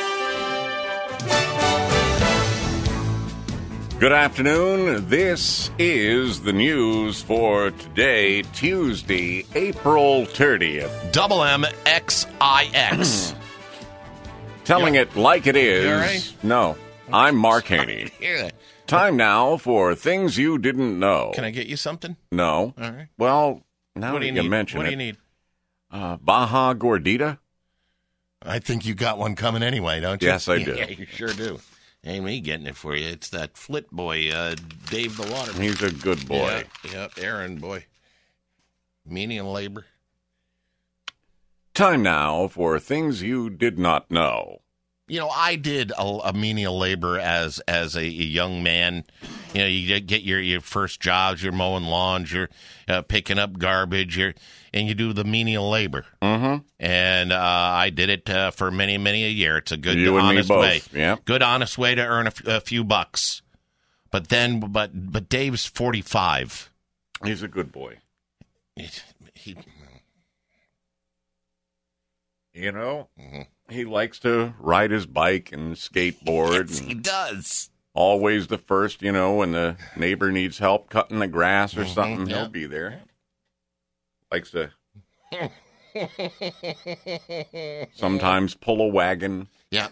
Good afternoon. This is the news for today, Tuesday, April 30th. Double MXIX. Telling it like it is. You all right? No, I'm Mark Haney. Time now for things you didn't know. Can I get you something? No. All right. Well, now What do that you you need? mention What it. do you need? Baja Gordita? I think you got one coming anyway, don't you? Yes, I do. Yeah, you sure do. Ain't me getting it for you. It's that Flit boy, Dave the Waterman. He's a good boy. Yep, Aaron boy. Menial labor. Time now for things you did not know. You know, I did a menial labor as a young man. You know, you get your first jobs, you're mowing lawns, you're picking up garbage, and you do the menial labor. Mm-hmm. And I did it for many, many a year. It's a good, You and me honest both. way. Yeah. Good, honest way to earn a few bucks. But Dave's 45. He's a good boy. He You know, he likes to ride his bike and skateboard. Yes, and he does. Always the first, you know, when the neighbor needs help cutting the grass or something, he'll be there. Likes to sometimes pull a wagon. Yeah.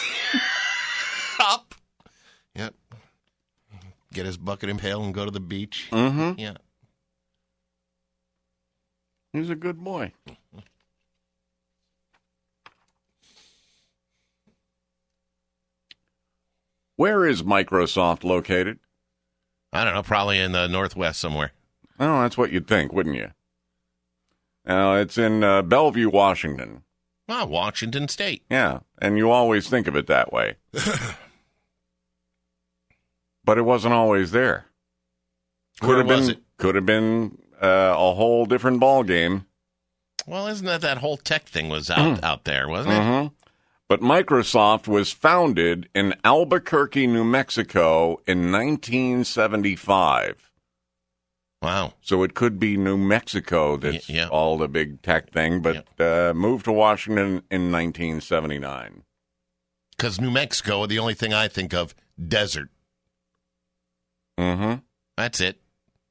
Up. Yep. Get his bucket and pail and go to the beach. Mm-hmm. Yeah. He's a good boy. Where is Microsoft located? I don't know, probably in the Northwest somewhere. Oh, that's what you'd think, wouldn't you? It's in Bellevue, Washington. Oh, Washington State. Yeah, and you always think of it that way. But it wasn't always there. Where was it? Could have been a whole different ball game. Well, isn't that whole tech thing was out there, wasn't it? Mm-hmm. But Microsoft was founded in Albuquerque, New Mexico in 1975. Wow. So it could be New Mexico that's all the big tech thing, but moved to Washington in 1979. Because New Mexico, the only thing I think of, desert. Mm-hmm. That's it.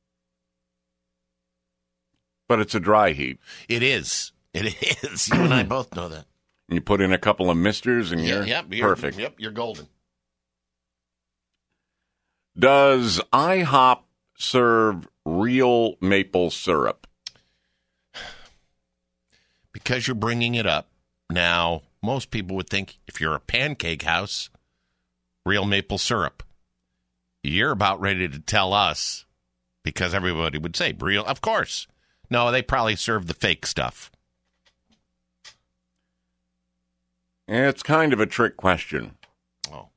But it's a dry heat. It is. It is. You and I both know that. You put in a couple of misters and you're perfect. Yep, you're golden. Does IHOP serve real maple syrup? Because you're bringing it up. Now, most people would think if you're a pancake house, real maple syrup. You're about ready to tell us, because everybody would say, real, of course. No, they probably serve the fake stuff. It's kind of a trick question. Oh.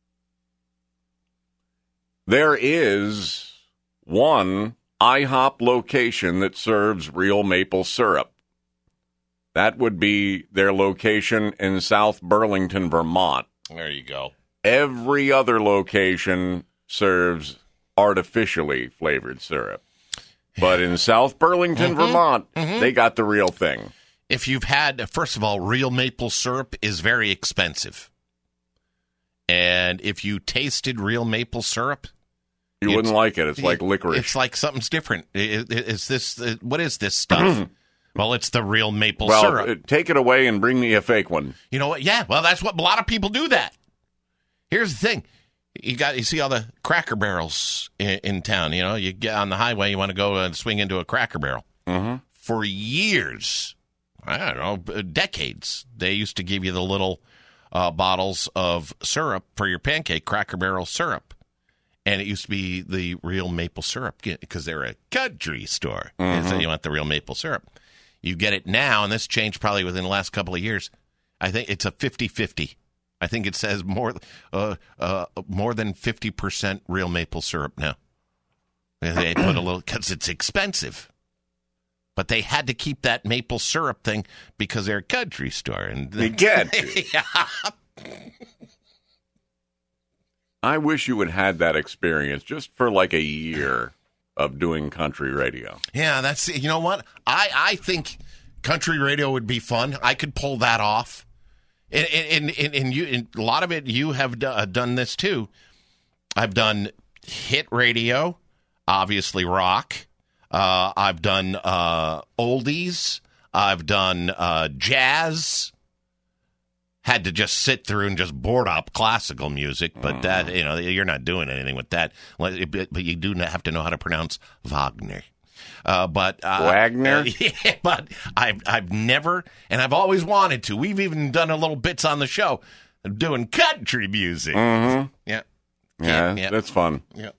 There is one IHOP location that serves real maple syrup. That would be their location in South Burlington, Vermont. There you go. Every other location serves artificially flavored syrup. But in South Burlington, Vermont, they got the real thing. If you've had, first of all, real maple syrup is very expensive. And if you tasted real maple syrup, you wouldn't like it. It's like licorice. It's like something's different. What is this stuff? Well, it's the real maple syrup. Take it away and bring me a fake one. You know what? Yeah, well, that's what a lot of people do that. Here's the thing. You see all the Cracker Barrels in town. You know, you get on the highway, you want to go and swing into a Cracker Barrel. Mm-hmm. For years, I don't know, decades, they used to give you the little bottles of syrup for your pancake, Cracker Barrel syrup. And it used to be the real maple syrup because they're a country store. And so you want the real maple syrup. You get it now, and this changed probably within the last couple of years. I think it's a 50-50. I think it says more than 50% real maple syrup now. And they put a little, because it's expensive. But they had to keep that maple syrup thing because they're a country store. And they get. Yeah. I wish you had had that experience just for like a year of doing country radio. Yeah, that's, you know what? I think country radio would be fun. I could pull that off. And a lot of it, you have done this too. I've done hit radio, obviously rock. I've done oldies. I've done jazz. Had to just sit through and just board up classical music, but that, you're not doing anything with that. But you do have to know how to pronounce Wagner. Wagner? Yeah, but I've never, and I've always wanted to. We've even done a little bits on the show doing country music. Mm-hmm. Yeah. Yeah, that's fun. Yeah.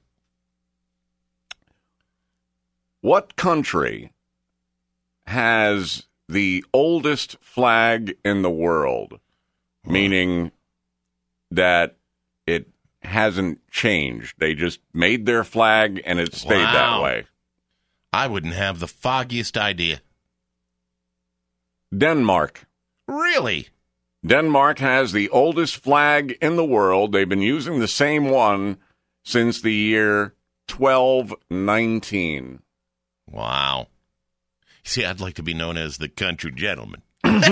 What country has the oldest flag in the world? Meaning that it hasn't changed. They just made their flag and it stayed that way. I wouldn't have the foggiest idea. Denmark. Really? Denmark has the oldest flag in the world. They've been using the same one since the year 1219. Wow. See, I'd like to be known as the country gentleman.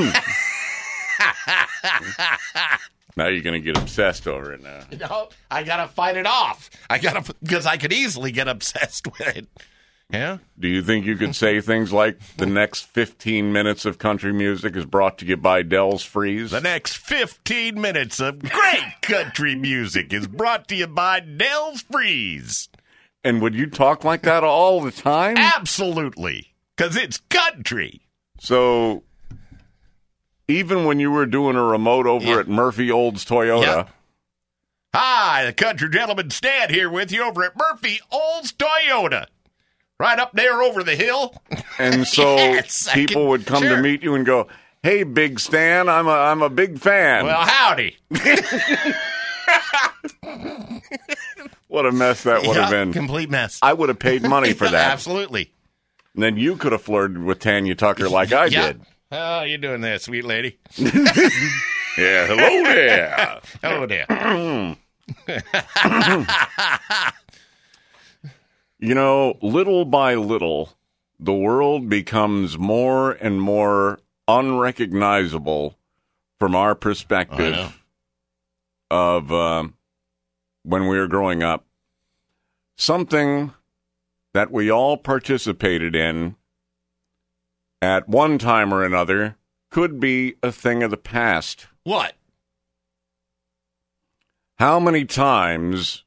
Now you're going to get obsessed over it now. No, I got to fight it off. Because I could easily get obsessed with it. Yeah? Do you think you could say things like, the next 15 minutes of country music is brought to you by Dell's Freeze? The next 15 minutes of great country music is brought to you by Dell's Freeze. And would you talk like that all the time? Absolutely. Because it's country. So, even when you were doing a remote over at Murphy Olds Toyota. Yep. Hi, the country gentleman Stan here with you over at Murphy Olds Toyota. Right up there over the hill. And so people would come to meet you and go, "Hey, Big Stan, I'm a big fan." Well, howdy. What a mess that would have been. Complete mess. I would have paid money for that. Absolutely. And then you could have flirted with Tanya Tucker like I did. How you doing there, sweet lady? Yeah, hello there. Hello there. You know, little by little, the world becomes more and more unrecognizable from our perspective of when we were growing up. Something that we all participated in at one time or another could be a thing of the past. What? How many times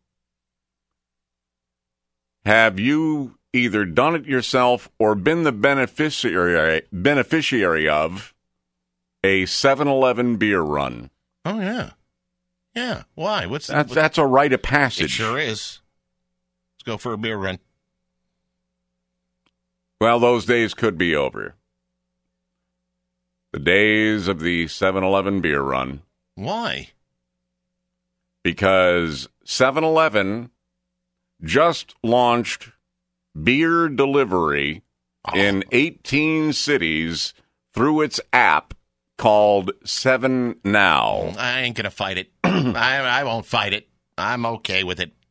have you either done it yourself or been the beneficiary of a 7-Eleven beer run? Oh, yeah. Yeah. Why? That's a rite of passage. It sure is. Let's go for a beer run. Well, those days could be over. The days of the 7-Eleven beer run. Why? Because 7-Eleven just launched beer delivery in 18 cities through its app called 7 Now. I ain't going to fight it. I won't fight it. I'm okay with it.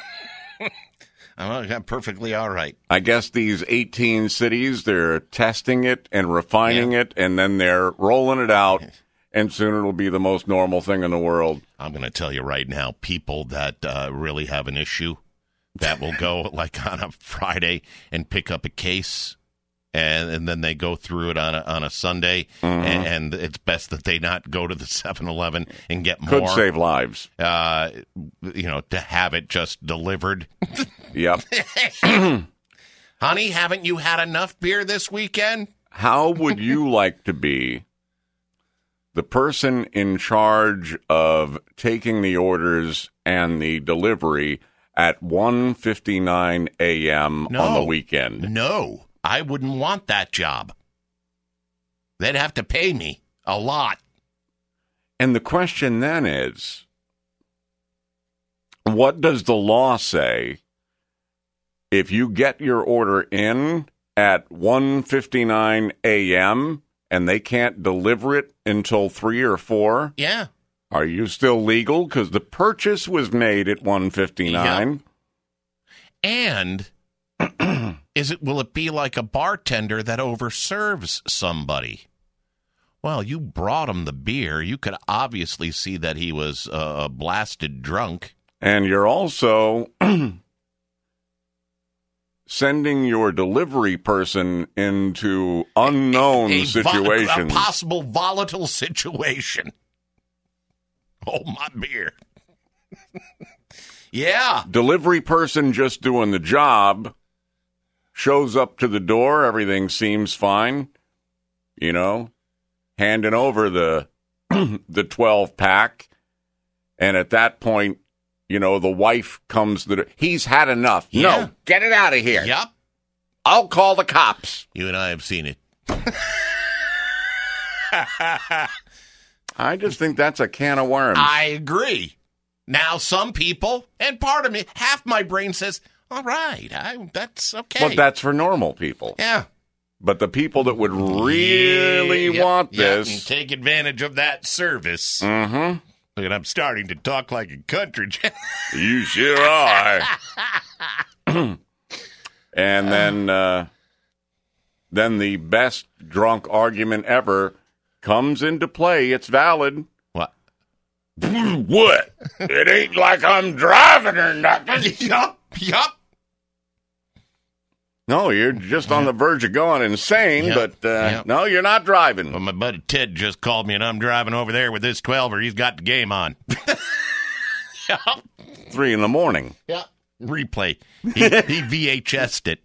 I'm perfectly all right. I guess these 18 cities, they're testing it and refining it, and then they're rolling it out, and soon it'll be the most normal thing in the world. I'm going to tell you right now, people that really have an issue, that will go like on a Friday and pick up a case, and then they go through it on a Sunday, and it's best that they not go to the 7-Eleven and get more. Could save lives. To have it just delivered. Yep. Honey, haven't you had enough beer this weekend? How would you like to be the person in charge of taking the orders and the delivery at 1:59 a.m. on the weekend? No, I wouldn't want that job. They'd have to pay me a lot. And the question then is, what does the law say if you get your order in at 1:59 a.m. and they can't deliver it until 3 or 4? Yeah. Are you still legal? Because the purchase was made at $159. Yep. And will it be like a bartender that overserves somebody? Well, you brought him the beer. You could obviously see that he was blasted drunk. And you're also sending your delivery person into unknown situations. A possible volatile situation. Oh, my beer. Yeah. Delivery person just doing the job shows up to the door. Everything seems fine. You know, handing over the 12-pack. And at that point, you know, the wife comes. He's had enough. Yeah. No, get it out of here. Yep. I'll call the cops. You and I have seen it. I just think that's a can of worms. I agree. Now, some people, and part of me, half my brain says, all right, that's okay. Well, that's for normal people. Yeah. But the people that would really want this. And take advantage of that service. Mm-hmm. Look, and I'm starting to talk like a country. You sure are. And then the best drunk argument ever comes into play. It's valid. What? What? It ain't like I'm driving or nothing. Yup. No, you're just on the verge of going insane, but no, you're not driving. Well, my buddy Ted just called me, and I'm driving over there with this 12er. He's got the game on. Yep. 3 a.m. Yep. Replay. He VHS'd it.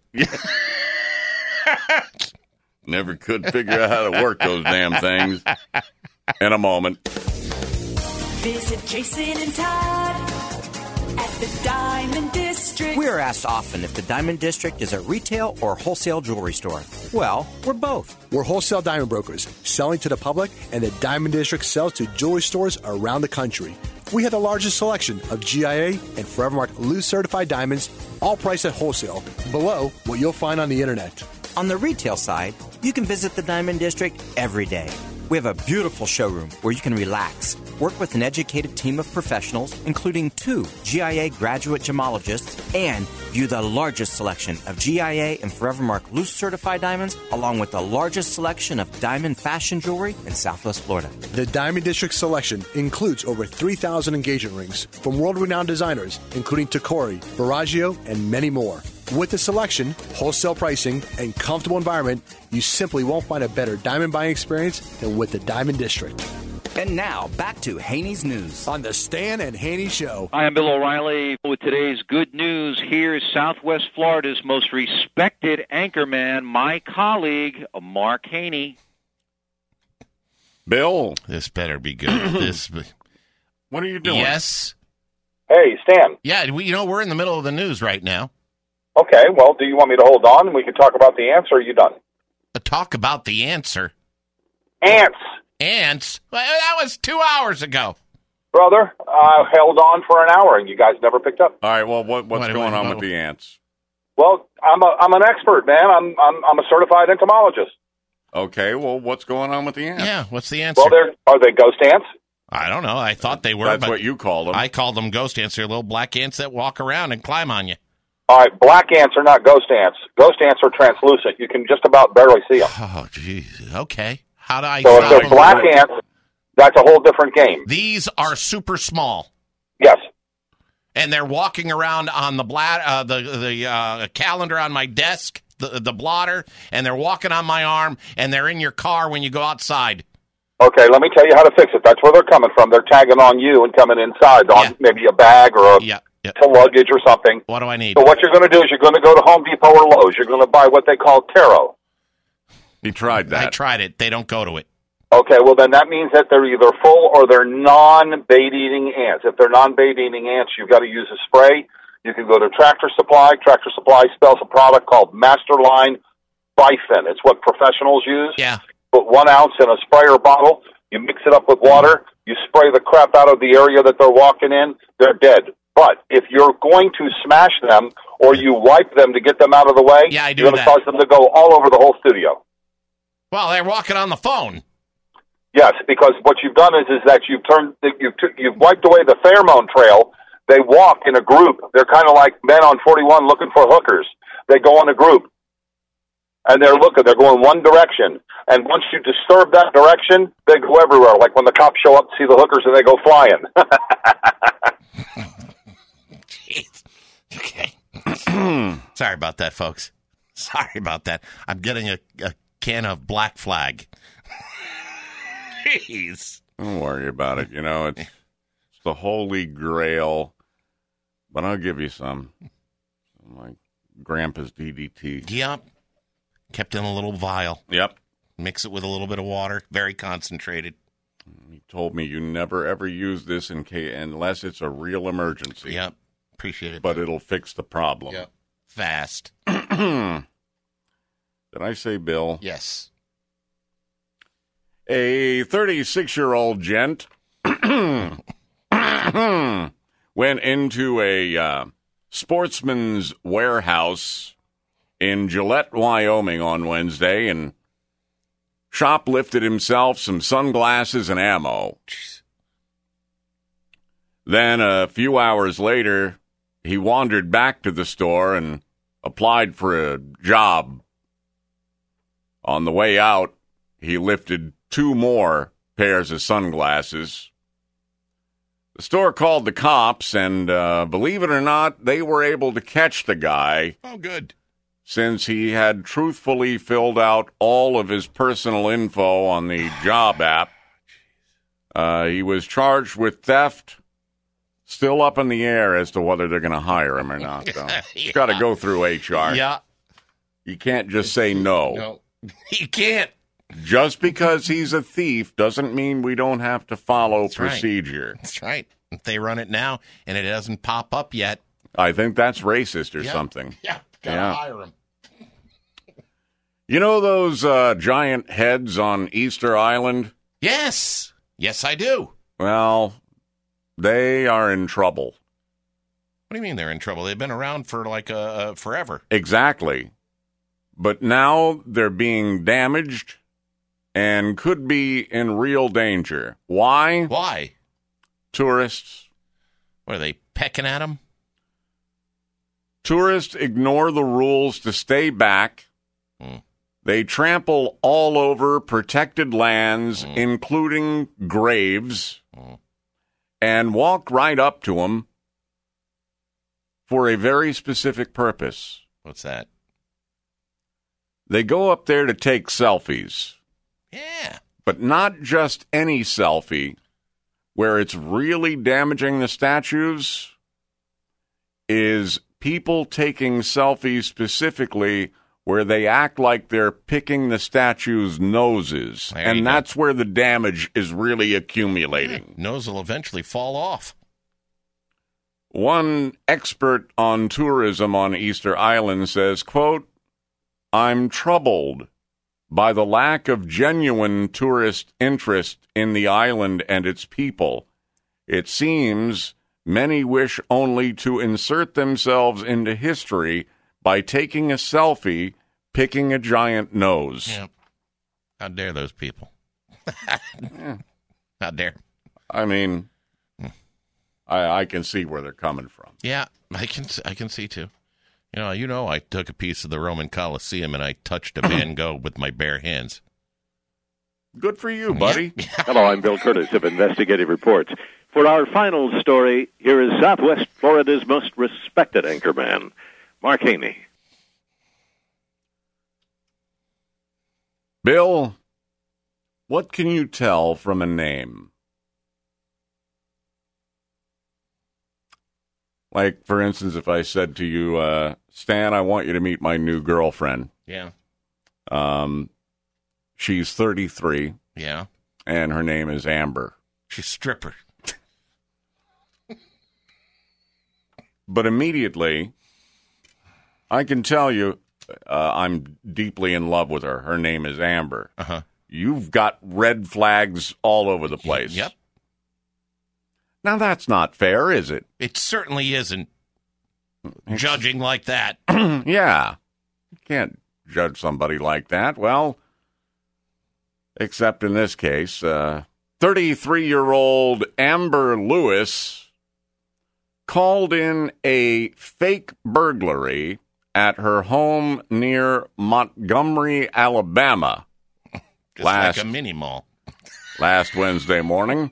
Never could figure out how to work those damn things. In a moment. Visit Jason and Todd at the Diamond District. We are asked often if the Diamond District is a retail or wholesale jewelry store. Well, we're both. We're wholesale diamond brokers, selling to the public, and the Diamond District sells to jewelry stores around the country. We have the largest selection of GIA and Forevermark loose certified diamonds, all priced at wholesale, below what you'll find on the internet. On the retail side, you can visit the Diamond District every day. We have a beautiful showroom where you can relax, work with an educated team of professionals, including 2 GIA graduate gemologists, and view the largest selection of GIA and Forevermark loose certified diamonds, along with the largest selection of diamond fashion jewelry in Southwest Florida. The Diamond District selection includes over 3,000 engagement rings from world-renowned designers, including Tacori, Bellagio, and many more. With the selection, wholesale pricing, and comfortable environment, you simply won't find a better diamond buying experience than with the Diamond District. And now, back to Haney's News on the Stan and Haney Show. Hi, I'm Bill O'Reilly with today's good news. Here's Southwest Florida's most respected anchorman, my colleague, Mark Haney. Bill. This better be good. What are you doing? Yes. Hey, Stan. Yeah, we're in the middle of the news right now. Okay, well, do you want me to hold on and we can talk about the answer, or are you done? Talk about the answer? Ants. Ants? Well, that was 2 hours ago. Brother, I held on for an hour and you guys never picked up. All right, well, what's going on with the ants? Well, I'm an expert, man. I'm a certified entomologist. Okay, well, what's going on with the ants? Yeah, what's the answer? Well, are they ghost ants? I don't know. I thought they were. That's what you call them. I called them ghost ants. They're little black ants that walk around and climb on you. All right, black ants are not ghost ants. Ghost ants are translucent. You can just about barely see them. Oh, jeez. Okay. How do I So if they're black ants, that's a whole different game. These are super small. Yes. And they're walking around on the calendar on my desk, the blotter, and they're walking on my arm, and they're in your car when you go outside. Okay, let me tell you how to fix it. That's where they're coming from. They're tagging on you and coming inside on maybe a bag or to luggage or something. What do I need? So what you're going to do is you're going to go to Home Depot or Lowe's. You're going to buy what they call taro. You tried that. I tried it. They don't go to it. Okay, well, then that means that they're either full or they're non-bait-eating ants. If they're non-bait-eating ants, you've got to use a spray. You can go to Tractor Supply. Tractor Supply spells a product called Masterline Bifin. It's what professionals use. Yeah. Put 1 ounce in a sprayer bottle. You mix it up with water. You spray the crap out of the area that they're walking in. They're dead. But if you're going to smash them or you wipe them to get them out of the way, you're going to cause them to go all over the whole studio. Well, they're walking on the phone. Yes, because what you've done is that you've wiped away the pheromone trail. They walk in a group. They're kind of like men on 41 looking for hookers. They go in a group, and they're going one direction. And once you disturb that direction, they go everywhere. Like when the cops show up to see the hookers, and they go flying. Jeez. Okay. Sorry about that, folks. Sorry about that. I'm getting a can of Black Flag. Jeez. Don't worry about it. It's the holy grail. But I'll give you some. Like Grandpa's DDT. Yep. Kept in a little vial. Yep. Mix it with a little bit of water. Very concentrated. He told me you never, ever use this unless it's a real emergency. Yep. Appreciate it. But it'll fix the problem. Yep. Fast. Did I say Bill? Yes. A 36-year-old gent went into a Sportsman's Warehouse in Gillette, Wyoming on Wednesday and shoplifted himself some sunglasses and ammo. Jeez. Then a few hours later, he wandered back to the store and applied for a job. On the way out, he lifted 2 more pairs of sunglasses. The store called the cops, and believe it or not, they were able to catch the guy. Oh, good. Since he had truthfully filled out all of his personal info on the job app. He was charged with theft. Still up in the air as to whether they're going to hire him or not, though. It's got to go through HR. Yeah. You can't just say no. No, you can't. Just because he's a thief doesn't mean we don't have to follow procedure. Right. That's right. If they run it now and it doesn't pop up yet. I think that's racist or something. Yeah, gotta hire him. You know those giant heads on Easter Island? Yes. Yes, I do. Well, they are in trouble. What do you mean they're in trouble? They've been around for like forever. Exactly. But now they're being damaged and could be in real danger. Why? Why? Tourists. What, are they pecking at them? Tourists ignore the rules to stay back. They trample all over protected lands, including graves, and walk right up to them for a very specific purpose. What's that? They go up there to take selfies. Yeah. But not just any selfie. Where it's really damaging the statues is people taking selfies specifically where they act like they're picking the statues' noses. And that's where the damage is really accumulating. Yeah, nose will eventually fall off. One expert on tourism on Easter Island says, quote, "I'm troubled by the lack of genuine tourist interest in the island and its people. It seems many wish only to insert themselves into history by taking a selfie, picking a giant nose." Yeah. How dare those people? How dare. I mean, I can see where they're coming from. Yeah, I can see too. You know, I took a piece of the Roman Colosseum and I touched a Van Gogh with my bare hands. Good for you, buddy. Yeah. Hello, I'm Bill Curtis of Investigative Reports. For our final story, here is Southwest Florida's most respected anchorman, Mark Haney. Bill, what can you tell from a name? Like, for instance, if I said to you, Stan, I want you to meet my new girlfriend. Yeah. She's 33. Yeah. And her name is Amber. She's a stripper. But immediately, I can tell you, I'm deeply in love with her. Her name is Amber. Uh-huh. You've got red flags all over the place. Yep. Now, that's not fair, is it? It certainly isn't. Judging like that. Yeah. You can't judge somebody like that. Well, Except in this case, 33-year-old Amber Lewis called in a fake burglary at her home near Montgomery, Alabama. Just like a mini mall. Last Wednesday morning.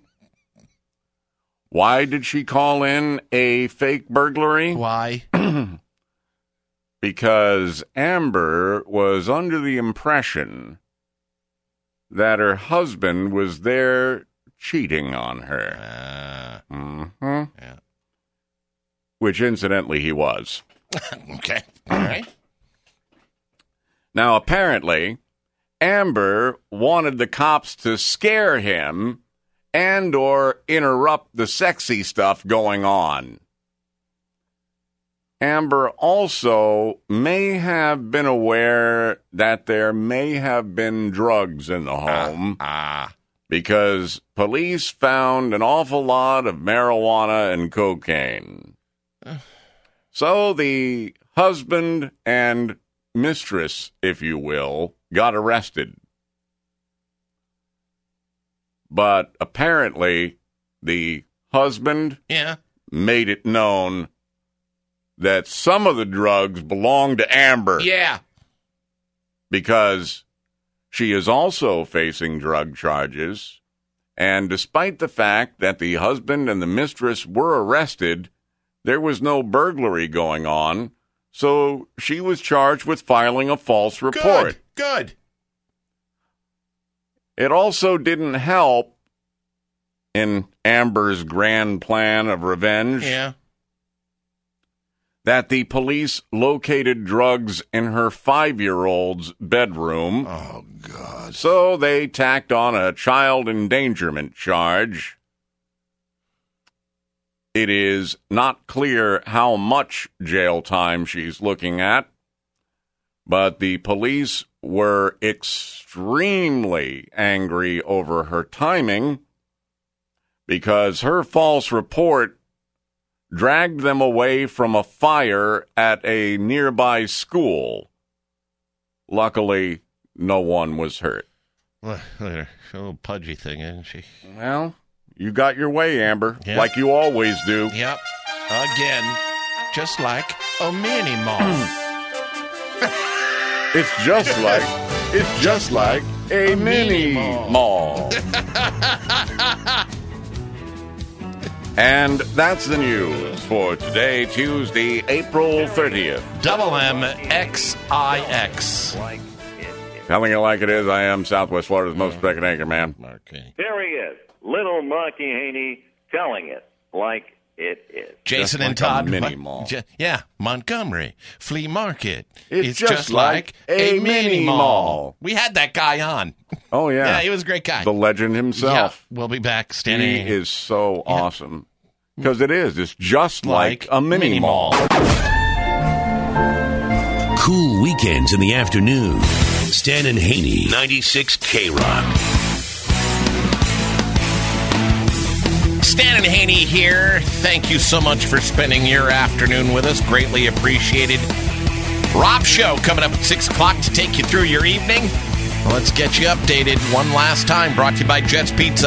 Why did she call in a fake burglary? Why? Because Amber was under the impression that her husband was there cheating on her. Yeah. Which, incidentally, he was. Okay. All right. Now, apparently, Amber wanted the cops to scare him and or interrupt the sexy stuff going on. Amber also may have been aware that there may have been drugs in the home because police found an awful lot of marijuana and cocaine. So the husband and mistress, if you will, got arrested. But apparently the husband made it known that some of the drugs belong to Amber. Yeah. Because she is also facing drug charges. And despite the fact that the husband and the mistress were arrested, there was no burglary going on. So she was charged with filing a false report. Good. It also didn't help in Amber's grand plan of revenge. Yeah. That the police located drugs in her 5-year-old's bedroom. Oh, God. So they tacked on a child endangerment charge. It is not clear how much jail time she's looking at, but the police were extremely angry over her timing because her false report dragged them away from a fire at a nearby school. Luckily, no one was hurt. Well, look at her. She's a little pudgy thing, isn't she? Well, you got your way, Amber, like you always do. Yep. Again, just like a mini mall. It's just like a mini mall. And that's the news for today, Tuesday, April 30th. Double MXIX. Telling it like it is, I am Southwest Florida's most respected anchor man. There he is, little Marky Haney, telling it like it is. Jason just and like Todd. A mini mall. Montgomery Flea Market. It's just like a mini mall. We had that guy on. Oh, yeah. Yeah, he was a great guy. The legend himself. Yeah, we'll be back standing. He is so awesome. Because it is. It's just like a mini mall. Cool weekends in the afternoon. Stan and Haney, 96 K-Rock. Stan and Haney here. Thank you so much for spending your afternoon with us. Greatly appreciated. Rob Show coming up at 6 o'clock to take you through your evening. Let's get you updated one last time. Brought to you by Jet's Pizza.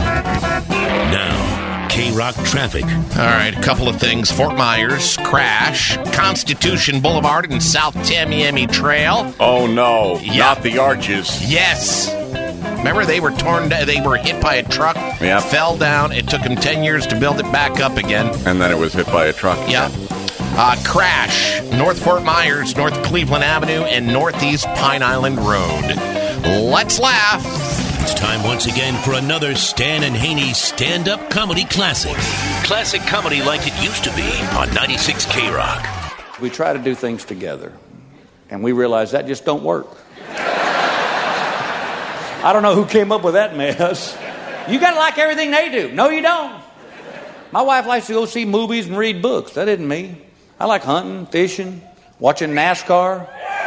Now, K-Rock traffic. All right, a couple of things. Fort Myers, crash. Constitution Boulevard and South Tamiami Trail. Oh, no. Not the arches. Yes. Remember, they were hit by a truck, fell down. It took them 10 years to build it back up again. And then it was hit by a truck. Yeah. Crash. North Fort Myers, North Cleveland Avenue, and Northeast Pine Island Road. Let's laugh. It's time once again for another Stan and Haney stand-up comedy classic. Classic comedy like it used to be on 96 K-Rock. We try to do things together, and we realize that just don't work. I don't know who came up with that mess. You got to like everything they do. No, you don't. My wife likes to go see movies and read books. That isn't me. I like hunting, fishing, watching NASCAR.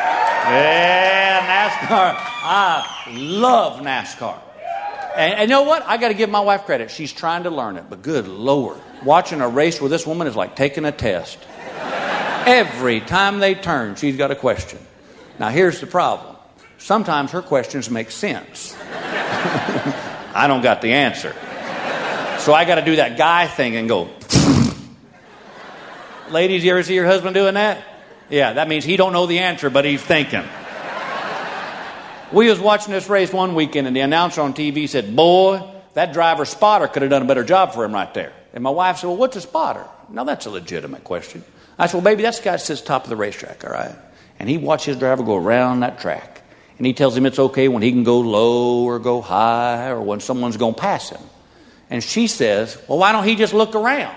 Yeah, NASCAR. I love NASCAR. And you know what? I got to give my wife credit. She's trying to learn it, but good Lord. Watching a race with this woman is like taking a test. Every time they turn, she's got a question. Now, here's the problem. Sometimes her questions make sense. I don't got the answer. So I got to do that guy thing and go. Ladies, you ever see your husband doing that? Yeah, that means he don't know the answer, but he's thinking. We was watching this race one weekend, and the announcer on TV said, boy, that driver spotter could have done a better job for him right there. And my wife said, well, what's a spotter? Now, that's a legitimate question. I said, well, baby, that's the guy that sits top of the racetrack, all right? And he watches his driver go around that track. And he tells him it's okay when he can go low or go high or when someone's going to pass him. And she says, well, why don't he just look around?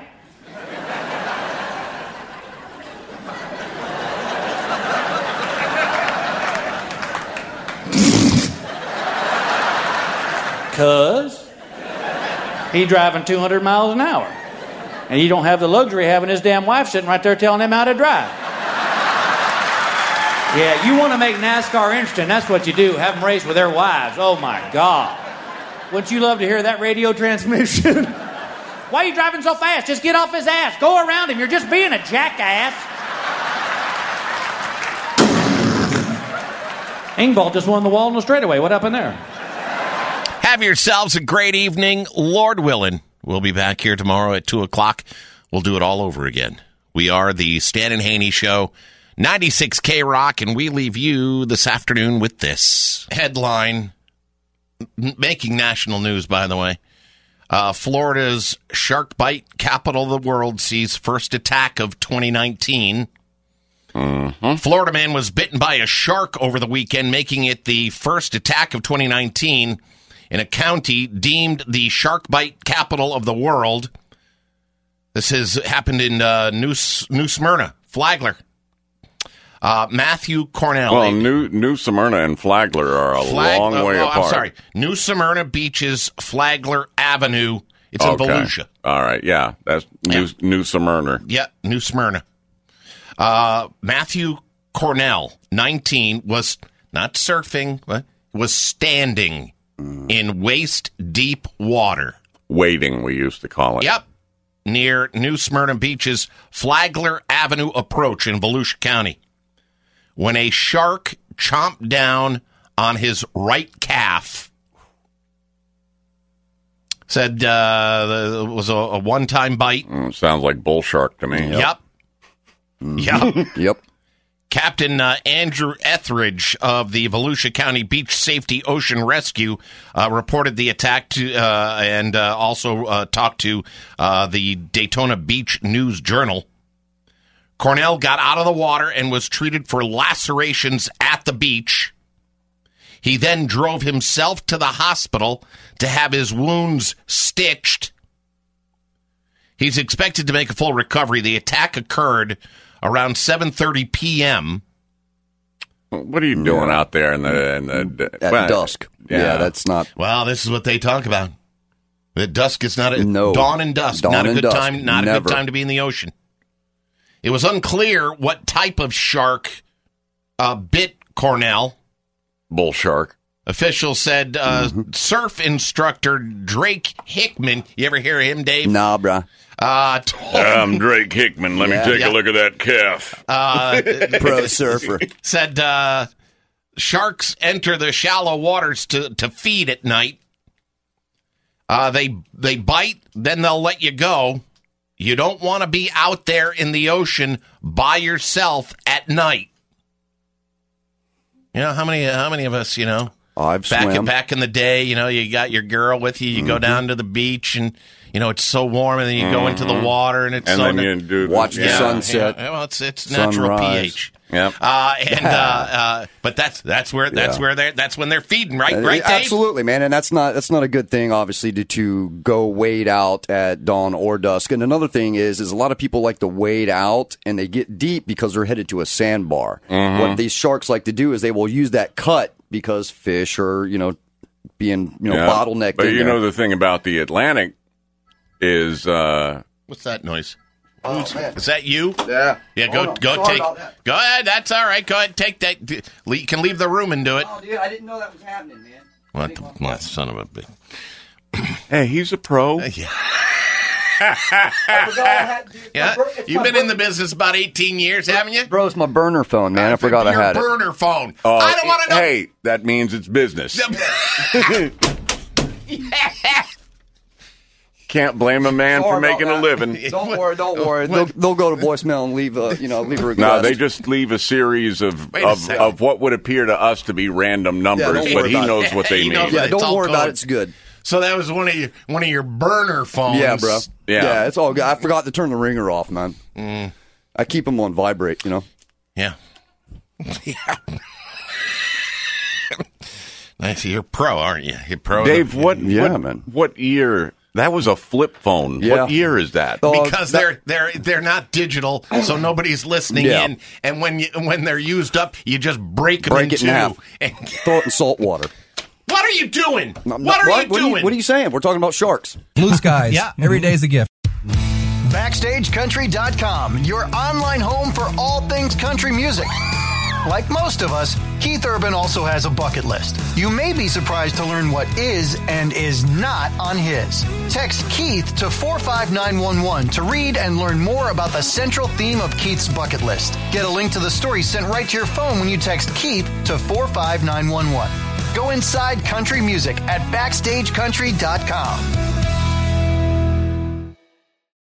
Because he's driving 200 miles an hour. And you don't have the luxury of having his damn wife sitting right there telling him how to drive. Yeah, you want to make NASCAR interesting, that's what you do. Have them race with their wives. Oh, my God. Wouldn't you love to hear that radio transmission? Why are you driving so fast? Just get off his ass. Go around him. You're just being a jackass. Ingvald just won the wall in the straightaway. What happened there? Have yourselves a great evening. Lord willing, we'll be back here tomorrow at 2 o'clock. We'll do it all over again. We are the Stan and Haney Show, 96 K-Rock, and we leave you this afternoon with this headline, making national news, by the way. Florida's shark bite capital of the world sees first attack of 2019. Florida man was bitten by a shark over the weekend, making it the first attack of 2019 in a county deemed the shark bite capital of the world. This has happened in New Smyrna, Flagler. Matthew Cornell. Well, New Smyrna and Flagler are a long way apart. I'm sorry. New Smyrna Beaches, Flagler Avenue. It's in Volusia. All right, yeah. That's New Smyrna. Yeah, New Smyrna. Matthew Cornell, 19, was not surfing, was standing in waist-deep water. Wading, we used to call it. Yep. Near New Smyrna Beach's Flagler Avenue approach in Volusia County, when a shark chomped down on his right calf. Said it was a one-time bite. Sounds like bull shark to me. Yep. Yep. Yep. Captain Andrew Etheridge of the Volusia County Beach Safety Ocean Rescue reported the attack to and also talked to the Daytona Beach News Journal. Cornell got out of the water and was treated for lacerations at the beach. He then drove himself to the hospital to have his wounds stitched. He's expected to make a full recovery. The attack occurred around 7:30 p.m. What are you doing out there at dusk? Yeah, that's not. Well, this is what they talk about. At dusk is not dawn and dusk. Not a good time. Not a good time to be in the ocean. It was unclear what type of shark bit Cornell. Bull shark. Officials said surf instructor Drake Hickman. You ever hear of him, Dave? Nah, bruh. I'm Drake Hickman. Let me take a look at that calf. Pro surfer. Said sharks enter the shallow waters to feed at night. They bite, then they'll let you go. You don't want to be out there in the ocean by yourself at night. You know, how many of us, I've swam. Back in the day, you got your girl with you, you go down to the beach and, it's so warm, and then you go into the water and it's then you watch the sunset. Well, it's natural sunrise. pH. Yep. But that's when they're feeding, right, Dave? Absolutely, man, and that's not a good thing, obviously, to go wade out at dawn or dusk. And another thing is a lot of people like to wade out and they get deep because they're headed to a sandbar. What these sharks like to do is they will use that cut because fish are being bottlenecked. But the thing about the Atlantic is what's that noise? Oh, is that you? Yeah. Yeah, go ahead, that's all right. Go ahead, take that. You can leave the room and do it. Oh, dude, I didn't know that was happening, man. What son of a bitch. Hey, he's a pro. Yeah. You've been in the business about 18 years, haven't you? Bro, it's my burner phone, man. I forgot I had your burner phone. Oh, I don't want to know. Hey, that means it's business. Can't blame a man for making a living. Don't worry. They'll go to voicemail and leave a request. No, they just leave a series of what would appear to us to be random numbers, but he knows what they mean. Yeah, don't worry about it. It's good. So that was one of your burner phones. Yeah, bro. Yeah, it's all good. I forgot to turn the ringer off, man. I keep them on vibrate, Yeah. Yeah. Nice. You're pro, aren't you? You're pro. Dave, what year? That was a flip phone. Yeah. What year is that? Because they're not digital, so nobody's listening in. And when they're used up, you just break them in two. Half. And throw it in salt water. What are you doing? What are you doing? What are you saying? We're talking about sharks. Blue skies. Yeah. Every day's a gift. BackstageCountry.com, your online home for all things country music. Like most of us, Keith Urban also has a bucket list. You may be surprised to learn what is and is not on his. Text Keith to 45911 to read and learn more about the central theme of Keith's bucket list. Get a link to the story sent right to your phone when you text Keith to 45911. Go inside country music at BackstageCountry.com.